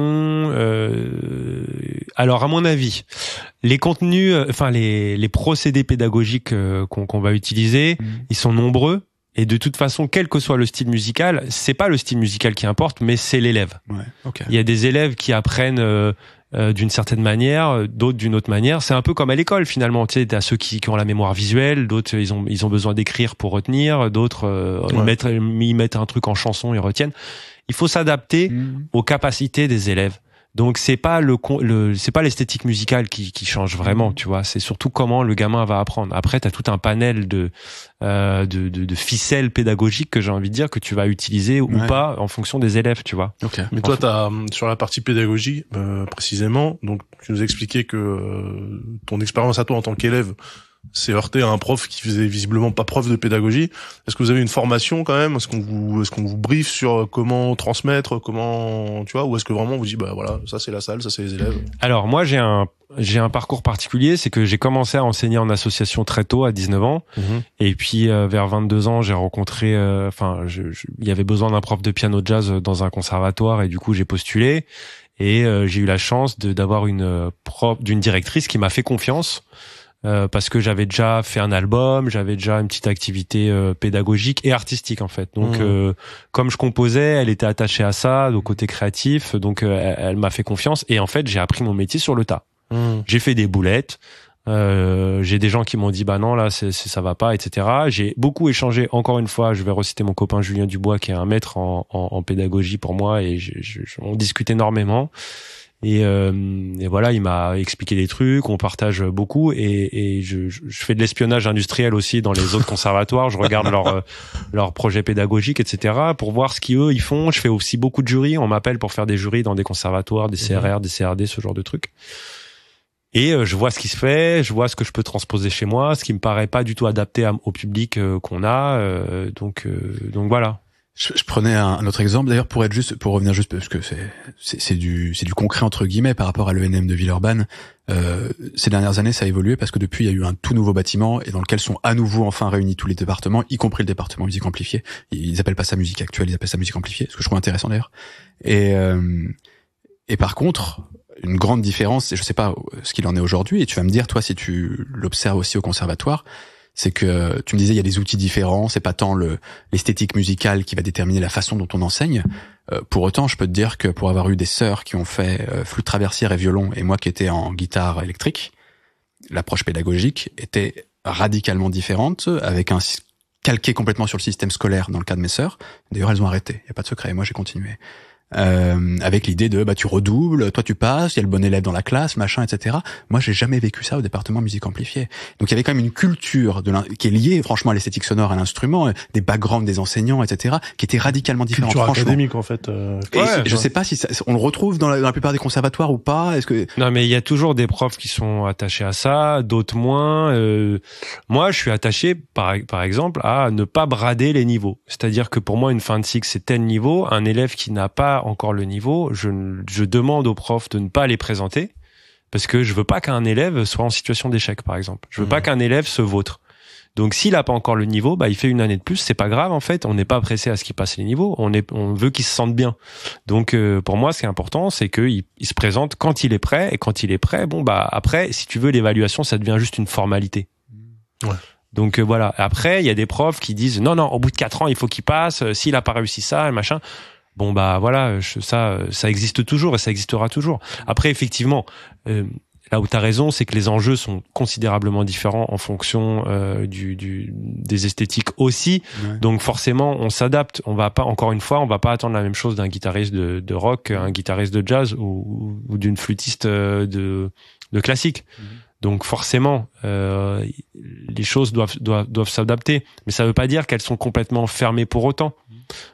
Euh, alors, à mon avis, les contenus, enfin les les procédés pédagogiques euh, qu'on, qu'on va utiliser, mmh. ils sont nombreux. Et de toute façon, quel que soit le style musical, c'est pas le style musical qui importe, mais c'est l'élève. Ouais, okay. Il y a des élèves qui apprennent euh, euh, d'une certaine manière, d'autres d'une autre manière. C'est un peu comme à l'école finalement. Tu sais, t'as ceux qui, qui ont la mémoire visuelle, d'autres ils ont ils ont besoin d'écrire pour retenir, d'autres euh, ouais. ils mettent ils mettent un truc en chanson, ils retiennent. Il faut s'adapter mmh. aux capacités des élèves. Donc c'est pas le, le c'est pas l'esthétique musicale qui qui change vraiment, tu vois, c'est surtout comment le gamin va apprendre. Après tu as tout un panel de euh de, de de ficelles pédagogiques que j'ai envie de dire que tu vas utiliser ouais. ou pas en fonction des élèves, tu vois. OK. Mais toi tu as sur la partie pédagogie euh, précisément, donc tu nous expliquais que euh, ton expérience à toi en tant qu'élève s'est heurté à un prof qui faisait visiblement pas preuve de pédagogie. Est-ce que vous avez une formation quand même? Est-ce qu'on vous, est-ce qu'on vous briefe sur comment transmettre, comment, tu vois, ou est-ce que vraiment on vous dit, bah voilà, ça c'est la salle, ça c'est les élèves? Alors, moi, j'ai un, j'ai un parcours particulier, c'est que j'ai commencé à enseigner en association très tôt, à dix-neuf ans. Mmh. Et puis, euh, vers vingt-deux ans, j'ai rencontré, enfin, euh, je, je, il y avait besoin d'un prof de piano jazz dans un conservatoire et du coup, j'ai postulé. Et euh, j'ai eu la chance de, d'avoir une prof, d'une directrice qui m'a fait confiance. Euh, parce que j'avais déjà fait un album, j'avais déjà une petite activité euh, pédagogique et artistique en fait. Donc mmh. euh, comme je composais, elle était attachée à ça, au côté créatif, donc euh, elle, elle m'a fait confiance et en fait j'ai appris mon métier sur le tas. Mmh. J'ai fait des boulettes, euh, j'ai des gens qui m'ont dit bah non là c'est, c'est, ça va pas, et cetera. J'ai beaucoup échangé. Encore une fois, je vais reciter mon copain Julien Dubois qui est un maître en, en, en pédagogie pour moi et je, je, je, on discute énormément. Et, euh, et voilà, il m'a expliqué des trucs, on partage beaucoup et, et je, je fais de l'espionnage industriel aussi dans les autres conservatoires. Je regarde leurs leurs projets pédagogiques, et cetera pour voir ce qu'eux ils font. Je fais aussi beaucoup de jurys. On m'appelle pour faire des jurys dans des conservatoires, des C R R, des C R D, ce genre de trucs. Et euh, je vois ce qui se fait, je vois ce que je peux transposer chez moi, ce qui me paraît pas du tout adapté à, au public euh, qu'on a. Euh, donc euh, donc voilà. Je, je prenais un, un autre exemple d'ailleurs pour être juste, pour revenir juste parce que c'est c'est, c'est du c'est du concret entre guillemets par rapport à l'E N M de Villeurbanne. Euh, ces dernières années, ça a évolué parce que depuis, il y a eu un tout nouveau bâtiment et dans lequel sont à nouveau enfin réunis tous les départements, y compris le département musique amplifiée. Ils appellent pas ça musique actuelle, ils appellent ça musique amplifiée, ce que je trouve intéressant d'ailleurs. Et euh, et par contre, une grande différence, et je sais pas ce qu'il en est aujourd'hui, et tu vas me dire toi si tu l'observes aussi au conservatoire. C'est que tu me disais il y a des outils différents, c'est pas tant le l'esthétique musicale qui va déterminer la façon dont on enseigne. Euh, pour autant, je peux te dire que pour avoir eu des sœurs qui ont fait euh, flûte traversière et violon et moi qui étais en guitare électrique, l'approche pédagogique était radicalement différente, avec un calqué complètement sur le système scolaire dans le cas de mes sœurs. D'ailleurs, elles ont arrêté, il y a pas de secret, et moi j'ai continué. Euh, avec l'idée de bah tu redoubles, toi tu passes, il y a le bon élève dans la classe, machin, et cetera. Moi j'ai jamais vécu ça au département musique amplifiée. Donc il y avait quand même une culture de qui est liée franchement à l'esthétique sonore, à l'instrument, des backgrounds des enseignants, et cetera, qui était radicalement différente. Culture franchement. académique en fait. Euh... Et ouais, je ouais. sais pas si ça, on le retrouve dans la, dans la plupart des conservatoires ou pas. Est-ce que non mais il y a toujours des profs qui sont attachés à ça, d'autres moins. Euh, moi je suis attaché par par exemple à ne pas brader les niveaux. C'est-à-dire que pour moi une fin de cycle c'est tel niveau, un élève qui n'a pas encore le niveau, je, je demande aux profs de ne pas les présenter parce que je veux pas qu'un élève soit en situation d'échec, par exemple. Je veux mmh. pas qu'un élève se vautre. Donc, s'il a pas encore le niveau, bah, il fait une année de plus. C'est pas grave, en fait. On n'est pas pressé à ce qu'il passe les niveaux. On est, on veut qu'il se sente bien. Donc, euh, pour moi, ce qui est important, c'est qu'il il se présente quand il est prêt. Et quand il est prêt, bon, bah, après, si tu veux, l'évaluation, ça devient juste une formalité. Ouais. Donc, euh, voilà. Après, il y a des profs qui disent, non, non, au bout de quatre ans, il faut qu'il passe. S'il a pas réussi ça, machin. Bon bah voilà, ça ça existe toujours et ça existera toujours. Après effectivement, euh, là où t'as raison, c'est que les enjeux sont considérablement différents en fonction euh, du, du des esthétiques aussi. Ouais. Donc forcément, on s'adapte. On va pas encore une fois, on va pas attendre la même chose d'un guitariste de, de rock, un guitariste de jazz ou, ou d'une flûtiste de de classique. Mmh. Donc forcément, euh, les choses doivent doivent doivent s'adapter, mais ça veut pas dire qu'elles sont complètement fermées pour autant.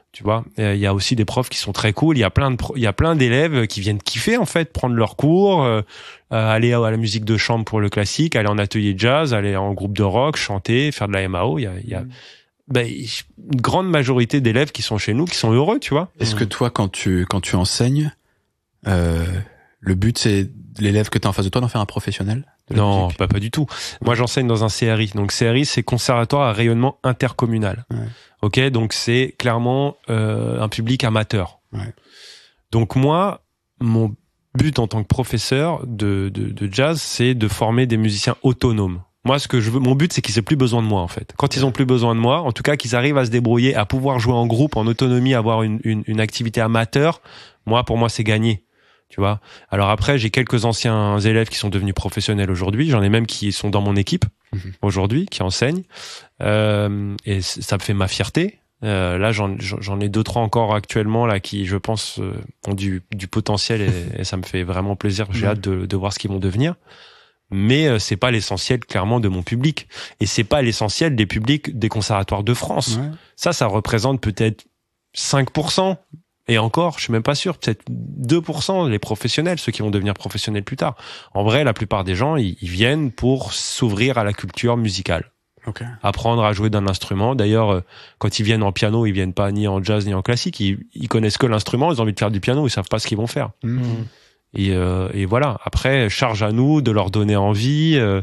Tu vois, il y a aussi des profs qui sont très cool. Il y a plein de, pro- il y a plein d'élèves qui viennent kiffer en fait, prendre leurs cours, euh, aller à la musique de chambre pour le classique, aller en atelier de jazz, aller en groupe de rock, chanter, faire de la M A O. Il y a, il y a ben, une grande majorité d'élèves qui sont chez nous, qui sont heureux, tu vois. Est-ce que toi, quand tu quand tu enseignes, euh, le but c'est l'élève que tu as en face de toi d'en faire un professionnel de la Non, musique? pas pas du tout. Moi, j'enseigne dans un C R I. Donc C R I, c'est conservatoire à rayonnement intercommunal. Ouais. Ok, donc c'est clairement euh, un public amateur. Ouais. Donc moi, mon but en tant que professeur de, de, de jazz, c'est de former des musiciens autonomes. Moi, ce que je veux, mon but, c'est qu'ils aient plus besoin de moi, en fait. Quand ils ont plus besoin de moi, en tout cas, qu'ils arrivent à se débrouiller, à pouvoir jouer en groupe, en autonomie, avoir une, une, une activité amateur. Moi, pour moi, c'est gagné. Tu vois. Alors après, j'ai quelques anciens élèves qui sont devenus professionnels aujourd'hui. J'en ai même qui sont dans mon équipe mmh. aujourd'hui, qui enseignent. Euh, et ça me fait ma fierté. Euh, là, j'en, j'en ai deux, trois encore actuellement là qui, je pense, euh, ont du, du potentiel et, et ça me fait vraiment plaisir. J'ai mmh. hâte de, de voir ce qu'ils vont devenir. Mais euh, c'est pas l'essentiel clairement de mon public et c'est pas l'essentiel des publics des conservatoires de France. Ouais. Ça, ça représente peut-être cinq pour cent. Et encore, je suis même pas sûr, peut-être deux pour cent les professionnels, ceux qui vont devenir professionnels plus tard. En vrai, la plupart des gens, ils, ils viennent pour s'ouvrir à la culture musicale. Okay. Apprendre à jouer d'un instrument. D'ailleurs, quand ils viennent en piano, ils viennent pas ni en jazz ni en classique. Ils, ils connaissent que l'instrument, ils ont envie de faire du piano, ils savent pas ce qu'ils vont faire. Mmh. Et, euh, et voilà. Après, charge à nous de leur donner envie, euh,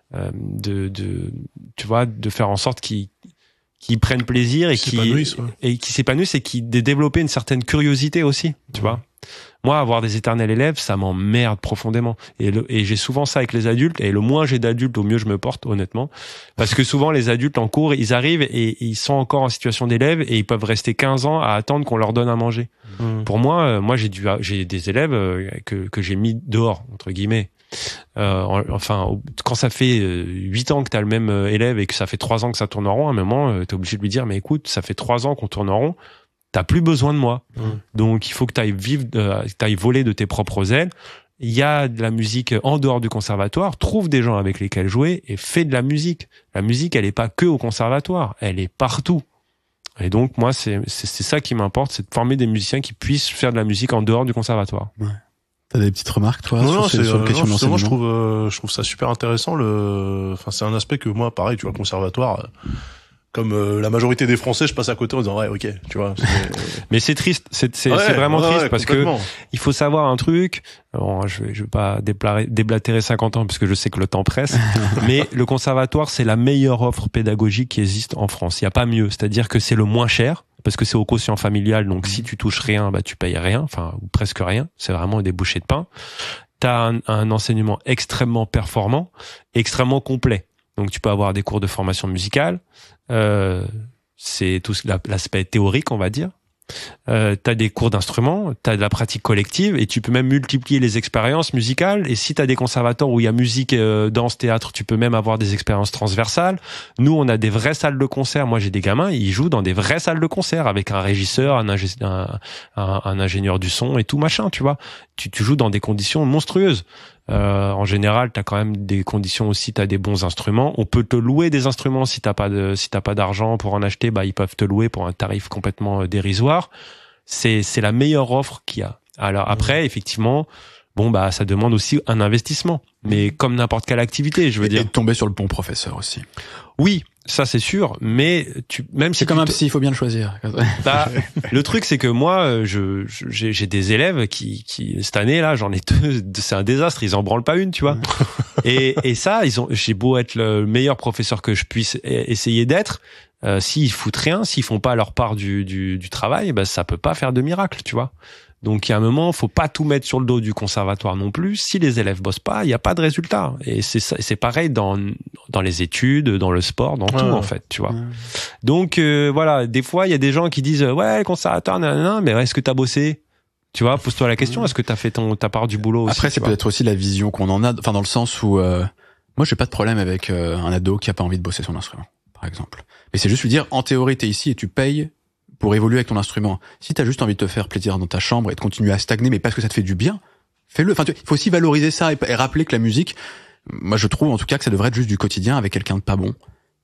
de, de, tu vois, de faire en sorte qu'ils qui prennent plaisir et qui ouais. et qui s'épanouissent et qui de développer une certaine curiosité aussi, tu mmh. vois. Moi, avoir des éternels élèves, ça m'emmerde profondément. Et, le, et j'ai souvent ça avec les adultes. Et le moins j'ai d'adultes, au mieux je me porte, honnêtement. Parce que souvent, les adultes en cours, ils arrivent et, et ils sont encore en situation d'élève et ils peuvent rester quinze ans à attendre qu'on leur donne à manger. Mmh. Pour moi, euh, moi j'ai dû, j'ai des élèves euh, que que j'ai mis dehors entre guillemets. Euh, enfin, quand ça fait huit ans que t'as le même élève et que ça fait trois ans que ça tourne en rond, à un moment, t'es obligé de lui dire, mais écoute, ça fait trois ans qu'on tourne en rond, t'as plus besoin de moi. Mmh. Donc, il faut que t'ailles vivre, euh, t'ailles voler de tes propres ailes. Il y a de la musique en dehors du conservatoire, trouve des gens avec lesquels jouer et fais de la musique. La musique, elle est pas que au conservatoire, elle est partout. Et donc, moi, c'est, c'est, c'est ça qui m'importe, c'est de former des musiciens qui puissent faire de la musique en dehors du conservatoire. Ouais. T'as des petites remarques, toi, non, sur, non, ces, c'est, sur le question non, de l'enseignement? Je trouve, euh, je trouve ça super intéressant. Le, enfin, c'est un aspect que moi, pareil, tu vois, le conservatoire, euh, comme euh, la majorité des Français, je passe à côté en disant ouais, ok, tu vois. C'est... Mais c'est triste, c'est, c'est, ouais, c'est vraiment ouais, triste ouais, parce que il faut savoir un truc. Bon, je vais, je vais pas déblatérer, déblatérer cinquante ans parce que je sais que le temps presse. Mais le conservatoire, c'est la meilleure offre pédagogique qui existe en France. Il y a pas mieux. C'est-à-dire que c'est le moins cher. Parce que c'est au quotient familial, donc si tu touches rien, bah tu payes rien, enfin ou presque rien. C'est vraiment des bouchées de pain. T'as un, un enseignement extrêmement performant, extrêmement complet. Donc tu peux avoir des cours de formation musicale. Euh, c'est tout l'aspect théorique, on va dire. Euh, t'as des cours d'instruments, t'as de la pratique collective et tu peux même multiplier les expériences musicales. Et si t'as des conservatoires où il y a musique, euh, danse, théâtre, tu peux même avoir des expériences transversales. Nous, on a des vraies salles de concert. Moi, j'ai des gamins, ils jouent dans des vraies salles de concert avec un régisseur, un, ingé- un, un, un ingénieur du son et tout machin, tu vois. Tu, tu joues dans des conditions monstrueuses. Euh, en général, t'as quand même des conditions aussi, t'as des bons instruments. On peut te louer des instruments si t'as pas de, si t'as pas d'argent pour en acheter, bah ils peuvent te louer pour un tarif complètement dérisoire. C'est, c'est la meilleure offre qu'il y a. Alors après, effectivement, bon bah ça demande aussi un investissement, mais comme n'importe quelle activité, je veux et, dire. Et de tomber sur le bon professeur aussi. Oui, ça c'est sûr, mais tu même si c'est comme un te... psy, il faut bien le choisir. Bah, le truc c'est que moi, je, je j'ai, j'ai des élèves qui, qui cette année là, j'en ai deux, c'est un désastre, ils en branlent pas une, tu vois. et et ça, ils ont, j'ai beau être le meilleur professeur que je puisse essayer d'être. Euh, s'ils foutent rien, s'ils font pas leur part du, du, du travail, bah, ça peut pas faire de miracle, tu vois. Donc, il y a un moment, faut pas tout mettre sur le dos du conservatoire non plus. Si les élèves bossent pas, il y a pas de résultat. Et c'est ça, c'est pareil dans, dans les études, dans le sport, dans ouais, tout, en fait, tu vois. Ouais. Donc, euh, voilà. Des fois, il y a des gens qui disent, ouais, le conservatoire, nanana, mais est-ce que t'as bossé? Tu vois, pose-toi la question, est-ce que t'as fait ton, ta part du boulot aussi? Après, c'est peut-être aussi la vision qu'on en a, enfin, dans le sens où, euh, moi, j'ai pas de problème avec euh, un ado qui a pas envie de bosser son instrument, par exemple. Mais c'est juste lui dire, en théorie, t'es ici et tu payes pour évoluer avec ton instrument. Si t'as juste envie de te faire plaisir dans ta chambre et de continuer à stagner, mais parce que ça te fait du bien, fais-le. Enfin, il faut aussi valoriser ça et, et rappeler que la musique, moi je trouve en tout cas que ça devrait être juste du quotidien avec quelqu'un de pas bon.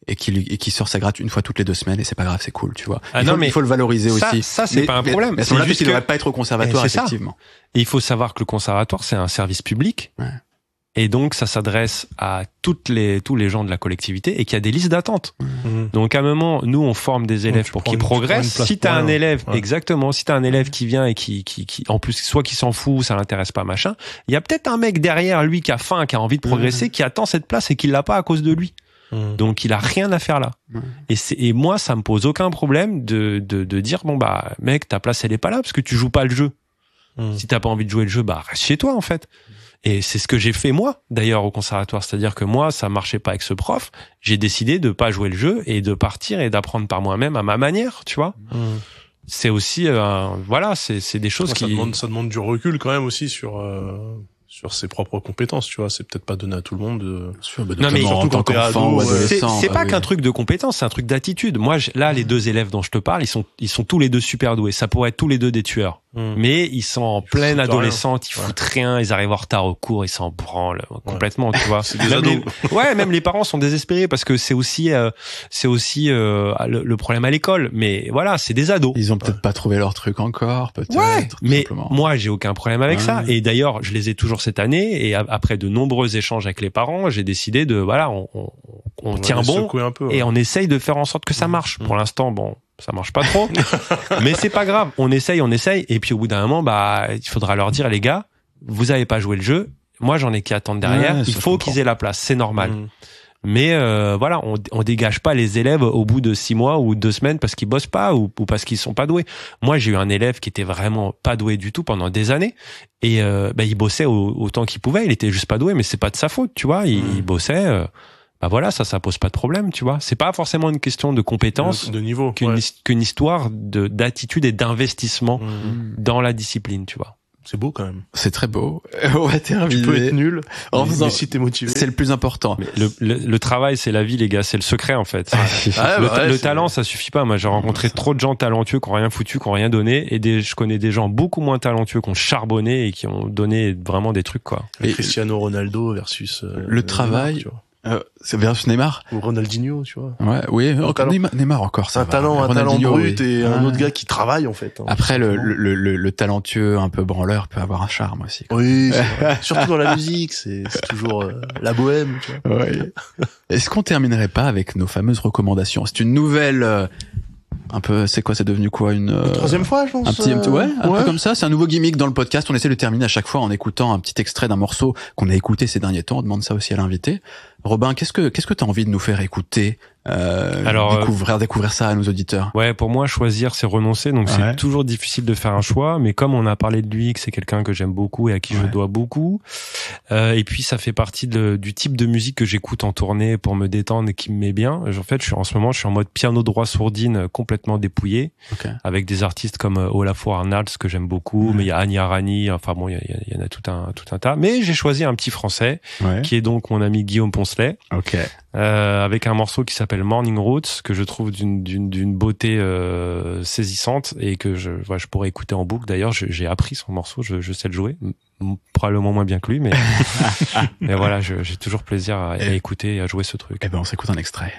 et qui lui, et qui sort sa gratte une fois toutes les deux semaines et c'est pas grave, c'est cool, tu vois. Ah il, non, faut, mais il faut le valoriser ça, aussi. Ça, c'est mais, pas un problème. Mais, mais c'est juste qu'il devrait pas être au conservatoire, et c'est effectivement. Ça. Et il faut savoir que le conservatoire, c'est un service public. Ouais. Et donc, ça s'adresse à toutes les, tous les gens de la collectivité et qu'il y a des listes d'attente. Mmh. Donc, à un moment, nous, on forme des élèves donc, pour qu'ils qu'ils progressent. Si t'as un rien. élève, ouais. exactement, si t'as un élève qui vient et qui, qui, qui, en plus, soit qui s'en fout, ça l'intéresse pas, machin, il y a peut-être un mec derrière lui qui a faim, qui a envie de progresser, mmh. qui attend cette place et qui l'a pas à cause de lui. Mmh. Donc, il a rien à faire là. Mmh. Et c'est, et moi, ça me pose aucun problème de, de, de dire, bon, bah, mec, ta place, elle est pas là parce que tu joues pas le jeu. Mmh. Si t'as pas envie de jouer le jeu, bah, reste chez toi, en fait. Et c'est ce que j'ai fait moi, d'ailleurs, au conservatoire. C'est-à-dire que moi, ça marchait pas avec ce prof. J'ai décidé de pas jouer le jeu et de partir et d'apprendre par moi-même à ma manière, tu vois. Mmh. C'est aussi, euh, voilà, c'est, c'est des choses ouais, qui... Ça demande, ça demande du recul quand même aussi sur... Euh... sur ses propres compétences, tu vois, c'est peut-être pas donné à tout le monde de... Sûr, bah, non mais surtout quand t'es ado ou adolescent, c'est, c'est bah, pas oui. qu'un truc de compétence, c'est un truc d'attitude. Moi je, là les deux élèves dont je te parle, ils sont ils sont tous les deux super doués, ça pourrait être tous les deux des tueurs. Mmh. Mais ils sont en ils pleine adolescente, ils ouais. foutent rien, ils arrivent en retard au cours, ils s'en branlent ouais. complètement, tu vois. C'est des même ados. Les, ouais, même les parents sont désespérés parce que c'est aussi euh, c'est aussi euh, le, le problème à l'école, mais voilà, c'est des ados. Ils ont peut-être ouais. pas trouvé leur truc encore, peut-être. Ouais, mais simplement. Moi j'ai aucun problème avec ouais. ça et d'ailleurs, je les ai toujours cette année et après de nombreux échanges avec les parents, j'ai décidé de voilà, on, on, on, on tient bon un peu, ouais. et on essaye de faire en sorte que ça marche. Mmh. Pour l'instant, bon, ça marche pas trop, mais c'est pas grave. On essaye, on essaye, et puis au bout d'un moment, bah, il faudra leur dire, les gars, vous avez pas joué le jeu. Moi, j'en ai qui attendent derrière. Ouais, il faut qu'ils aient la place, c'est normal. Mmh. Mais euh, voilà, on, on dégage pas les élèves au bout de six mois ou deux semaines parce qu'ils bossent pas ou, ou parce qu'ils sont pas doués. Moi, j'ai eu un élève qui était vraiment pas doué du tout pendant des années et euh, bah, il bossait au, autant qu'il pouvait. Il était juste pas doué, mais c'est pas de sa faute, tu vois. Il, mmh. il bossait. Euh, bah voilà, ça, ça pose pas de problème, tu vois. C'est pas forcément une question de compétence, de, de niveau, qu'une, ouais. qu'une histoire de d'attitude et d'investissement mmh. dans la discipline, tu vois. C'est beau quand même. C'est très beau. On va terminer. Tu peux être nul, en mais, faisant... mais si t'es motivé. C'est le plus important. Mais le, le, le travail, c'est la vie, les gars. C'est le secret, en fait. ah, le, bah ouais, le c'est... talent, ça suffit pas. Moi, j'ai rencontré trop de gens talentueux qui ont rien foutu, qui ont rien donné, et des, je connais des gens beaucoup moins talentueux qui ont charbonné et qui ont donné vraiment des trucs, quoi. Et Cristiano Ronaldo versus euh, le travail. Neymar, tu vois. Euh, c'est versus Neymar ou Ronaldinho, tu vois. Ouais, oui, encore Neymar, Neymar encore ça. Un va. talent, un talent brut oui. et ah. un autre gars qui travaille en fait. Hein, Après le, le le le talentueux un peu branleur peut avoir un charme aussi. Quoi. Oui, surtout dans la musique, c'est c'est toujours euh, la bohème, tu vois. Ouais. Est-ce qu'on terminerait pas avec nos fameuses recommandations? C'est une nouvelle euh, un peu, c'est quoi, c'est devenu quoi, une, une troisième fois, je pense. Un petit, euh... ouais, un ouais. peu comme ça. C'est un nouveau gimmick dans le podcast. On essaie de terminer à chaque fois en écoutant un petit extrait d'un morceau qu'on a écouté ces derniers temps. On demande ça aussi à l'invité. Robin, qu'est-ce que, qu'est-ce que t'as envie de nous faire écouter, euh, Alors, découvrir, euh, découvrir ça à nos auditeurs? Ouais, pour moi, choisir, c'est renoncer. Donc, ouais. c'est toujours difficile de faire un choix. Mais comme on a parlé de lui, que c'est quelqu'un que j'aime beaucoup et à qui ouais. je dois beaucoup. Euh, et puis, ça fait partie de, du type de musique que j'écoute en tournée pour me détendre et qui me met bien. En fait, je suis, en ce moment, je suis en mode piano droit sourdine complètement dépouillé. Okay. Avec des artistes comme Olafur Arnalds, que j'aime beaucoup. Ouais. Mais il y a Anya Rani. Enfin bon, il y, y, y en a tout un, tout un tas. Mais j'ai choisi un petit français. Ouais. Qui est donc mon ami Guillaume Poncelet. Okay. Euh, avec un morceau qui s'appelle Morning Roots que je trouve d'une d'une d'une beauté euh, saisissante et que je voilà, je pourrais écouter en boucle. D'ailleurs, je, j'ai appris son morceau, je, je sais le jouer, probablement moins bien que lui, mais mais voilà, je, j'ai toujours plaisir à, à écouter et à jouer ce truc. Eh ben, on s'écoute un extrait.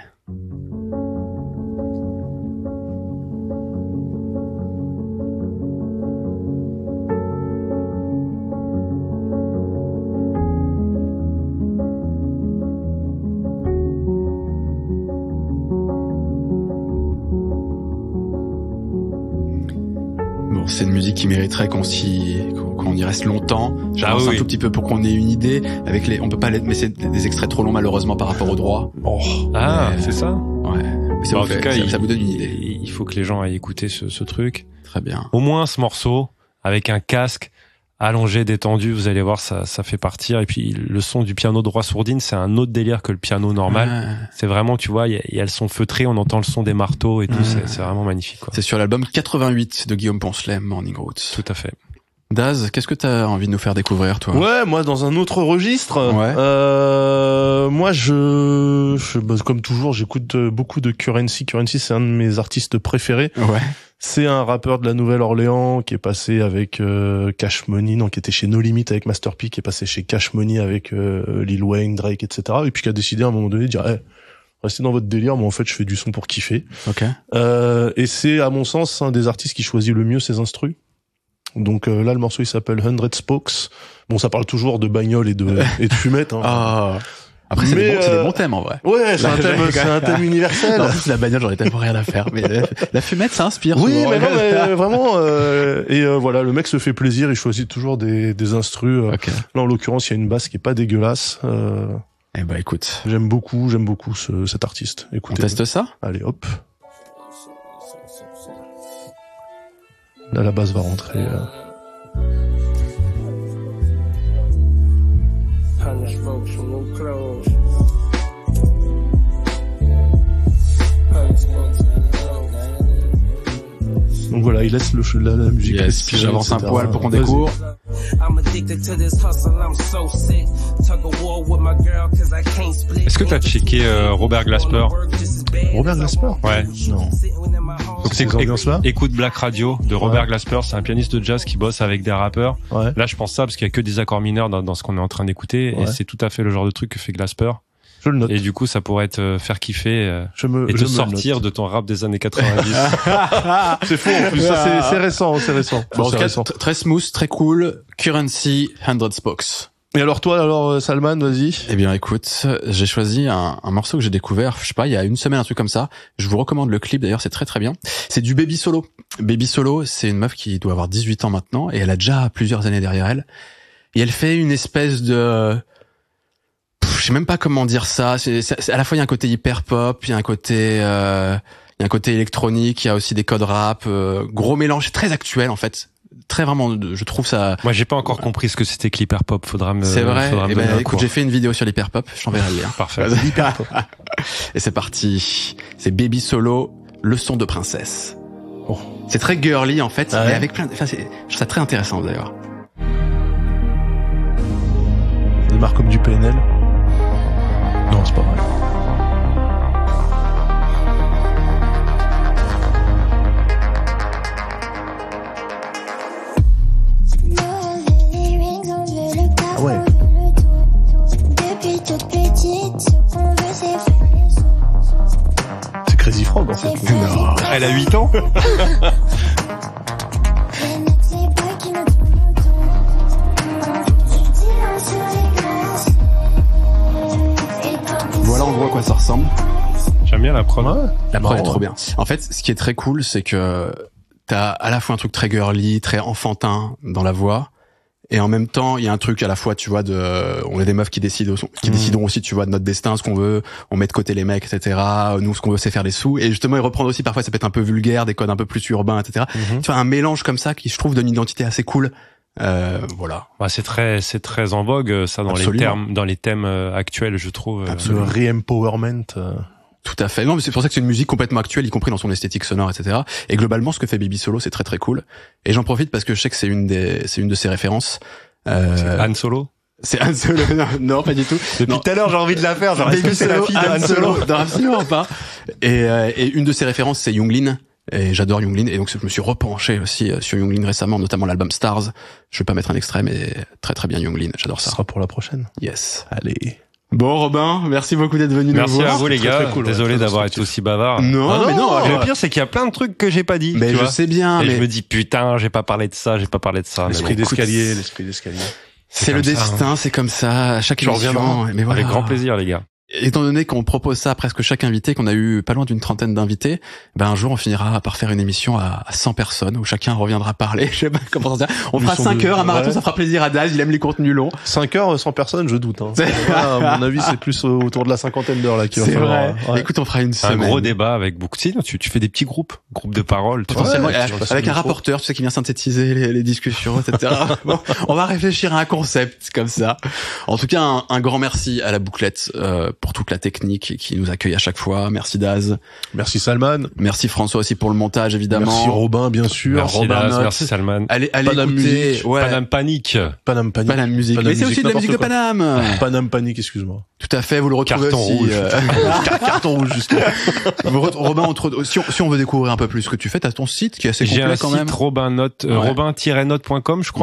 C'est une musique qui mériterait qu'on s'y, qu'on y reste longtemps. J'avance ah oui. un tout petit peu pour qu'on ait une idée. Avec les, on peut pas les, mais c'est des extraits trop longs malheureusement par rapport au droit. Oh. Ah, mais, c'est ça? Ouais. Mais ça, bah, vous fait, cas, ça, il, ça vous donne une idée. Il faut que les gens aillent écouter ce, ce truc. Très bien. Au moins ce morceau, avec un casque, allongé, détendu, vous allez voir, ça, ça fait partir. Et puis, le son du piano droit sourdine, c'est un autre délire que le piano normal. Ah. C'est vraiment, tu vois, y a, y a le son feutré, on entend le son des marteaux et tout. Ah. C'est, c'est vraiment magnifique, quoi. C'est sur l'album quatre-vingt-huit de Guillaume Poncelet, Morning Roots. Tout à fait. Daz, qu'est-ce que t'as envie de nous faire découvrir, toi? Ouais, moi, dans un autre registre. Ouais. Euh, moi, je, je bah, comme toujours, j'écoute beaucoup de Currency. Currency, c'est un de mes artistes préférés. Ouais. C'est un rappeur de la Nouvelle-Orléans qui est passé avec euh, Cash Money, non, qui était chez No Limit avec Master P, qui est passé chez Cash Money avec euh, Lil Wayne, Drake, et cetera. Et puis qui a décidé à un moment donné de dire, hey, restez dans votre délire. Moi, en fait, je fais du son pour kiffer. Ok. Euh, et c'est, à mon sens, un des artistes qui choisit le mieux ses instrus. Donc euh, là, le morceau, il s'appelle Hundred Spokes. Bon, ça parle toujours de bagnole et de, et de fumette. Hein. Ah. Après, c'est, Mais, des bons, c'est euh, des bons thèmes, en vrai. Ouais, c'est un thème, c'est un thème universel. En plus, la bagnole, j'aurais tellement rien à faire. Mais la, la fumette, ça inspire. Oui, souvent. mais non, mais vraiment. Euh, et euh, voilà, le mec se fait plaisir. Il choisit toujours des, des instrus. Euh, Ok. Là, en l'occurrence, il y a une basse qui est pas dégueulasse. Euh, Eh ben, écoute. j'aime beaucoup, j'aime beaucoup ce, cet artiste. On Écoutez. teste ça? Allez, hop. Là, la basse va rentrer. Euh. Donc voilà, il laisse le, la, la musique. Yes, respirer, puis j'avance un et cetera. poil pour qu'on Vas-y. découvre. Est-ce que t'as checké euh, Robert Glasper? Robert Glasper? Ouais. Non. Donc c'est ces ambiances-là? Écoute Black Radio de Robert Glasper, c'est un pianiste de jazz qui bosse avec des rappeurs. Ouais. Là, je pense ça parce qu'il y a que des accords mineurs dans, dans ce qu'on est en train d'écouter Ouais. et c'est tout à fait le genre de truc que fait Glasper. Je le note. Et du coup, ça pourrait te faire kiffer euh, Je me, et je te me sortir note. de ton rap des années quatre-vingt-dix. C'est faux en plus. Ça, c'est, c'est récent, c'est récent. Bon, en c'est tout cas, récent. t- très smooth, très cool. Currency, Hundred Spokes. Et alors toi, alors euh, Salman, vas-y. Eh bien, écoute, j'ai choisi un, un morceau que j'ai découvert, je sais pas, il y a une semaine, un truc comme ça. Je vous recommande le clip, d'ailleurs, c'est très très bien. C'est du Baby Solo. Baby Solo, c'est une meuf qui doit avoir dix-huit ans maintenant, et elle a déjà plusieurs années derrière elle. Et elle fait une espèce de... Pff, je sais même pas comment dire ça. C'est, c'est, c'est- à la fois, il y a un côté hyper pop, il y a un côté... Euh, il y a un côté électronique, il y a aussi des codes rap, euh, gros mélange, très actuel en fait. Très vraiment, je trouve ça... Moi, j'ai pas encore compris ce que c'était que l'hyper pop. Faudra me. C'est vrai. faudra me Eh donner ben, un écoute, cours. j'ai fait une vidéo sur l'hyperpop. Je t'enverrai le lien. Parfait. Et c'est parti. C'est Baby Solo, leçon de princesse. Oh. C'est très girly en fait, Ah ouais. mais avec plein. De... Enfin, c'est... je trouve ça très intéressant d'ailleurs. Ça démarre comme du P N L. Non, c'est pas vrai. Ah ouais. Depuis toute petite, ce qu'on veut c'est faire les sous. C'est Crazy Frog en fait. C'est faire Non. des Elle a huit ans. Les mecs, les boys qui nous tournent autour. Tu dis un sur les glaces. Et quand t'es Voilà en gros à quoi ça ressemble. J'aime bien la prod. Ouais. La prod est Marrant, trop ouais. bien. En fait, ce qui est très cool, c'est que t'as à la fois un truc très girly, très enfantin dans la voix. Et en même temps, il y a un truc à la fois, tu vois, de, on est des meufs qui décident, qui Mmh. décideront aussi, tu vois, de notre destin, ce qu'on veut, on met de côté les mecs, et cetera. Nous, ce qu'on veut, c'est faire des sous. Et justement, ils reprennent aussi, parfois, ça peut être un peu vulgaire, des codes un peu plus urbains, et cetera. Mhm. Tu vois, un mélange comme ça qui, je trouve, donne une identité assez cool. Euh, voilà. Bah, c'est très, c'est très en vogue ça dans Absolument. les termes, dans les thèmes euh, actuels, je trouve. euh. Absolument. Le re-empowerment. euh. Tout à fait. Non, mais c'est pour ça que c'est une musique complètement actuelle, y compris dans son esthétique sonore, et cetera. Et globalement, ce que fait Baby Solo, c'est très très cool. Et j'en profite parce que je sais que c'est une des, c'est une de ses références. Euh, Han Solo. c'est Han Solo. Non, non, pas du tout. Depuis Non. tout à l'heure, j'ai envie de la faire. Genre, est-ce que Baby c'est la Solo, fille de Han Han Solo? Non, absolument pas. Et, euh, et une de ses références, c'est Younglin. Et j'adore Younglin. Et donc, je me suis repenché aussi sur Younglin récemment, notamment l'album Stars. Je vais pas mettre un extrait, mais très très bien Younglin. J'adore Ça ça. sera pour la prochaine. Yes. Allez. Bon, Robin, merci beaucoup d'être venu Merci nous voir. à vous, les Très, gars. très cool, ouais, Désolé très d'avoir été instructif. aussi bavard. Non, Ah mais non. non, Et euh, le pire, c'est qu'il y a plein de trucs que j'ai pas dit. mais tu je vois. sais bien, Et mais je me dis, putain, j'ai pas parlé de ça, j'ai pas parlé de ça. Mais L'esprit bon, d'escalier, l'esprit d'escalier. c'est le comme ça, destin, c'est comme ça. À chaque Tu émission. reviendras. Mais voilà. avec grand plaisir, les gars. Étant donné qu'on propose ça à presque chaque invité, qu'on a eu pas loin d'une trentaine d'invités, ben un jour on finira par faire une émission à à cent personnes où chacun reviendra parler. Je sais pas comment dire. On Ils fera sont cinq de- heures, un marathon, ouais. ça fera plaisir à Daz. Il aime les contenus longs. cinq heures sans personne, je doute. Hein. C'est- Voilà, à mon avis, c'est plus autour de la cinquantaine d'heures là qu'il va C'est falloir. vrai. ouais. Écoute, on fera une Un semaine. gros débat avec beaucoup. Tu sais, tu, tu fais des petits groupes, groupes de parole. Tu vois. Potentiellement, Ouais, euh, tu passes avec le un micro. rapporteur, tu sais, qui vient synthétiser les, les discussions, et cetera. Bon, on va réfléchir à un concept comme ça. En tout cas, un, un grand merci à la bouclette euh, pour toute la technique qui nous accueille à chaque fois. Merci Daz. Merci Salman. Merci François aussi pour le montage, évidemment. Merci Robin, bien sûr. Merci Robin Daz, Note. merci Salman. Allez, allez Paname écouter. Musique. Ouais. Paname Panique. Paname Panique. Paname musique. Paname Mais c'est aussi musique, de la musique de n'importe Paname. Paname Panique, excuse-moi. Tout à fait, vous le retrouvez Carton aussi. rouge. euh, Carton rouge, justement. vous re- Robin, on te- si, on, si on veut découvrir un peu plus ce que tu fais, t'as ton site qui est assez J'ai complet un quand site même. robin note, euh, Ouais. robin tiret note point com, je crois. Ouais.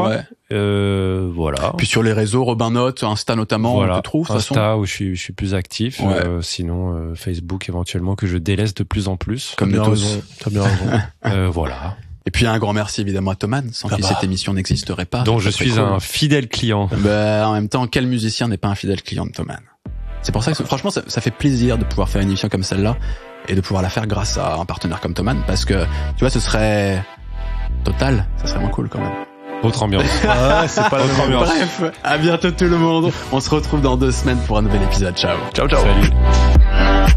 Euh, voilà. Puis sur les réseaux, Robin Note, Insta notamment, voilà. on te trouve, de toute façon. Insta où je suis, je suis plus actif. Ouais. Euh, sinon, euh, Facebook éventuellement que je délaisse de plus en plus. Comme T'as nous bien tous. raison. T'as bien raison. Euh, voilà. Et puis un grand merci évidemment à Thoman, sans Ah qui bah. cette émission n'existerait pas. Donc Ça je serait suis cool. un fidèle client. Bah, en même temps, quel musicien n'est pas un fidèle client de Thoman? C'est pour ça que franchement, ça, ça fait plaisir de pouvoir faire une émission comme celle-là et de pouvoir la faire grâce à un partenaire comme Thoman, parce que tu vois, ce serait Total, ça serait moins cool quand même. Autre ambiance. Ouais, c'est pas la même ambiance. Bref, à bientôt tout le monde. On se retrouve dans deux semaines pour un nouvel épisode. Ciao. Ciao, ciao. Salut.